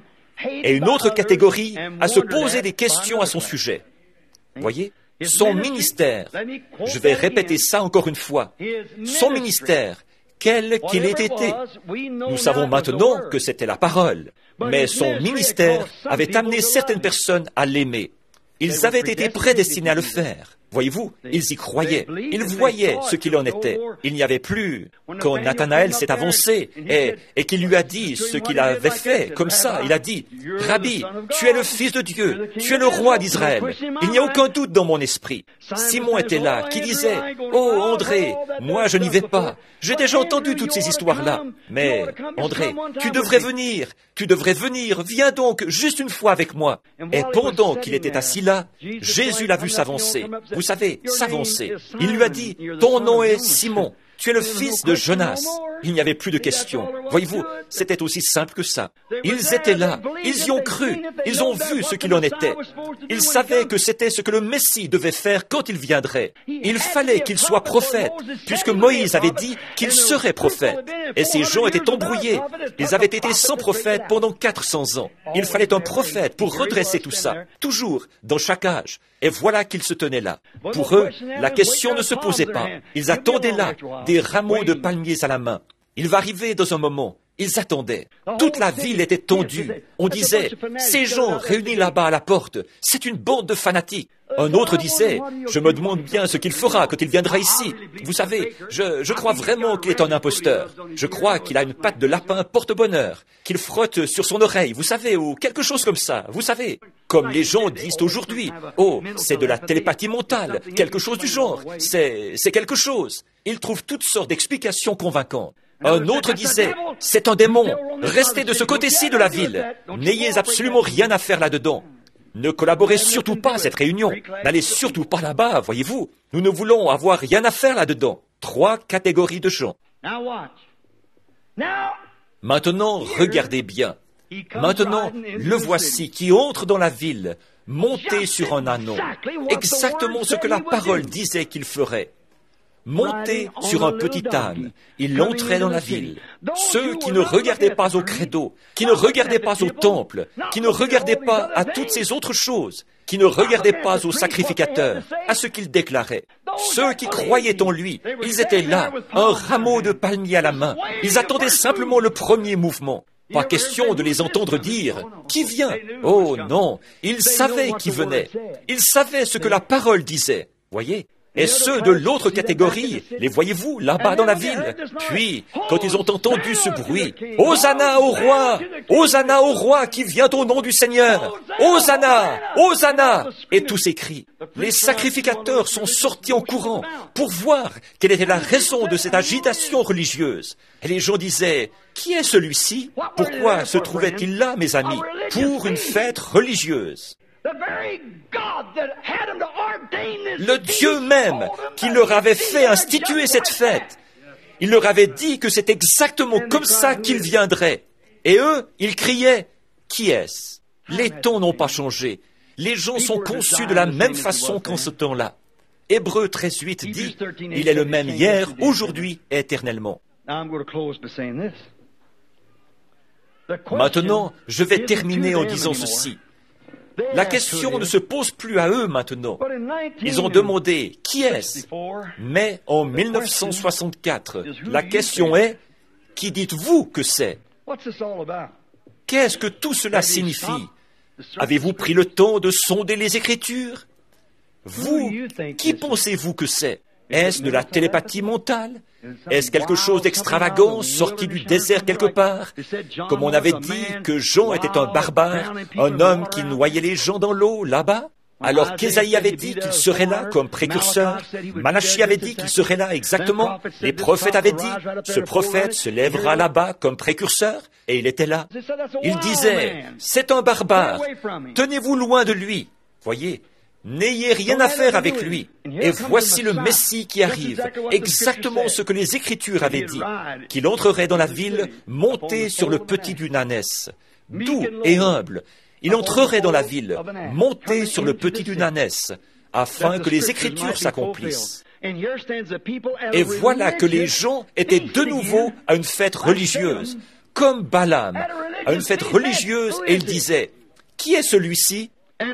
et une autre catégorie à se poser des questions à son sujet. Voyez, son ministère, je vais répéter ça encore une fois, son ministère, quel qu'il ait été, nous savons maintenant que c'était la parole, mais son ministère avait amené certaines personnes à l'aimer. Ils avaient été prédestinés à le faire. Voyez-vous, ils y croyaient. Ils voyaient ce qu'il en était. Il n'y avait plus, quand Nathanaël s'est avancé et, et qu'il lui a dit ce qu'il avait fait, comme ça, il a dit, « Rabbi, tu es le Fils de Dieu, tu es le roi d'Israël. Il n'y a aucun doute dans mon esprit. » Simon était là, qui disait, « Oh, André, moi je n'y vais pas. J'ai déjà entendu toutes ces histoires-là. Mais, André, tu devrais venir, tu devrais venir, viens donc juste une fois avec moi. » Et pendant qu'il était assis là, Jésus l'a vu s'avancer. Vous savez, s'avancer. Il lui a dit, « Ton nom est Simon, tu es le fils de Jonas. » Il n'y avait plus de questions. Voyez-vous, c'était aussi simple que ça. Ils étaient là, ils y ont cru, ils ont vu ce qu'il en était. Ils savaient que c'était ce que le Messie devait faire quand il viendrait. Il fallait qu'il soit prophète, puisque Moïse avait dit qu'il serait prophète. Et ces gens étaient embrouillés. Ils avaient été sans prophète pendant quatre cents ans. Il fallait un prophète pour redresser tout ça, toujours, dans chaque âge. Et voilà qu'ils se tenaient là. Pour eux, la question ne se posait pas. Ils attendaient là, des rameaux de palmiers à la main. Il va arriver dans un moment. Ils attendaient. Toute la ville était tendue. On disait, ces gens réunis là-bas à la porte, c'est une bande de fanatiques. Un autre disait, je me demande bien ce qu'il fera quand il viendra ici. Vous savez, je, je crois vraiment qu'il est un imposteur. Je crois qu'il a une patte de lapin porte-bonheur, qu'il frotte sur son oreille, vous savez, ou quelque chose comme ça, vous savez. Comme les gens disent aujourd'hui, oh, c'est de la télépathie mentale, quelque chose du genre, c'est, c'est quelque chose. Ils trouvent toutes sortes d'explications convaincantes. Un autre disait, c'est un démon, restez de ce côté-ci de la ville, n'ayez absolument rien à faire là-dedans. Ne collaborez surtout pas à cette réunion. N'allez surtout pas là-bas, voyez-vous. Nous ne voulons avoir rien à faire là-dedans. Trois catégories de gens. Maintenant, regardez bien. Maintenant, le voici qui entre dans la ville, monté sur un ânon. Exactement ce que la parole disait qu'il ferait. Monté sur un petit âne, il entrait dans la ville. Ceux qui ne regardaient pas au credo, qui ne regardaient pas au temple, qui ne regardaient pas à toutes ces autres choses, qui ne regardaient pas aux sacrificateurs, à ce qu'il déclarait. Ceux qui croyaient en lui, ils étaient là, un rameau de palmier à la main. Ils attendaient simplement le premier mouvement. Pas question de les entendre dire « Qui vient ?» Oh non, ils savaient qui venait. Ils savaient ce que la parole disait. Voyez ? Et ceux de l'autre catégorie, les voyez-vous là-bas dans la ville? Puis, quand ils ont entendu ce bruit, « Hosanna au roi! Hosanna au roi qui vient au nom du Seigneur! Hosanna! Hosanna !» Et tous ces cris. Les sacrificateurs sont sortis en courant pour voir quelle était la raison de cette agitation religieuse. Et les gens disaient, « Qui est celui-ci? Pourquoi se trouvait-il là, mes amis? Pour une fête religieuse. » Le Dieu même qui leur avait fait instituer cette fête, il leur avait dit que c'est exactement comme ça qu'il viendrait. Et eux, ils criaient, « Qui est-ce » Les temps n'ont pas changé. Les gens sont conçus de la même façon qu'en ce temps-là. Hébreux treize huit dit, « Il est le même hier, aujourd'hui et éternellement. » Maintenant, je vais terminer en disant ceci. La question ne se pose plus à eux maintenant. Ils ont demandé « Qui est-ce » Mais en mille neuf cent soixante-quatre, la question est « Qui dites-vous que c'est » Qu'est-ce que tout cela signifie? Avez-vous pris le temps de sonder les Écritures? Vous, qui pensez-vous que c'est? Est-ce de la télépathie mentale? Est-ce quelque chose d'extravagant sorti du désert quelque part? Comme on avait dit que Jean était un barbare, un homme qui noyait les gens dans l'eau là-bas? Alors qu'Ésaïe avait dit qu'il serait là comme précurseur, Malachie avait dit qu'il serait là exactement, les prophètes avaient dit, ce prophète se lèvera là-bas comme précurseur, et il était là. Il disait, c'est un barbare, tenez-vous loin de lui. Voyez, n'ayez rien à faire avec lui. Et voici le Messie qui arrive, exactement ce que les Écritures avaient dit, qu'il entrerait dans la ville monté sur le petit d'une ânesse, doux et humble. Il entrerait dans la ville, monté sur le petit d'une ânesse, afin que les Écritures s'accomplissent. Et voilà que les gens étaient de nouveau à une fête religieuse, comme Balaam, à une fête religieuse, et ils disaient, « Qui est celui-ci »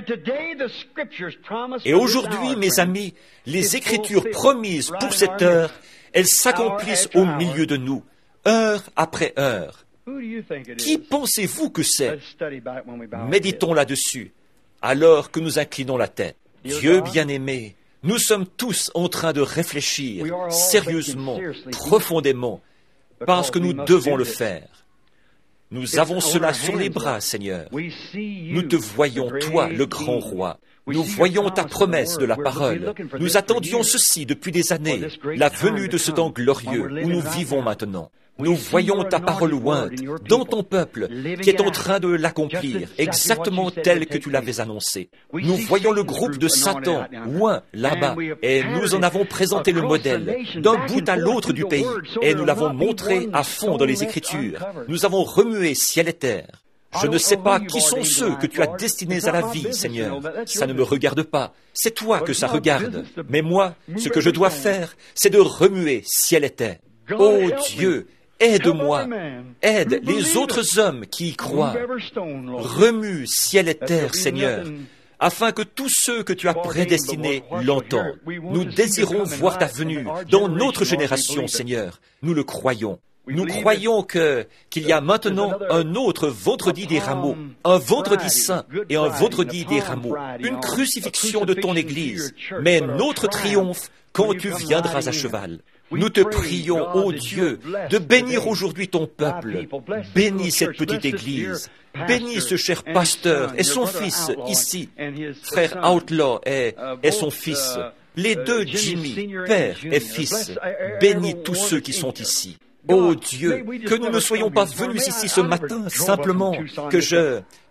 Et aujourd'hui, mes amis, les Écritures promises pour cette heure, elles s'accomplissent au milieu de nous, heure après heure. Qui pensez-vous que c'est? Méditons là-dessus, alors que nous inclinons la tête. Dieu bien-aimé, nous sommes tous en train de réfléchir sérieusement, profondément, parce que nous devons le faire. Nous avons cela sur les bras, Seigneur. Nous te voyons, toi, le grand roi. Nous voyons ta promesse de la parole. Nous attendions ceci depuis des années, la venue de ce temps glorieux où nous vivons maintenant. Nous voyons ta parole ointe dans ton peuple qui est en train de l'accomplir exactement tel que tu l'avais annoncé. Nous voyons le groupe de Satan oint là-bas et nous en avons présenté le modèle d'un bout à l'autre du pays et nous l'avons montré à fond dans les Écritures. Nous avons remué ciel et terre. Je ne sais pas qui sont ceux que tu as destinés à la vie, Seigneur. Ça ne me regarde pas. C'est toi que ça regarde. Mais moi, ce que je dois faire, c'est de remuer ciel et terre. Oh Dieu, aide-moi, aide les autres hommes qui y croient. Remue ciel et terre, Seigneur, afin que tous ceux que tu as prédestinés l'entendent. Nous désirons voir ta venue dans notre génération, Seigneur. Nous le croyons. Nous croyons que qu'il y a maintenant un autre vendredi des rameaux, un vendredi saint et un vendredi des rameaux, une crucifixion de ton Église, mais notre triomphe quand tu viendras à cheval. Nous te prions, ô Dieu, de bénir aujourd'hui ton peuple. Bénis cette petite Église. Bénis ce cher pasteur et son fils ici, frère Outlaw et, et son fils, les deux Jimmy, père et fils. Bénis tous ceux qui sont ici. Ô Dieu, que nous ne soyons pas venus ici ce matin simplement que je,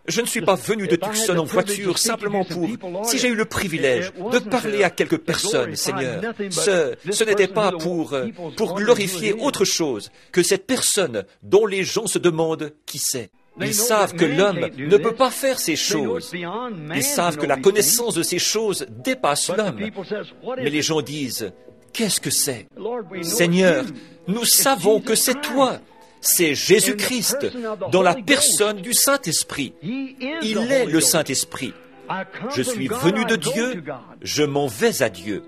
Je ne suis pas venu de Tucson en voiture simplement pour, si j'ai eu le privilège de parler à quelques personnes, Seigneur, ce, ce n'était pas pour, pour glorifier autre chose que cette personne dont les gens se demandent qui c'est. Ils savent que l'homme ne peut pas faire ces choses. Ils savent que la connaissance de ces choses dépasse l'homme. Mais les gens disent, qu'est-ce que c'est? Seigneur, nous savons que c'est toi. C'est Jésus-Christ, dans la personne du Saint-Esprit. Il est le Saint-Esprit. Je suis venu de Dieu, je m'en vais à Dieu.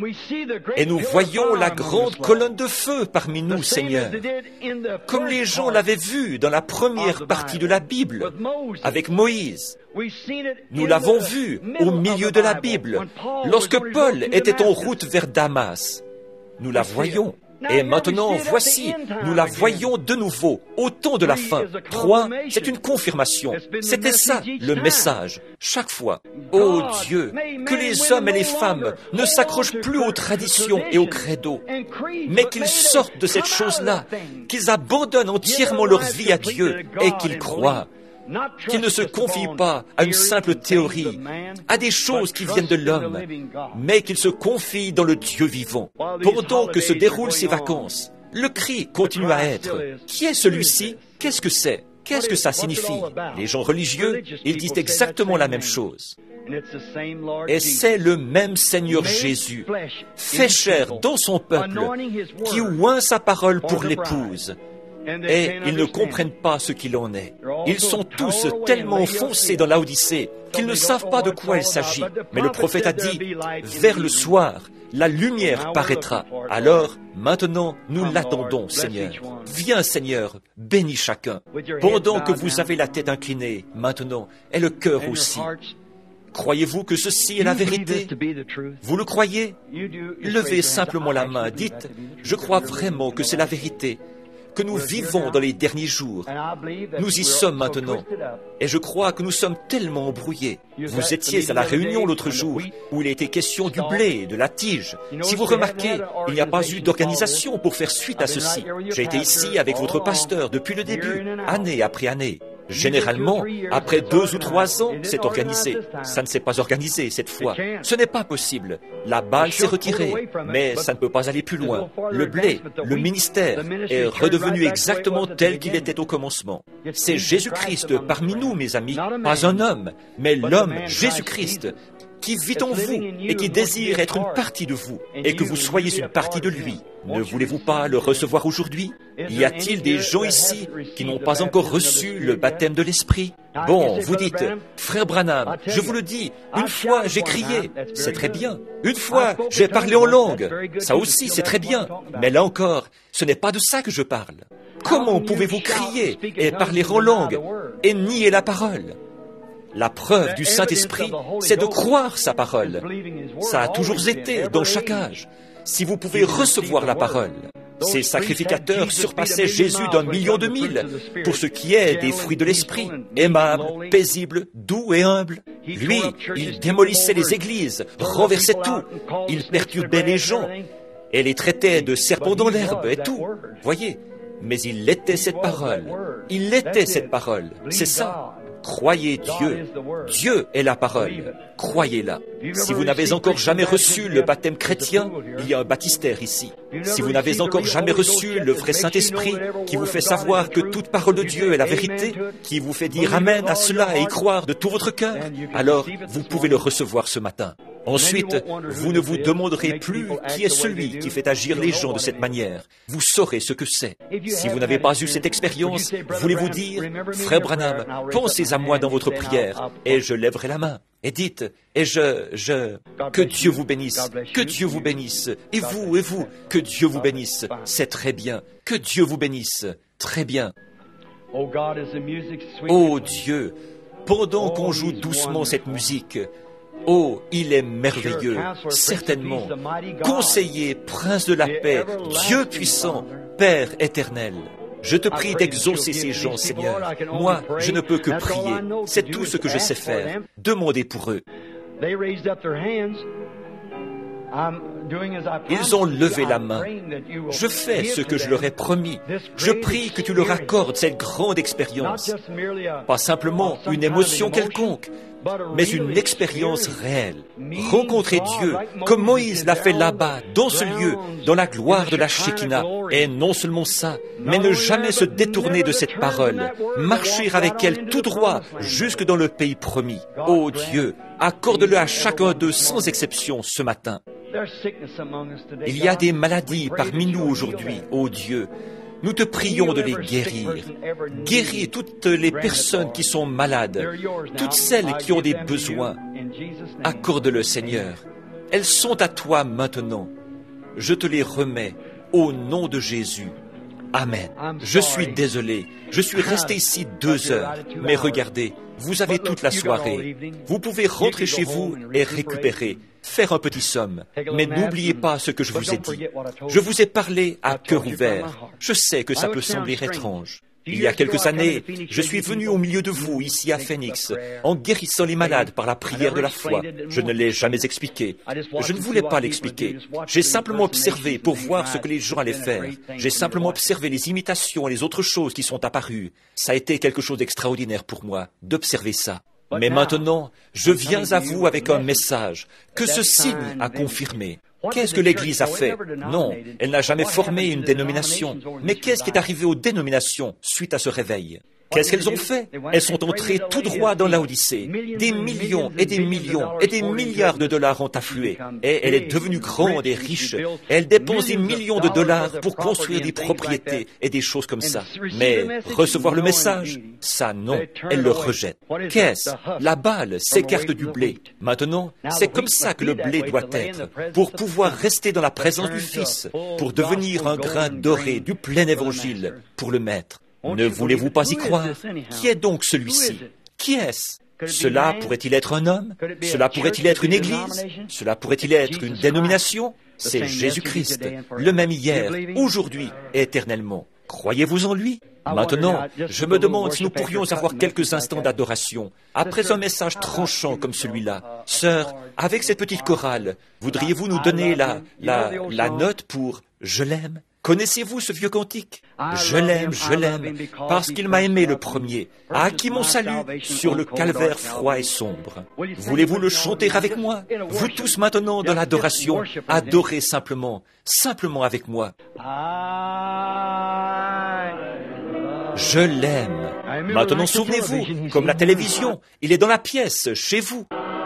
Et nous voyons la grande colonne de feu parmi nous, Seigneur, comme les gens l'avaient vu dans la première partie de la Bible, avec Moïse. Nous l'avons vu au milieu de la Bible, lorsque Paul était en route vers Damas. Nous la voyons. Et maintenant, voici, nous la voyons de nouveau, au temps de la fin. Trois, c'est une confirmation. C'était ça, le message, chaque fois. Oh Dieu, que les hommes et les femmes ne s'accrochent plus aux traditions et aux credos, mais qu'ils sortent de cette chose-là, qu'ils abandonnent entièrement leur vie à Dieu et qu'ils croient. Qu'il ne se confie pas à une simple théorie, à des choses qui viennent de l'homme, mais qu'il se confie dans le Dieu vivant. Pendant que se déroulent ces vacances, le cri continue à être « Qui est celui-ci? Qu'est-ce que c'est? Qu'est-ce que ça signifie ?» Les gens religieux, ils disent exactement la même chose. Et c'est le même Seigneur Jésus, fait chair dans son peuple, qui oint sa parole pour l'épouse. Et ils ne comprennent pas ce qu'il en est. Ils sont tous tellement foncés dans l'Odyssée qu'ils ne savent pas de quoi il s'agit. Mais le prophète a dit, vers le soir, la lumière paraîtra. Alors, maintenant, nous l'attendons, Seigneur. Viens, Seigneur, bénis chacun. Pendant que vous avez la tête inclinée, maintenant, et le cœur aussi. Croyez-vous que ceci est la vérité? Vous le croyez? Levez simplement la main, dites, je crois vraiment que c'est la vérité, que nous vivons dans les derniers jours. Nous y sommes maintenant. Et je crois que nous sommes tellement embrouillés. Vous étiez à la réunion l'autre jour, où il était question du blé, de la tige. Si vous remarquez, il n'y a pas eu d'organisation pour faire suite à ceci. J'ai été ici avec votre pasteur depuis le début, année après année. Généralement, après deux ou trois ans, c'est organisé. Ça ne s'est pas organisé cette fois. Ce n'est pas possible. La balle s'est retirée, mais ça ne peut pas aller plus loin. Le blé, le ministère, est redevenu exactement tel qu'il était au commencement. C'est Jésus-Christ parmi nous, mes amis, pas un homme, mais l'homme Jésus-Christ, qui vit en vous et qui désire être une partie de vous, et que vous soyez une partie de lui. Ne voulez-vous pas le recevoir aujourd'hui? Y a-t-il des gens ici qui n'ont pas encore reçu le baptême de l'Esprit? Bon, vous dites, frère Branham, je vous le dis, une fois j'ai crié, c'est très bien. Une fois j'ai parlé en langue, ça aussi c'est très bien. Mais là encore, ce n'est pas de ça que je parle. Comment pouvez-vous crier et parler en langue et nier la parole? La preuve du Saint-Esprit, c'est de croire sa parole. Ça a toujours été dans chaque âge. Si vous pouvez recevoir la parole, ces sacrificateurs surpassaient Jésus d'un million de mille pour ce qui est des fruits de l'Esprit, aimable, paisible, doux et humble. Lui, il démolissait les églises, renversait tout, il perturbait les gens et les traitait de serpents dans l'herbe et tout. Voyez, mais il était cette parole. Il était cette parole. C'est ça. Croyez Dieu. Dieu est la parole. Croyez-la. Si vous n'avez encore jamais reçu le baptême chrétien, il y a un baptistère ici. Si vous n'avez encore jamais reçu le vrai Saint-Esprit qui vous fait savoir que toute parole de Dieu est la vérité, qui vous fait dire Amen à cela et y croire de tout votre cœur, alors vous pouvez le recevoir ce matin. Ensuite, vous ne vous demanderez plus qui est celui qui fait agir les gens de cette manière. Vous saurez ce que c'est. Si vous n'avez pas eu cette expérience, voulez-vous dire, frère Branham, pensez à moi dans votre prière, et je lèverai la main. Et dites, et je, je, que Dieu vous bénisse, que Dieu vous bénisse, et vous, et vous, que Dieu vous bénisse. C'est très bien, que Dieu vous bénisse, très bien. Oh Dieu, pendant qu'on joue doucement cette musique, oh, il est merveilleux, certainement. Conseiller, prince de la paix, Dieu puissant, Père éternel. Je te prie d'exaucer ces gens, Seigneur. Moi, je ne peux que prier. C'est tout ce que je sais faire. Demandez pour eux. Ils ont levé la main. Je fais ce que je leur ai promis. Je prie que tu leur accordes cette grande expérience. Pas simplement une émotion quelconque, mais une expérience réelle. Rencontrer Dieu, comme Moïse l'a fait là-bas, dans ce lieu, dans la gloire de la Shekinah. Et non seulement ça, mais ne jamais se détourner de cette parole. Marcher avec elle tout droit, jusque dans le pays promis. Ô Dieu, accorde-le à chacun d'eux sans exception ce matin. Il y a des maladies parmi nous aujourd'hui, ô Dieu. Nous te prions de les guérir. Guéris toutes les personnes qui sont malades, toutes celles qui ont des besoins. Accorde-le, Seigneur. Elles sont à toi maintenant. Je te les remets au nom de Jésus. Amen. Je suis désolé. Je suis resté ici deux heures. Mais regardez, vous avez toute la soirée. Vous pouvez rentrer chez vous et récupérer. Faire un petit somme. Mais n'oubliez pas ce que je vous ai dit. Je vous ai parlé à cœur ouvert. Je sais que ça peut sembler étrange. Il y a quelques années, je suis venu au milieu de vous, ici à Phoenix, en guérissant les malades par la prière de la foi. Je ne l'ai jamais expliqué. Je ne voulais pas l'expliquer. J'ai simplement observé pour voir ce que les gens allaient faire. J'ai simplement observé les imitations et les autres choses qui sont apparues. Ça a été quelque chose d'extraordinaire pour moi, d'observer ça. Mais maintenant, je viens à vous avec un message que ce signe a confirmé. Qu'est-ce que l'Église a fait? Non, elle n'a jamais formé une dénomination. Mais qu'est-ce qui est arrivé aux dénominations suite à ce réveil? Qu'est-ce qu'elles ont fait? Elles sont entrées tout droit dans la Odyssée. Des millions et des millions et des milliards de dollars ont afflué. Et elle est devenue grande et riche. Elle dépense des millions de dollars pour construire des propriétés et des choses comme ça. Mais recevoir le message, ça non, elle le rejette. Qu'est-ce? La balle s'écarte du blé. Maintenant, c'est comme ça que le blé doit être, pour pouvoir rester dans la présence du Fils, pour devenir un grain doré du plein évangile pour le Maître. Ne voulez-vous pas y croire? Qui est donc celui-ci? Qui est-ce? Cela pourrait-il être un homme? Cela pourrait-il être une église? Cela pourrait-il être une dénomination? C'est Jésus-Christ, le même hier, aujourd'hui et éternellement. Croyez-vous en lui? Maintenant, je me demande si nous pourrions avoir quelques instants d'adoration, après un message tranchant comme celui-là. Sœur, avec cette petite chorale, voudriez-vous nous donner la, la, la note pour « Je l'aime » ? Connaissez-vous ce vieux cantique? Je l'aime, je l'aime, parce qu'il m'a aimé le premier, a acquis mon salut sur le calvaire froid et sombre. Voulez-vous le chanter avec moi? Vous tous maintenant dans l'adoration, adorez simplement, simplement avec moi. Je l'aime. Maintenant souvenez-vous, comme la télévision, il est dans la pièce, chez vous.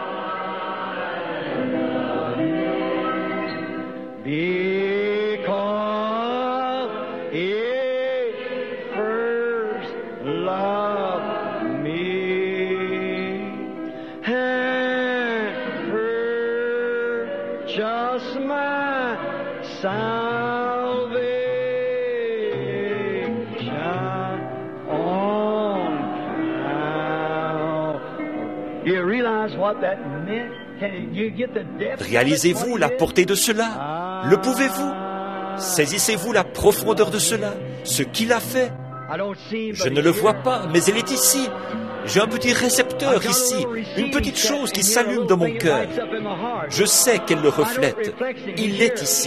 Réalisez-vous la portée de cela? Le pouvez-vous? Saisissez-vous la profondeur de cela? Ce qu'il a fait? Je ne le vois pas, mais elle est ici. J'ai un petit récepteur ici, une petite chose qui s'allume dans mon cœur. Je sais qu'elle le reflète. Il est ici.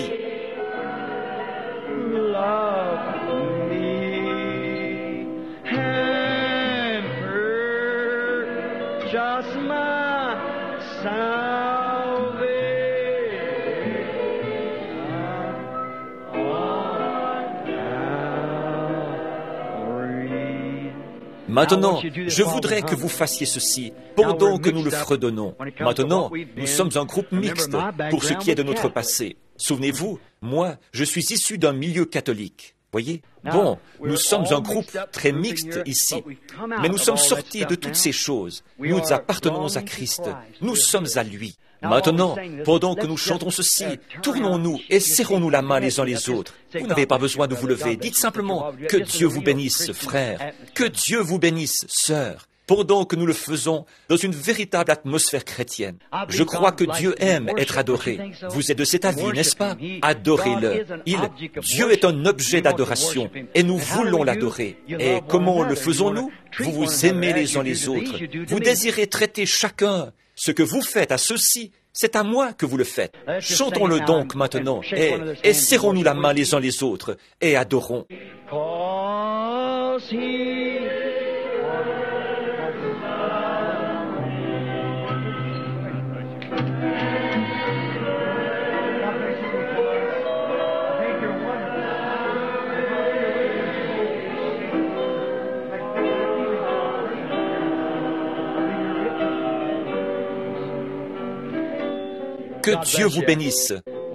Maintenant, je voudrais que vous fassiez ceci pendant que nous le fredonnons. Maintenant, nous sommes un groupe mixte pour ce qui est de notre passé. Souvenez-vous, moi, je suis issu d'un milieu catholique. Voyez? Bon, nous sommes un groupe très mixte ici, mais nous sommes sortis de toutes ces choses. Nous appartenons à Christ. Nous sommes à lui. Maintenant, pendant que nous chantons ceci, tournons-nous et serrons-nous la main les uns les autres. Vous n'avez pas besoin de vous lever. Dites simplement que Dieu vous bénisse, frère. Que Dieu vous bénisse, sœur. Pendant que nous le faisons dans une véritable atmosphère chrétienne. Je crois que Dieu aime être adoré. Vous êtes de cet avis, n'est-ce pas? Adorez-le. Il, Dieu est un objet d'adoration et nous voulons l'adorer. Et comment le faisons-nous? Vous vous aimez les uns les autres. Vous désirez traiter chacun. Ce que vous faites à ceux-ci, C'est à moi que vous le faites. Chantons-le donc maintenant, et, et serrons-nous la main les uns les autres, et adorons. Que Dieu vous bénisse.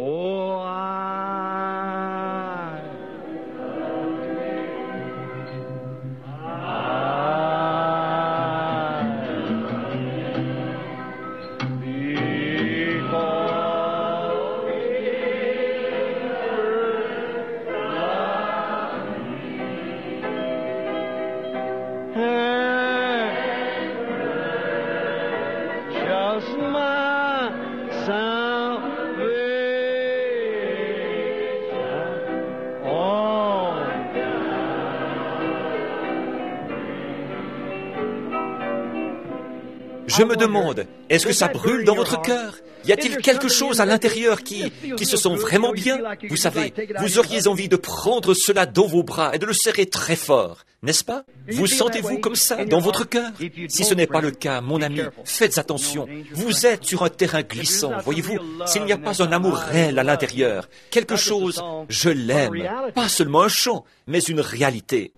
Je me demande, est-ce que ça brûle dans votre cœur? Y a-t-il quelque chose à l'intérieur qui, qui se sent vraiment bien? Vous savez, vous auriez envie de prendre cela dans vos bras et de le serrer très fort, n'est-ce pas? Vous sentez-vous comme ça dans votre cœur? Si ce n'est pas le cas, mon ami, faites attention. Vous êtes sur un terrain glissant, voyez-vous? S'il n'y a pas un amour réel à l'intérieur, quelque chose, je l'aime, pas seulement un chant, mais une réalité.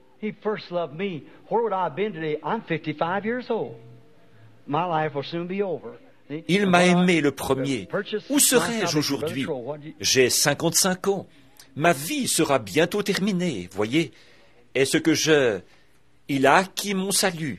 Il m'a aimé le premier. Où serais-je aujourd'hui? J'ai cinquante-cinq ans. Ma vie sera bientôt terminée, voyez. Est-ce que je... Il a acquis mon salut.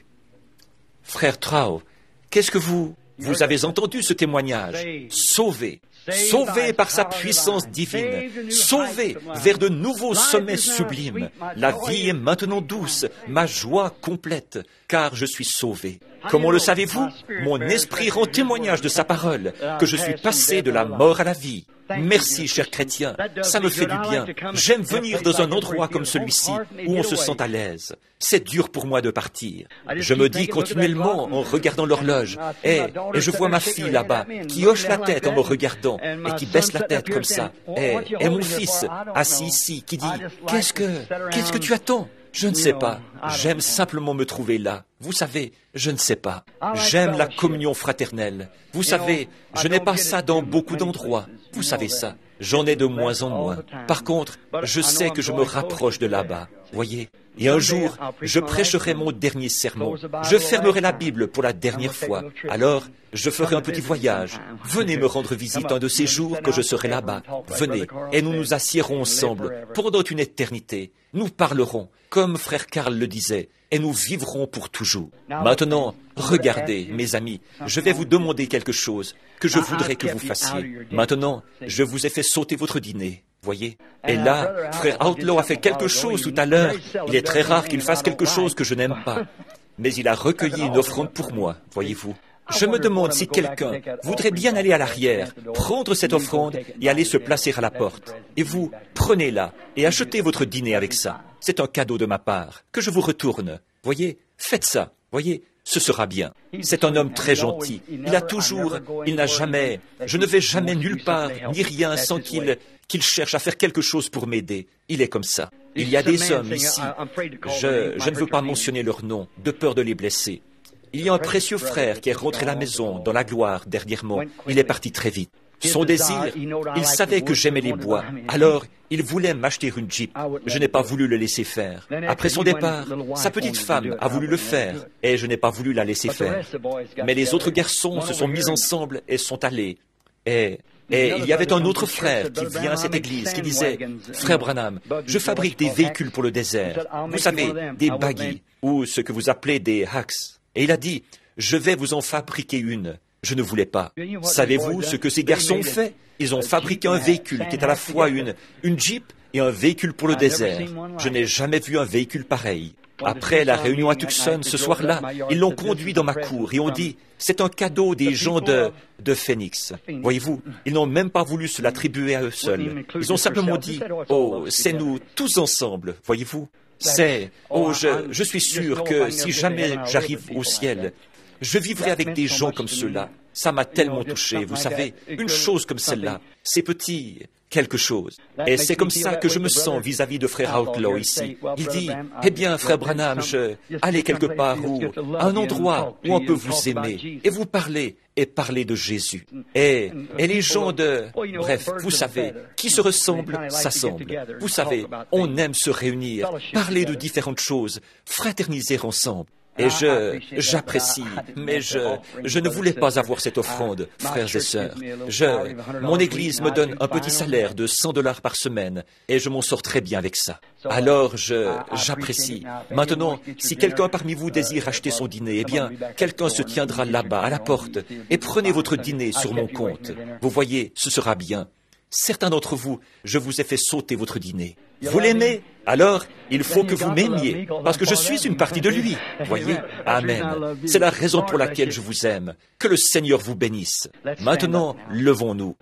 Frère Trau, qu'est-ce que vous... Vous avez entendu ce témoignage? Sauvé. Sauvé par sa puissance divine, sauvé vers de nouveaux sommets sublimes. La vie est maintenant douce, ma joie complète, car je suis sauvé. Comment le savez-vous? Mon esprit rend témoignage de sa parole, que je suis passé de la mort à la vie. Merci, chers chrétiens, ça me fait du bien. J'aime venir dans un endroit comme celui-ci, où on se sent à l'aise. C'est dur pour moi de partir. Je me dis continuellement en regardant l'horloge, et, et je vois ma fille là-bas, qui hoche la tête en me regardant, et qui baisse la tête comme ça, et, et mon fils, assis ici, qui dit, « Qu'est-ce que, qu'est-ce que tu attends ?» Je ne sais pas. J'aime simplement me trouver là. Vous savez, je ne sais pas. J'aime la communion fraternelle. Vous savez, je n'ai pas ça dans beaucoup d'endroits. Vous savez ça. J'en ai de moins en moins. Par contre, je sais que je me rapproche de là-bas. Voyez? Et un jour, je prêcherai mon dernier sermon. Je fermerai la Bible pour la dernière fois. Alors, je ferai un petit voyage. Venez me rendre visite un de ces jours que je serai là-bas. Venez, et nous nous assiérons ensemble pendant une éternité. Nous parlerons, comme frère Karl le disait, et nous vivrons pour toujours. Maintenant, regardez, mes amis, je vais vous demander quelque chose que je voudrais que vous fassiez. Maintenant, je vous ai fait sauter votre dîner. Voyez? Et là, frère Outlaw a fait quelque chose tout à l'heure. Il est très rare qu'il fasse quelque chose que je n'aime pas. Mais il a recueilli une offrande pour moi, voyez-vous. Je me demande si quelqu'un voudrait bien aller à l'arrière, prendre cette offrande et aller se placer à la porte. Et vous, prenez-la et achetez votre dîner avec ça. C'est un cadeau de ma part, que je vous retourne. Voyez? Faites ça. Voyez? Ce sera bien. C'est un homme très gentil. Il a toujours, il n'a jamais, je ne vais jamais nulle part, ni rien sans qu'il, qu'il cherche à faire quelque chose pour m'aider. Il est comme ça. Il y a des hommes ici, je, je ne veux pas mentionner leur nom, de peur de les blesser. Il y a un précieux frère qui est rentré à la maison, dans la gloire, dernièrement. Il est parti très vite. Son désir, il savait que j'aimais les bois. Alors, il voulait m'acheter une Jeep. Je n'ai pas voulu le laisser faire. Après son départ, sa petite femme a voulu le faire, et je n'ai pas voulu la laisser faire. Mais les autres garçons se sont mis ensemble et sont allés. Et, et il y avait un autre frère qui vient à cette église, qui disait, « Frère Branham, je fabrique des véhicules pour le désert. Vous savez, des buggy, ou ce que vous appelez des hacks. » Et il a dit, « Je vais vous en fabriquer une. » Je ne voulais pas. Savez-vous ce que ces garçons ont fait? Ils ont fabriqué un véhicule qui est à la fois une, une Jeep et un véhicule pour le désert. Je n'ai jamais vu un véhicule pareil. Après la réunion à Tucson, ce soir-là, ils l'ont conduit dans ma cour et ont dit, c'est un cadeau des gens de, de Phoenix. Voyez-vous, ils n'ont même pas voulu se l'attribuer à eux seuls. Ils ont simplement dit, oh, c'est nous, tous ensemble, voyez-vous. C'est, oh, je, je suis sûr que si jamais j'arrive au ciel, je vivrai avec des gens comme ceux-là. Ça m'a tellement touché, vous savez, une chose comme celle-là, c'est petit, quelque chose. Et c'est comme ça que je me sens vis-à-vis de frère Outlaw ici. Il dit, eh bien, frère Branham, je... allez quelque part où, à un endroit où on peut vous aimer et vous parler et parler de Jésus. Et, et les gens de... Bref, vous savez, qui se ressemblent, s'assemblent. Vous savez, on aime se réunir, parler de différentes choses, fraterniser ensemble. Et je, j'apprécie, mais je, je ne voulais pas avoir cette offrande, frères et sœurs. Je, mon Église me donne un petit salaire de cent dollars par semaine, et je m'en sors très bien avec ça. Alors, je, j'apprécie. Maintenant, si quelqu'un parmi vous désire acheter son dîner, eh bien, quelqu'un se tiendra là-bas, à la porte, et prenez votre dîner sur mon compte. Vous voyez, ce sera bien. Certains d'entre vous, je vous ai fait sauter votre dîner. Vous l'aimez? Alors, il faut que vous m'aimiez, parce que je suis une partie de lui. Voyez? Amen. C'est la raison pour laquelle je vous aime. Que le Seigneur vous bénisse. Maintenant, levons-nous.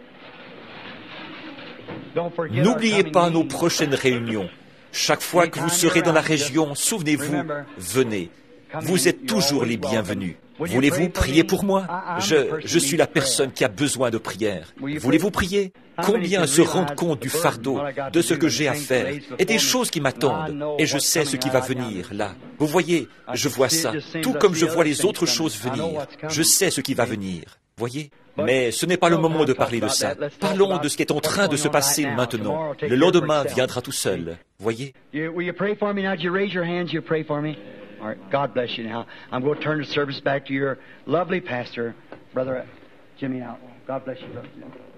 N'oubliez pas nos prochaines réunions. Chaque fois que vous serez dans la région, souvenez-vous, venez. Vous êtes toujours les bienvenus. Voulez-vous prier pour moi? Je, je suis la personne qui a besoin de prière. Voulez-vous prier? Combien se rendent compte du fardeau, de ce que j'ai à faire, et des choses qui m'attendent, et je sais ce qui va venir, là. Vous voyez, je vois ça, tout comme je vois les autres choses venir. Je sais ce qui va venir. Voyez? Mais ce n'est pas le moment de parler de ça. Parlons de ce qui est en train de se passer maintenant. Le lendemain viendra tout seul. Voyez? All right, God bless you now. I'm going to turn the service back to your lovely pastor, Brother Jimmy Outlaw. God bless you, Brother Jimmy.